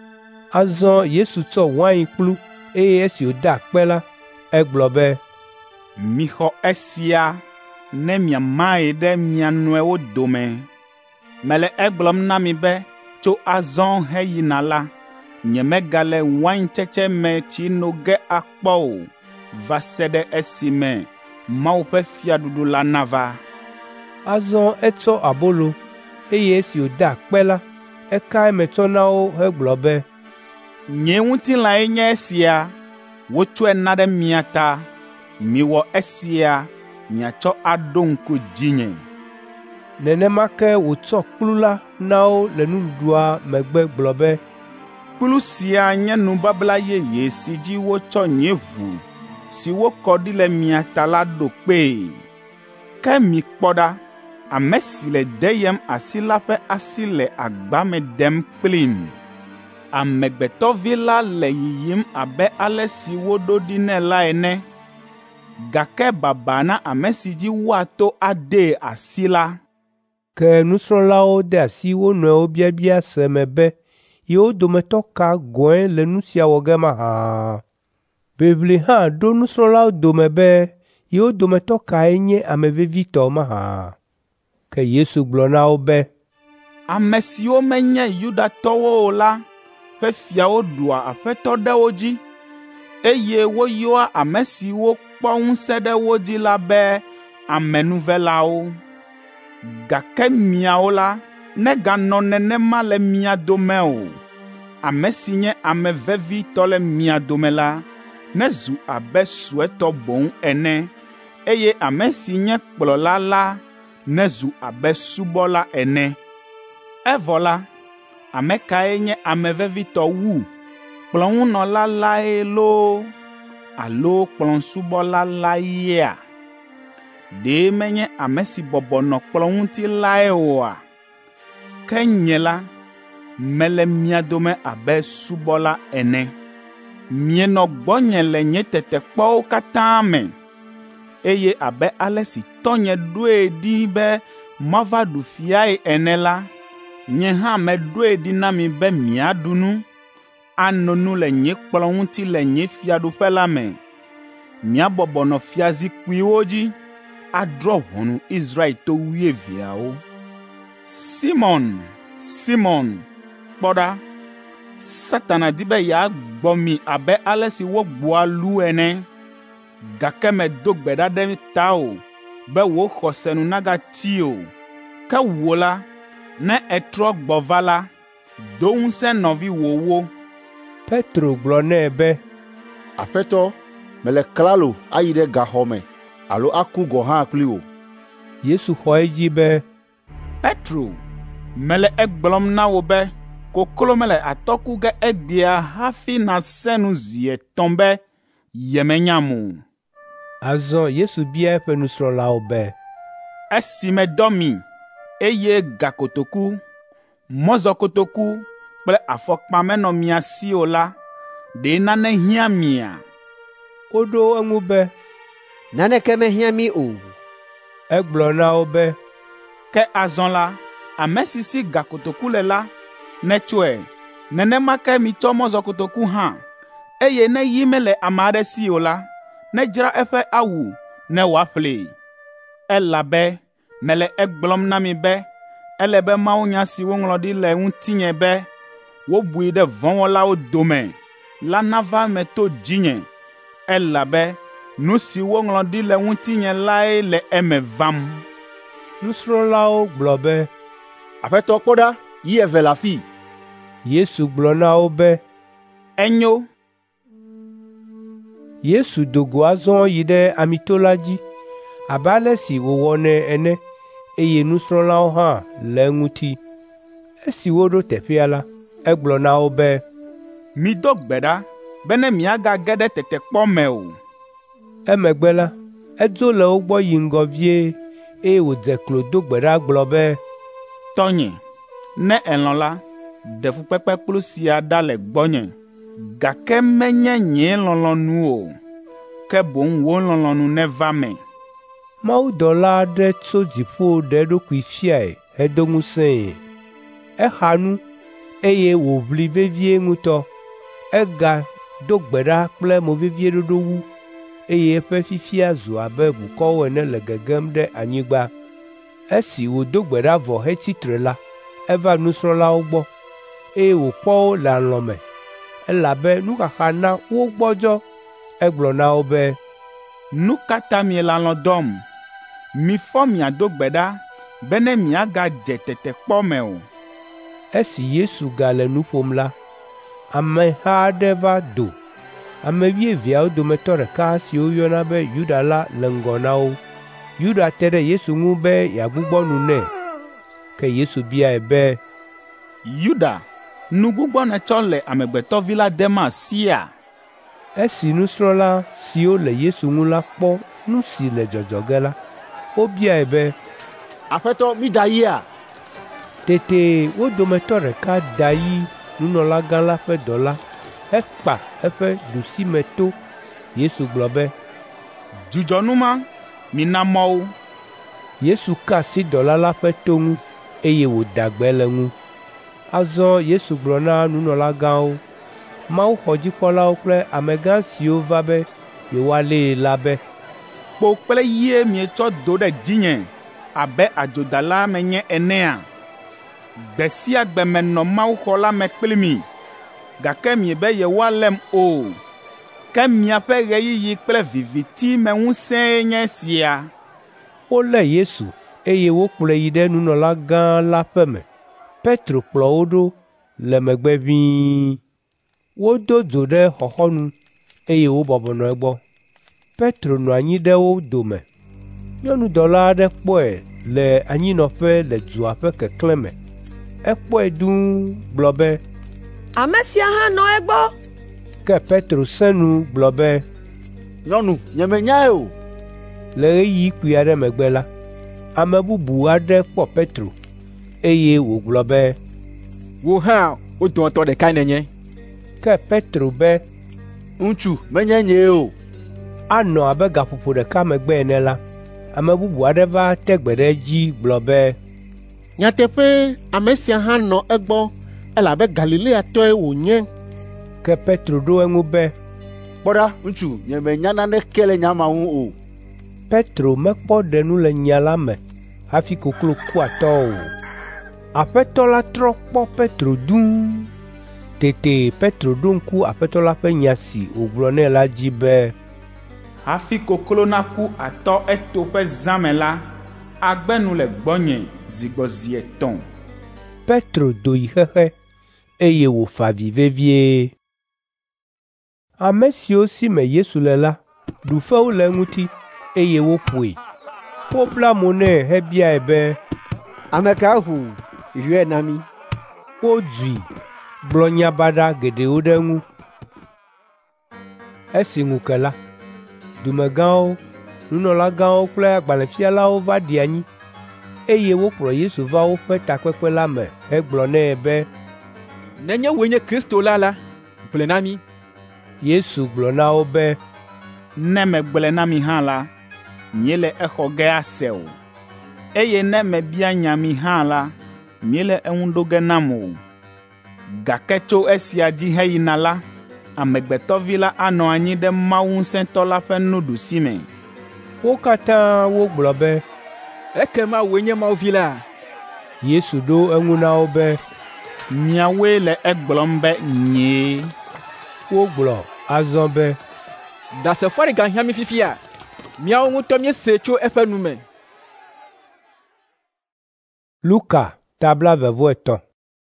Azɔ Yesu tsɔ wainkplu, eye esi wòde akpe la, egblɔ be, mixɔ esia ne miamae ɖe mia nɔewo dome. Mele egblɔm na mi be tso azɔ heyina la, nyemegale waintsetse me tsi no ge akpɔ o, va se ɖe esime Mawu ƒe fiaɖuɖu la nava. Azɔ etsɔ abolo, eye esi wòde akpe la, eka eme tsɔ na wo hegblɔ be, nye ŋutilãe nye esia, wotsɔe na ɖe mia ta. Miwɔ esia miatsɔ aɖo ŋku dzinye. Nenema ke wòtsɔ kplu la na wo le nuɖuɖua megbe gblɔ be, kplu sia nye nubabla yeye si dzi wotsɔ nye ʋu si wokɔ ɖi le mia ta la ɖo kpee. Ke mikpɔ ɖa, ame si le deyem asi la ƒe asi le agba me dem kplim. Amegbetɔvi la le yiyim abe ale si woɖo ɖi nɛ la ene, gake baba na ame si dzi woato adee asi la. Ke nusrɔ̃lawo de asi wo nɔewo biabia se me be yewo dometɔ ka gɔ̃e le nu sia wɔ ge mahã. Ʋiʋli hã ɖo nusrɔ̃lawo dome be yewo dometɔ kae nye ame vevitɔ mahã. Ke Yesu gblɔ na wo be, ame siwo menye Yudatɔwo o la ƒe fiawo ɖua aƒetɔ ɖe wo dzi, eye woyɔa ame siwo kpɔ ŋusẽ ɖe wo dzi la be amenuvelawo. Gake miawo la, neganɔ nenema le mia dome o. Ame si nye ame vevitɔ le mia dome la, nezu abe suetɔ boŋ ene, eye ame si nye kplɔla la nezu abe subɔla ene. Evɔ la, ame kae nye ame vevitɔ wu? Kplɔŋunɔla lae loo, alo kplɔ̃subɔla laea? Ɖe menye ame si bɔbɔ nɔ kplɔ̃ ŋuti lae oa? Ke nye la, mele mia dome abe subɔla ene. Mienɔ gbɔnye le nye tetekpɔwo katã me, eye abe ale si tɔnye ɖoe ɖi be mava ɖu fiae ene la, nye hã meɖoe ɖi na mi be miaɖu nu, ano nu le nye kplɔ̃ ŋuti le nye fiaɖuƒe la me. Miabɔbɔ nɔ fiazikpuiwo dzi, adrɔ̃ ʋɔnu Israel to 12. Simon, Simon, kpɔ ɖa, Satana di be yeagbɔ mi abe ale si wogbɔa lu ene, gake medo gbe ɖa ɖe tawò be wò xɔsenu nagati o. Ke wò la, ne ètrɔ gbɔ va la, do ŋusẽ nɔvi wòwo. Petro gblɔ nɛ be, Aƒetɔ, mele klalo ayi ɖe gaxɔ me alo aku gɔ hã kpli wò. Yesu xɔ edzi be, Petro, mele egblɔm na wò be koklo mele atɔku ge egbia hafi nasẽ nu zi etɔ̃ be yemenyam o. Azɔ Yesu bia eƒe nusrɔ̃lawo be, esi medɔ mi, eye gakotoku, mɔzɔkotoku kple afɔkpa menɔ mia si o la, ɖe nane hiã mia? Woɖo eŋu be, naneke mehiã mi o. Egblɔ na wo be, ke azɔ la, ame si si gakotoku le la, netsɔe, nenema ke mitsɔ mɔzɔkotoku hã, eye ne yi mele ame aɖe si o la, nedzra eƒe awu ne wòaƒlee. Elabe mele egblɔm na mi be, ele be mawunya si woŋlɔ ɖi le ŋutinye be, wobui ɖe vɔ̃wɔlawo dome la nava me to dzinye, elabe nu si woŋlɔ ɖi le ŋutinye lae le eme vam. Nusrɔ̃lawo gblɔ be, Aƒetɔ kpɔ ɖa, yi eve le afii. Yesu gblɔ na wo be, enyo. Yesu do go azɔ yi ɖe amito la dzi, abe ale si wòwɔ nɛ ene, eye nusrɔ̃lawo hã le eŋuti. Esi woɖo teƒea la, egblɔ na wo be, mido gbe ɖa be ne miagage ɖe tetekpɔ me o. Emegbe la, edzo le wo gbɔ yi ŋgɔ vie, eye wòdze klo do gbe ɖa gblɔ be, Tɔnye, ne elɔ̃ la, ɖe fukpekpe kplu sia ɖa le gbɔnye, gake menye nye lɔlɔ̃nu o, ke boŋ wo lɔlɔ̃nu neva me. Mawudɔla aɖe tso dziƒo ɖe eɖokui fiae hedo ŋusẽe. Exa nu, eye wòʋli vevie ŋutɔ. Egado gbe ɖa kple movevieɖoɖo wu, eye eƒe fifia zu abe ʋukɔwo ene le gegem ɖe anyigba. Esi wòdo gbe ɖa vɔ hetsitre la, eva nusrɔ̃lawo gbɔ, eye wòkpɔ wo le alɔ̃ me, elabe nuxaxa na wogbɔdzɔ. Egblɔ na wo be, nu ka ta miele alɔ̃ dɔm? Mifɔ miado gbe ɖa be ne miagadze tetekpɔ me o. Esi Yesu gale nu ƒom la, ameha aɖe va do. Ame 12 dometɔ ɖeka si woyɔna be Yuda la le ŋgɔ na wo. Yuda te ɖe Yesu ŋu be yeagbugbɔ nu nɛ. Ke Yesu biae be, Yuda, nugbugbɔ nètsɔ le Amegbetɔvi la dem asia? Esi nusrɔ̃la siwo le Yesu ŋu la kpɔ nu si le dzɔdzɔ ge la, wobiae be, Aƒetɔ, mida yia? Tete wo dometɔ ɖeka da yi nunɔlagã la ƒe dɔ la, hekpa eƒe ɖusime to. Yesu gblɔ be, dzudzɔ ma, mina mɔ wo. Yesu ka asi dɔla la ƒe to ŋu, eye wòda gbe le ŋu. Azɔ Yesu gblɔ na nunɔlagãwo, mawuxɔdzikpɔlawo kple amegã siwo va be yewoalée la be, kpo kple yie mietsɔ do ɖe dzinye abe adzodala menye enea? Gbe sia gbe menɔ mawuxɔ la me kpli mi, gake miebe yewoalém o. Ke miaƒe ɣeyiɣi kple viviti me ŋusẽe nye sia. Wolé Yesu, eye wokplɔe yi ɖe nunɔlagã la ƒe me. Petro kplɔ wo ɖo le megbe ʋĩi. Wodo dzo ɖe xɔxɔnu, eye wobɔbɔ nɔ egbɔ. Petro nɔ anyi ɖe wo dome. Nyɔnudɔla aɖe kpɔe le anyinɔƒe le dzoa ƒe keklẽ me. Ekpɔe dũu gblɔ be, ame sia hã nɔ egbɔ. Ke Petro sẽ nu gblɔ be, Nyɔnu, nyemenyae o. Le ɣeyiɣi kpui aɖe megbe la, ame bubu aɖe kpɔ Petro, eye wògblɔ be, Wò hã wo dometɔ ɖekae nènye. Ke Petro be, Ŋutsu, menye nyee o. Anɔ abe gaƒoƒo ɖeka megbe ene la, ame bubu aɖe va te gbe ɖe edzi gblɔ be, Nyateƒe ame sia hã nɔ egbɔ, elabe Galileatɔe wònye. Ke Petro ɖo eŋu be, Kpɔ ɖa, ŋutsu, nyemenya naneke le nya ma ŋu o. Petro mekpɔ ɖenu le nya la me hafi koklo ku atɔ o. Aƒetɔ la trɔ kpɔ Petro dũu. Tete Petro ɖo ŋku Aƒetɔ la ƒe nya si wògblɔ nɛ la dzi be, hafi koklo naku atɔ eto ƒe zã me la, agbe nu le gbɔnye zigbɔzi 3. Petro do yi xexe, eye wòfa avi vevie. Ame siwo si me Yesu le la ɖuƒewo le eŋuti, eye woƒoe. Wobla mo nɛ hebiae be, ame ka ʋu yɔe na mí? Wodzui, gblɔ nya baɖa geɖewo ɖe eŋu. Esi ŋu ke la, dumegãwo, nunɔlagãwo kple agbalẽfialawo va ɖi anyi, eye wokplɔ Yesu va woƒe takpekpe la me hegblɔ nɛ be, nenye wòe nye Kristo la, gblɔ na mí. Yesu gblɔ na wo be, ne megblɔ na mi hã la, miele exɔ ge ase o, eye ne mebia nya mi hã la, miele eŋu ɖo ge nam o. Gake tso esia dzi heyina la, Amegbetɔ Vi la anɔ anyi ɖe Mawu Ŋusẽtɔ la ƒe nuɖusime. Wo katã wogblɔ be, ekema wòe nye Mawu Vi la? Yesu ɖo eŋu na wo be, miawoe le egblɔm be nyee. Wogblɔ azɔ be, ɖasefo aɖe gahiã mi fifia, miawo ŋutɔ miese tso eƒe nu me. Luka tabla 23.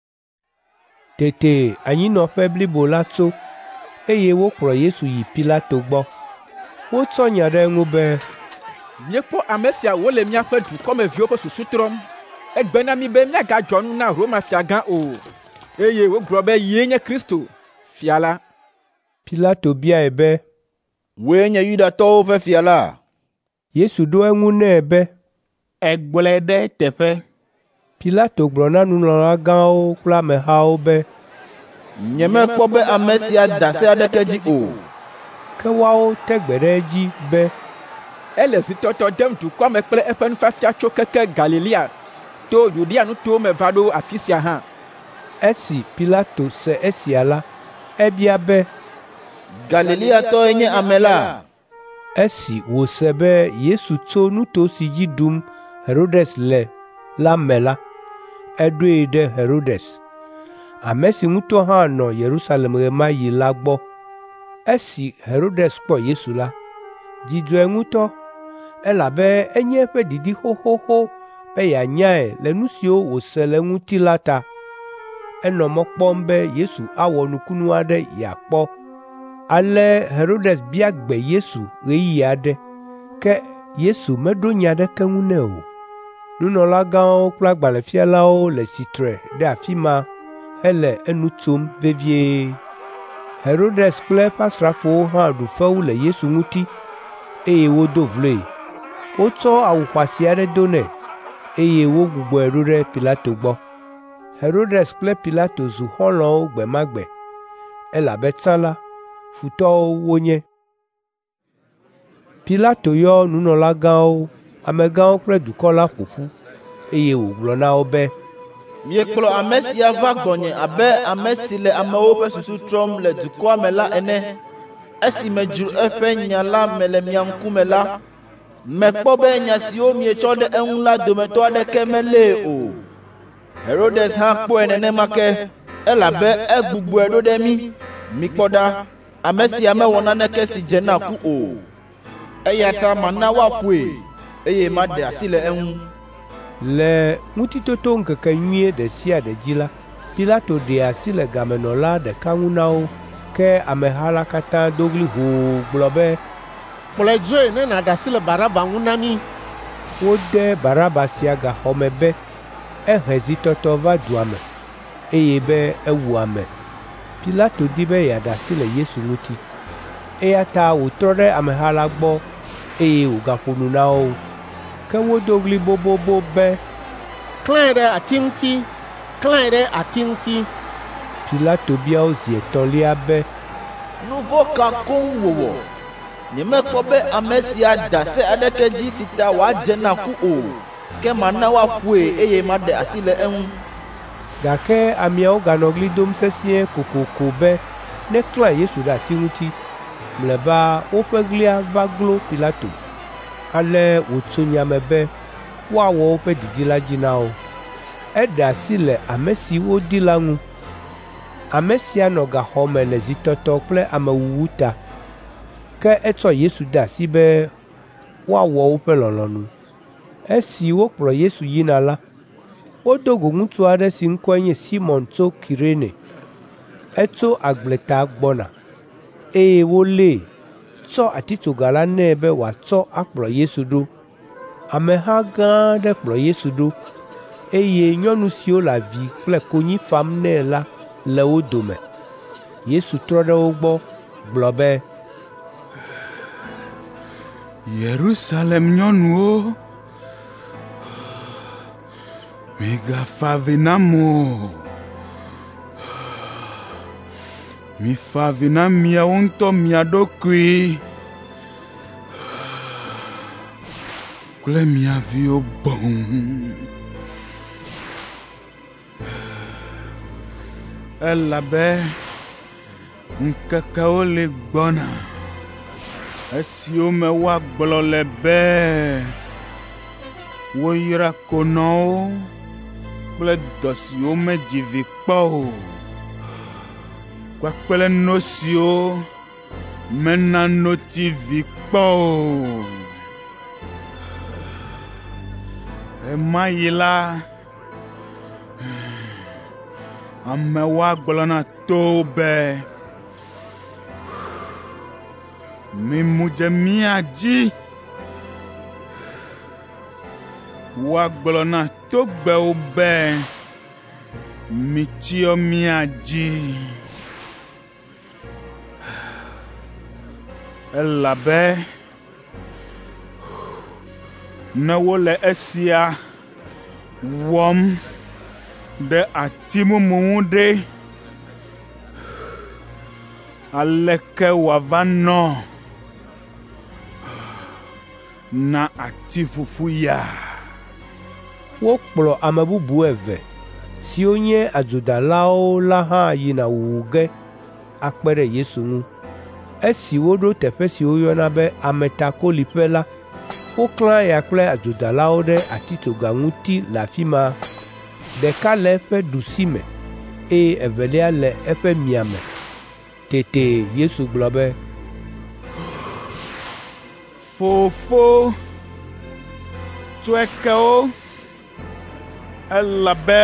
Tete anyinɔƒe blibo la tso, eye wokplɔ Yesu yi Pilato gbɔ. Wotsɔ nya ɖe eŋu be, míekpɔ ame sia wòle míaƒe dukɔmeviwo ƒe susu trɔm. Egbe na mí be míagadzɔ nu na Roma fiagã o, eye wogblɔ be yee nye Kristo, fia la. Pilato biae be, wòe nye Yudatɔwo ƒe fia la? Yesu ɖo eŋu nɛ be, egblɔe ɖe teƒe. Pilato gblɔ na nunɔlagãwo kple amehawo be, nyemekpɔ be ame sia da se aɖeke dzi o. Ke woawo te gbe ɖe edzi be, ele zitɔtɔ dem dukɔa me kple eƒe nufiafia tso keke Galilea to Yudea nutowo me va ɖo afi sia hã. Esi Pilato se esia la, ebia be, Galileatɔe nye ame la? Esi wòse be Yesu tso nuto si dzi ɖum Herodes le la me la, eɖoe ɖe Herodes, ame si ŋutɔ hã nɔ Yerusalem ɣe ma ɣi la gbɔ. Esi Herodes kpɔ Yesu la, dzi dzɔe ŋutɔ, elabe enye eƒe didi xoxoxo be yeanyae le nu siwo wòse le eŋuti la ta. Enɔ mɔ kpɔm be Yesu awɔ nukunu aɖe yeakpɔ. Ale Herodes bia gbe Yesu ɣeyiɣi aɖe, ke Yesu meɖo nya aɖeke ŋu nɛ o. Nunɔlagãwo kple agbalẽfialawo le tsitre ɖe afi ma hele enu tsom vevie. Herodes kple eƒe asrafowo hã ɖu fewu le Yesu ŋuti, eye wodo vloe. Wotsɔ awu xɔasi aɖe do nɛ, eye wogbugbɔe ɖo ɖe Pilato gbɔ. Herodes kple Pilato zu xɔlɔ̃wo gbe ma gbe, elabe tsã la, futɔwo wonye. Pilato yɔ nunɔlagãwo, amegãwo kple dukɔ la ƒoƒu, eye wògblɔ na wo be, miekplɔ ame sia va gbɔnye abe ame si le amewo ƒe susu trɔm le dukɔa me la ene. Esi medzro eƒe nya la me le mia ŋkume la, mekpɔ be nya siwo mietsɔ ɖe eŋu la dometɔ aɖeke melée o. Herodes hã kpɔe nenema ke, elabe egbugbɔe ɖo ɖe mí. Mikpɔ ɖa, ame sia mewɔ naneke si dze na ku o. Eya ta mana woaƒoe, eye maɖe asi le eŋu. Le ŋutitoto ŋkekenyui ɖe sia ɖe dzi la, Pilato ɖe asi le gamenɔla ɖeka ŋu na wo, ke ameha la katã do ɣli hoo gblɔ be, kplɔe dzoe ne nàɖe asi le Baraba ŋu na mí. Wode Baraba sia gaxɔ me be ehe zitɔtɔ va dua me, eye be ewu ame. Pilato di be yeaɖe asi le Yesu ŋuti, eya ta wòtrɔ ɖe ameha la gbɔ, eye wògaƒo nu na wo. Ke wodo ɣli bobobo be, klãe ɖe ati ŋuti, klãe ɖe ati ŋuti. Pilato bia wo zi etɔ̃lia be, nu vɔ̃ ka koŋ wòwɔ? Nyemekpɔ be ame sia da se aɖeke dzi si ta wòadze na ku o, ke mana woaƒoe eye maɖe asi le eŋu. Gake ameawo ganɔ ɣli dom sesĩe kokoko be neklã Yesu ɖe ati ŋuti. Mlɔeba woƒe ɣlia va glo Pilato. Ale wòtso nya me be woawɔ woƒe didi la dzi na wo. Eɖe asi le ame si wodi la ŋu. Ame sia nɔ gaxɔ me le zitɔtɔ kple amewuwu ta, ke etsɔ Yesu de asi be woawɔ woƒe lɔlɔ̃nu. Esi wokplɔ Yesu yina la, wodo go ŋutsu aɖe si ŋkɔe nye Simon tso Kirene. Etso agbleta gbɔna, eye wolée wotsɔ atitsoga la nɛ be wòatsɔ akplɔ Yesu ɖo. Ameha gã aɖe kplɔ Yesu ɖo, eye nyɔnu siwo le avi kple konyi fam nɛ la le wo dome. Yesu trɔ ɖe wo gbɔ gblɔ be, Yerusalem nyɔnuwo, migafa avi nam o. Mifa avi na miawo ŋutɔ mia ɖokui kple mia viwo boŋ. Elabe ŋkekewo le gbɔna esiwo me woagblɔ le be woyra konɔwo kple dɔ siwo medzi vi kpɔ o, kpakple no siwo mena noti vi kpɔ o. Ema yi la, amewo agblɔ na towo be mimu dze mia dzi. Woagblɔ na togbewo be mitsyɔ mia dzi. Elabe ne wole esia wɔm ɖe ati mumu ŋu ɖe, aleke wòava nɔ na ati ƒuƒu ya? Wokplɔ ame bubu eve siwo nye adzodalawo la hã yina wuwu ge akpe ɖe Yesu ŋu. Esi woɖo teƒe si woyɔna be Ametakoliƒe la, woklã ya kple adzodalawo ɖe atitsoga ŋuti le afi ma. Ɖeka le eƒe ɖusime, eye evelia le eƒe miame. Tete Yesu gblɔ be, Fofo, tsɔe ke wo, elabe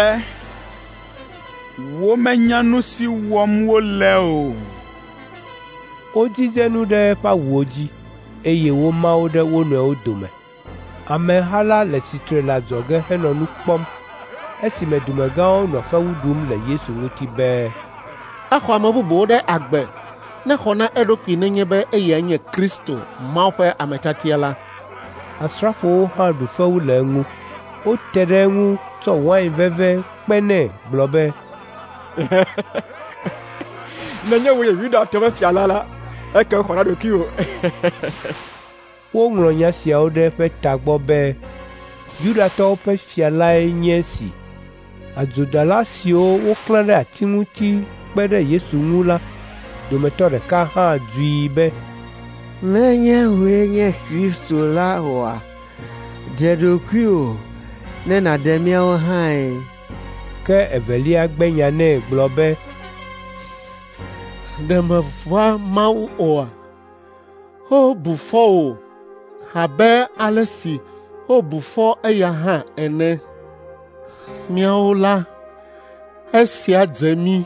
womenya nu si wɔm wole o. Wodzize nu ɖe eƒe awuwo dzi, eye woma wo ɖe wo nɔewo dome. Ameha la le tsitre le adzɔge henɔ nu kpɔm, esime dumegãwo nɔ fewu ɖum le Yesu ŋuti be, Exɔ ame bubuwo ɖe agbe ne xɔ na eɖokui nenye be eyae nye Kristo, Mawu ƒe ametatia la. Asrafowo hã ɖu fewu le eŋu. Wote ɖe eŋu tsɔ wain veve kpe nɛ gblɔ be, nenye wo ye Yudatɔwo ƒe fia la, eke xɔ na ɖokui o. Woŋlɔ nya siawo ɖe eƒe tagbɔ be Yudatɔwo ƒe fia lae nye esi. Adzodala siwo woklã ɖe ati ŋuti kpe ɖe Yesu ŋu la, dometɔ ɖeka hã dui be, menye wòe nye Kristo la oa? Dze ɖokui o, ne nàɖe míawo hãe. Ke evelia gbe nya nɛ gblɔ be, Ɖe meva Mawu oa? Wobu fɔ o, abe ale si wobu fɔ eya hã ene. Míawo la, esia dze mí,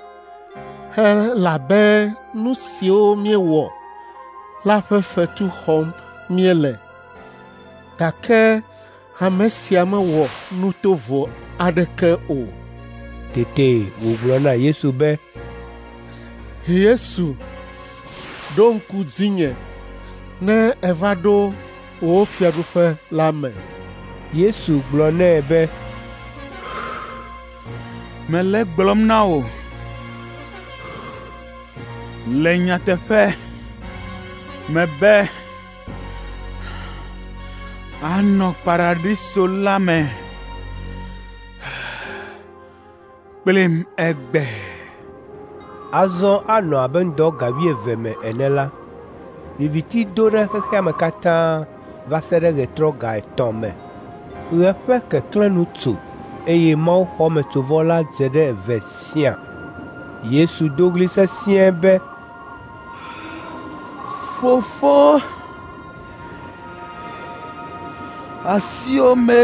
elabe nu siwo míewɔ la ƒe fetu xɔm míele, gake ame sia mewɔ nu tovo aɖeke o. Tete wògblɔ na Yesu be, Yesu, ɖo ŋku dzinye ne eva ɖo wò fiaɖuƒe la me. Yesu gblɔ nɛ be, mele gblɔm na wò le nyateƒe me be anɔ paradiso la me kplim egbe. Azɔ anɔ abe ŋdɔ ga 12 me ene la, viviti do ɖe xexea me katã va se ɖe ɣetrɔ ga 3 me. Ɣe ƒe keklẽnu tso, eye Mawu xɔmetsovɔ la dze ɖe eve siã. Yesu do ɣli sesĩe be, Fofo, asiwo me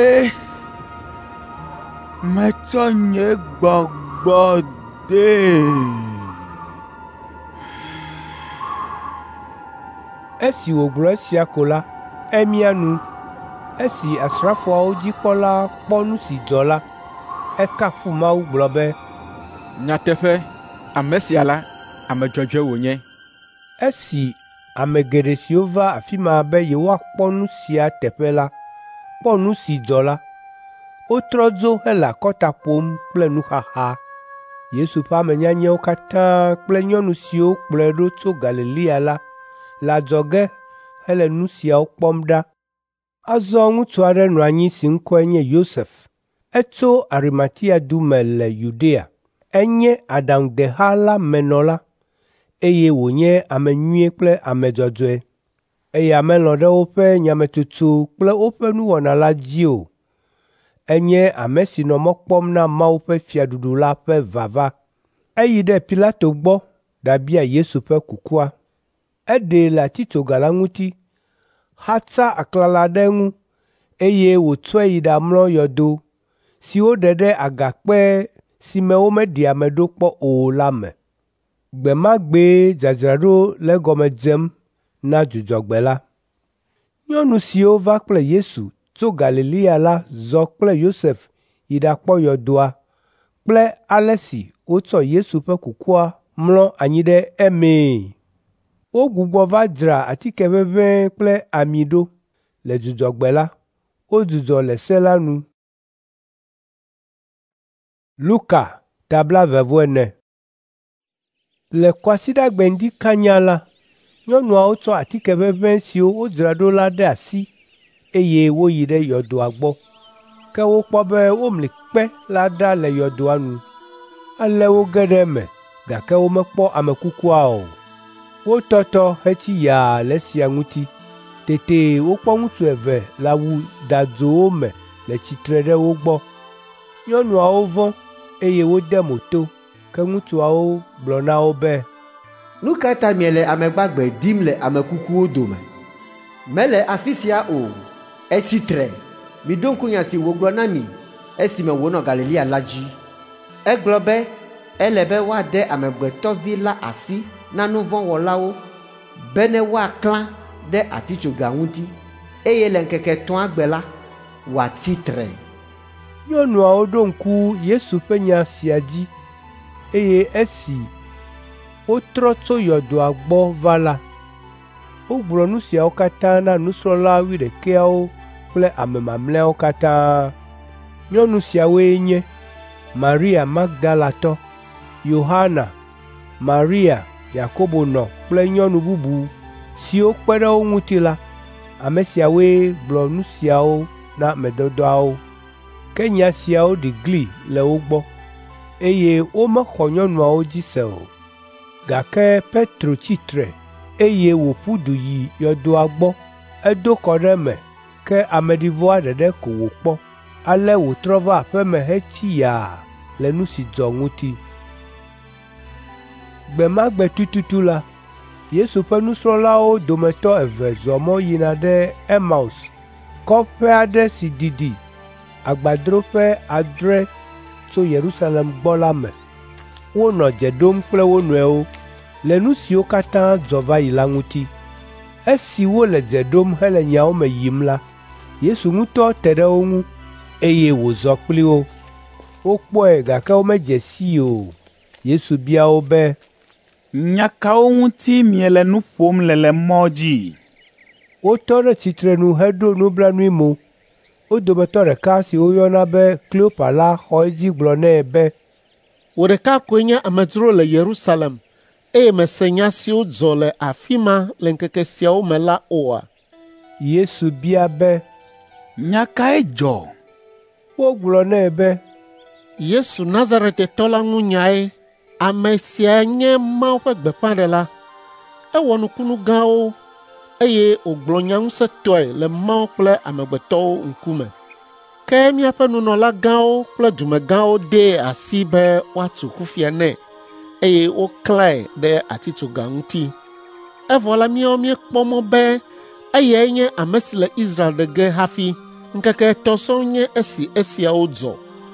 metsɔ nye gbɔgbɔ de. Esi wògblɔ esia ko la, emia nu. Esi asrafoawo dzikpɔla kpɔ nu si dzɔ la, ekafu Mawu gblɔ be, nyateƒe, ame sia la, ame dzɔdzɔe wònye. Esi ame geɖe siwo va afi ma be yewoakpɔ nu sia teƒe la, kpɔ nu si dzɔ la, wotrɔ dzo hele akɔta ƒom kple nuxaxa. Yesu ƒe ame nyanyɛwo katã kple nyɔnu siwo kplɔe ɖo tso Galilea la le adzɔge hele nu siawo kpɔm ɖa. Azɔ ŋutsu aɖe nɔ anyi si ŋkɔe nye Yosef. Etso Arimatia du me le Yudea. Enye aɖaŋudeha la menɔla, eye wònye ame nyuie kple ame dzɔdzɔe. Eya melɔ̃ ɖe woƒe nyametsotso kple woƒe nuwɔna la dzi o. Enye ame si nɔ mɔ kpɔm na Mawu ƒe fiaɖuɖu la ƒe vava. Eyi ɖe Pilato gbɔ ɖabia Yesu ƒe kukua. Eɖee le atitsoga la ŋuti, xatsa aklala ɖe eŋu, eye wòtsɔe yi ɖamlɔ yɔdo si woɖe ɖe agakpe si me womeɖi ame ɖo kpɔ o la me. Gbe ma gbee dzadzraɖo le gɔme dzem na Dzudzɔgbe la. Nyɔnu siwo va kple Yesu tso Galilea la zɔ kple Yosef yi ɖakpɔ yɔdoa kple ale si wotsɔ Yesu ƒe kukua mlɔ anyi ɖe emee. Wogbugbɔ va dzra atike ʋeʋẽ kple ami ɖo le Dzudzɔgbe la. Wodzudzɔ le se la nu. Luka tabla 24. Le Kwasiɖagbe ŋdi kanya la, nyɔnuawo tsɔ atike ʋeʋẽ siwo wodzra ɖo la ɖe asi, eye woyi ɖe yɔdoa gbɔ. Ke wokpɔ be womli kpe la ɖa le yɔdoa nu. Ale woge ɖe eme, gake womekpɔ ame kukua o. Wotɔtɔ hetsi yaa le esia ŋuti. Tete wokpɔ ŋutsu eve le awu dadzowo me le tsitre ɖe wo gbɔ. Nyɔnuawo vɔ̃, eye wode mo to, ke ŋutsuawo gblɔ na wo be, nu ka ta miele ame gbagbe dim le ame kukuwo dome? Mele afi sia o. Esi tre, miɖo ŋku nya si wògblɔ na mi esime wònɔ Galilea la dzi. Egblɔ be ele be woade Amegbetɔ Vi la asi na nu vɔ̃ wɔlawo be ne woaklã ɖe atitsoga ŋuti, eye le ŋkeke 3 gbe la, wòatsi tre. Nyɔnuawo ɖo ŋku Yesu ƒe nya sia dzi, eye esi wotrɔ tso yɔdoa gbɔ va la, wogblɔ nu siawo katã na nusrɔ̃la 12 kple ame mamlɛawo katã. Nyɔnu siawoe nye Maria Magdalatɔ, Yohana, Maria Yakobo nɔ kple nyɔnu bubu siwo kpe ɖe wo ŋuti la. Ame siawoe gblɔ nu siawo na ame dɔdɔawo. Ke nya siawo ɖi gli le wo gbɔ, eye womexɔ nyɔnuawo dzi se o. Gake Petro tsitre, eye wòƒu du yi yɔdoa gbɔ. Edo kɔ ɖe eme, ke ameɖivɔa ɖeɖe ko wòkpɔ. Ale wòtrɔ va aƒe me hetsi yaa le nu si dzɔ ŋuti. Gbe ma gbe tututu la, Yesu ƒe nusrɔ̃lawo dometɔ eve zɔ mɔ yina ɖe Emaus, kɔƒe aɖe si didi agbadroƒe 7 tso Yerusalem gbɔ la me. Wonɔ dze ɖom kple wo nɔewo le nu siwo katã dzɔ va yi la ŋuti. Esi wole dze ɖom hele nyawo me yim la, Yesu ŋutɔ te ɖe wo ŋu, eye wòzɔ kpli wo. Wokpɔe gake womedze sii o. Yesu bia wo be, nya kawo ŋuti miele nu ƒom le mɔ dzi? Wotɔ ɖe tsitrenu heɖo nublanui mo. Wo dometɔ ɖeka si woyɔna be Kleopa la xɔ edzi gblɔ nɛ be, wò ɖeka koe nye amedzro le Yerusalem, eye mese nya siwo dzɔ le afi ma le ŋkeke siawo me la oa? Yesu bia be, nya kae dzɔ? Wogblɔ nɛ be, Yesu Nazaretitɔ la ŋu nyae. Ame sia nye Mawu ƒe gbeƒãɖela. Ewɔ nukunu gãwo, eye wògblɔ nya ŋusẽtɔe le Mawu kple amegbetɔwo ŋkume. Ke míaƒe nunɔlagãwo kple dumegãwo dee asi be woatu kufia nɛ, eye woklãe ɖe atitsoga ŋuti. Evɔ la míawo míekpɔ mɔ be eyae nye ame si le Israel ɖe ge hafi. Ŋkeke 3 sɔŋ nye esi esiawo dzɔ.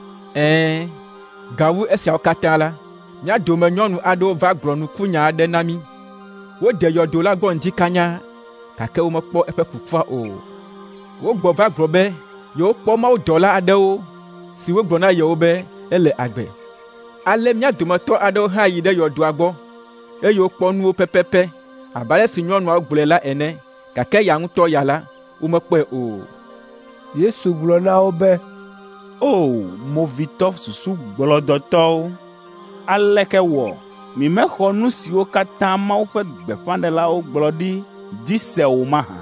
Gawu esiawo katã la, mía dome nyɔnu aɖewo va gblɔ nukunya aɖe na mí. Wode yɔdo la gbɔ ŋdi kanya, gake womekpɔ eƒe ƒuƒua o. Wogbɔ va gblɔ be yewokpɔ mawudɔla aɖewo si wogblɔ na yewo be ele agbe. Ale mía dometɔ aɖewo hã yi ɖe yɔdoa gbɔ, eye wokpɔ nuwo pɛpɛpɛ abe ale si nyɔnuawo gblɔe la ene, gake ya ŋutɔ ya la, womekpɔe o. Yesu gblɔ na wo be, O movitɔ susu gblɔdɔtɔwo, aleke wɔ mi mexɔ nu siwo katã Mawu ƒe gbeƒãɖelawo gblɔ ɖi dzi se o mahã?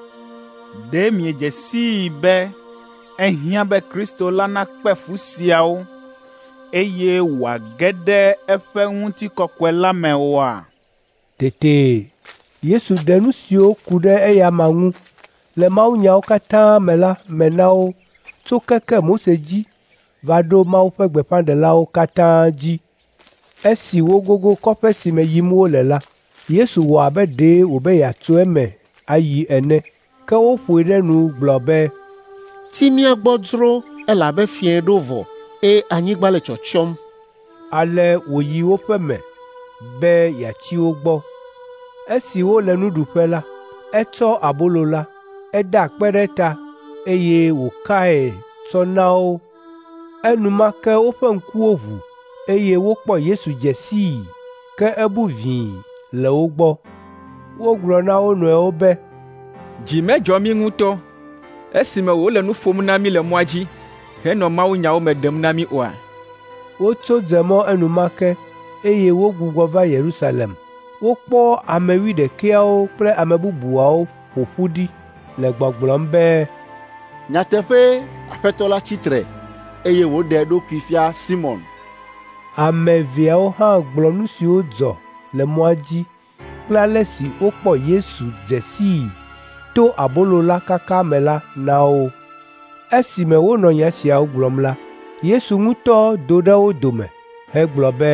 Ɖe miedze sii be ehiã be Kristo la nakpe fu siawo, eye wòage ɖe eƒe ŋutikɔkɔe la me oa? Tete Yesu ɖe nu siwo ku ɖe eyama ŋu le mawunyawo katã me la me na wo tso keke Mose dzi va ɖo Mawu ƒe gbeƒãɖelawo katã dzi. Esi wogogo kɔƒe si me yim wole la, Yesu wɔ abe ɖe wòbe yeatso eme ayi ene, ke woƒoe ɖe nu gblɔ be, Ti mía gbɔ dzro elabe fiẽ ɖo vɔ, eye anyigba le tsɔtsɔm. Ale wòyi woƒe me be yeatsi wo gbɔ. Esi wole nuɖuƒe la, etsɔ abolo la, eda akpe ɖe ta, eye wòkae tsɔ na wo. Enumake woƒe ŋkuwo ʋu, eye wokpɔ Yesu dze sii, ke ebu vĩi le wo gbɔ. Wogblɔ na wo nɔewo be, Dzi medzɔ mí ŋutɔ esime wòle nu ƒom na mí le mɔa dzi henɔ mawunyawo me ɖem na mí oa? Wotso dze mɔ enumake, eye wogbugbɔ va Yerusalem. Wokpɔ ame 11 kple ame bubuawo ƒo ƒu ɖi le gbɔgblɔm be, Nyateƒe Aƒetɔ la tsitre, eye wòɖe eɖokui fia Simon. Ame eveawo hã gblɔ nu siwo dzɔ le mɔa dzi kple ale si wokpɔ Yesu dze sii to abolo la kaka me la na wo. Esime wonɔ nya siawo gblɔm la, Yesu ŋutɔ do ɖe wo dome hegblɔ be,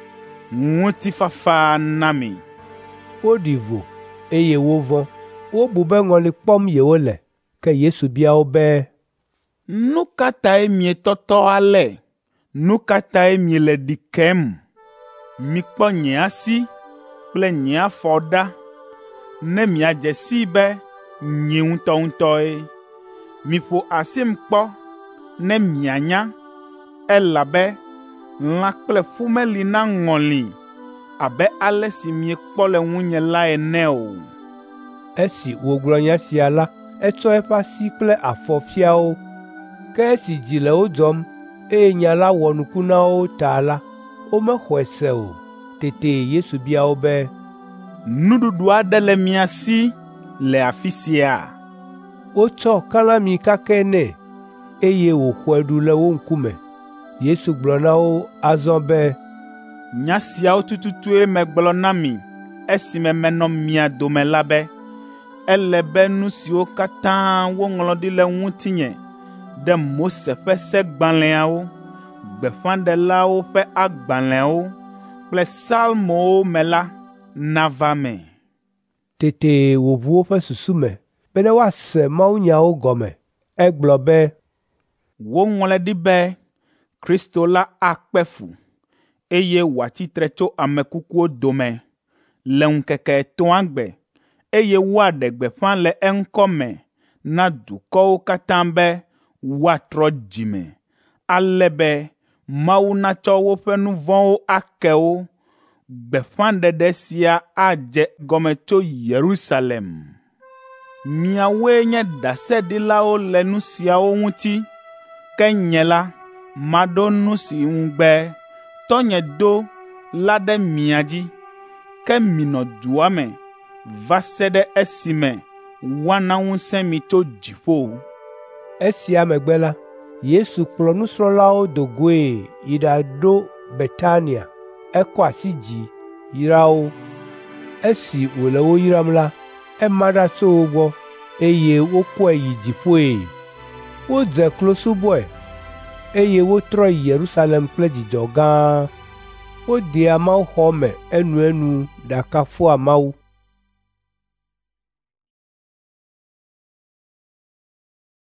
Ŋutifafa na mi. Woɖi vo, eye wovɔ̃. Wobu be ŋɔli kpɔm yewole, ke Yesu bia wo be, Nu ka tae mietɔtɔ ale? Nu ka tae miele ɖi kem? Mikpɔ nye asi kple nye afɔ ɖa, ne miadze sii be nye ŋutɔe. Miƒo asim kpɔ ne mianya, elabe lã kple ƒu meli na ŋɔli abe ale si miekpɔ le ŋunye la ene o. Esi wògblɔ nya sia la, etsɔ eƒe asi kple afɔ fia wo. Ke esi dzi le wo dzɔm, eye nya la wɔ nuku na wo ta la, womexɔe se o. Tete Yesu bia wo be, Nuɖuɖu aɖe le mia si le afi sia? Wotsɔ kalãmi kakɛ nɛ, eye wòxɔe ɖu le wo ŋkume. Yesu gblɔ na wo azɔ be, Nya siawo tututue megblɔ na mi esime menɔ mia dome la be, ele be nu siwo katã woŋlɔ ɖi le ŋutinye ɖe Mose ƒe segbalẽawo, gbeƒãɖelawo ƒe agbalẽawo kple Psalmowo me la nava me. Tete wòʋu woƒe susu me be ne woase mawunyawo gɔme. Egblɔ be, Woŋlɔe ɖi be Kristo la akpe fu, eye wòatsitre tso ame kukuwo dome le ŋkeke 3 gbe, eye woaɖe gbeƒã le eŋkɔ me na dukɔwo katã be woatrɔ dzime, ale be Mawu natsɔ woƒe nu vɔ̃wo ake wo. Gbeƒãɖeɖe sia adze gɔme tso Yerusalem. Miawoe nye ɖaseɖilawo le nu siawo ŋuti, ke nye la, maɖo nu si ŋugbe tɔnye do la ɖe mia dzi, ke minɔ dua me va se ɖe esime woana ŋusẽ mi tso dziƒo. Esia megbe la, Yesu kplɔ nusrɔ̃lawo do goe yi ɖaɖo Betania. Ekɔ asi dzi yra wo. Esi wòle wo yram la, ema ɖatso wo gbɔ, eye wokɔe yi dziƒoe. Wodze klo subɔe, eye wotrɔ yi Yerusalem kple dzidzɔ gã. Wodea Mawuxɔ me enuenu ɖakafua Mawu.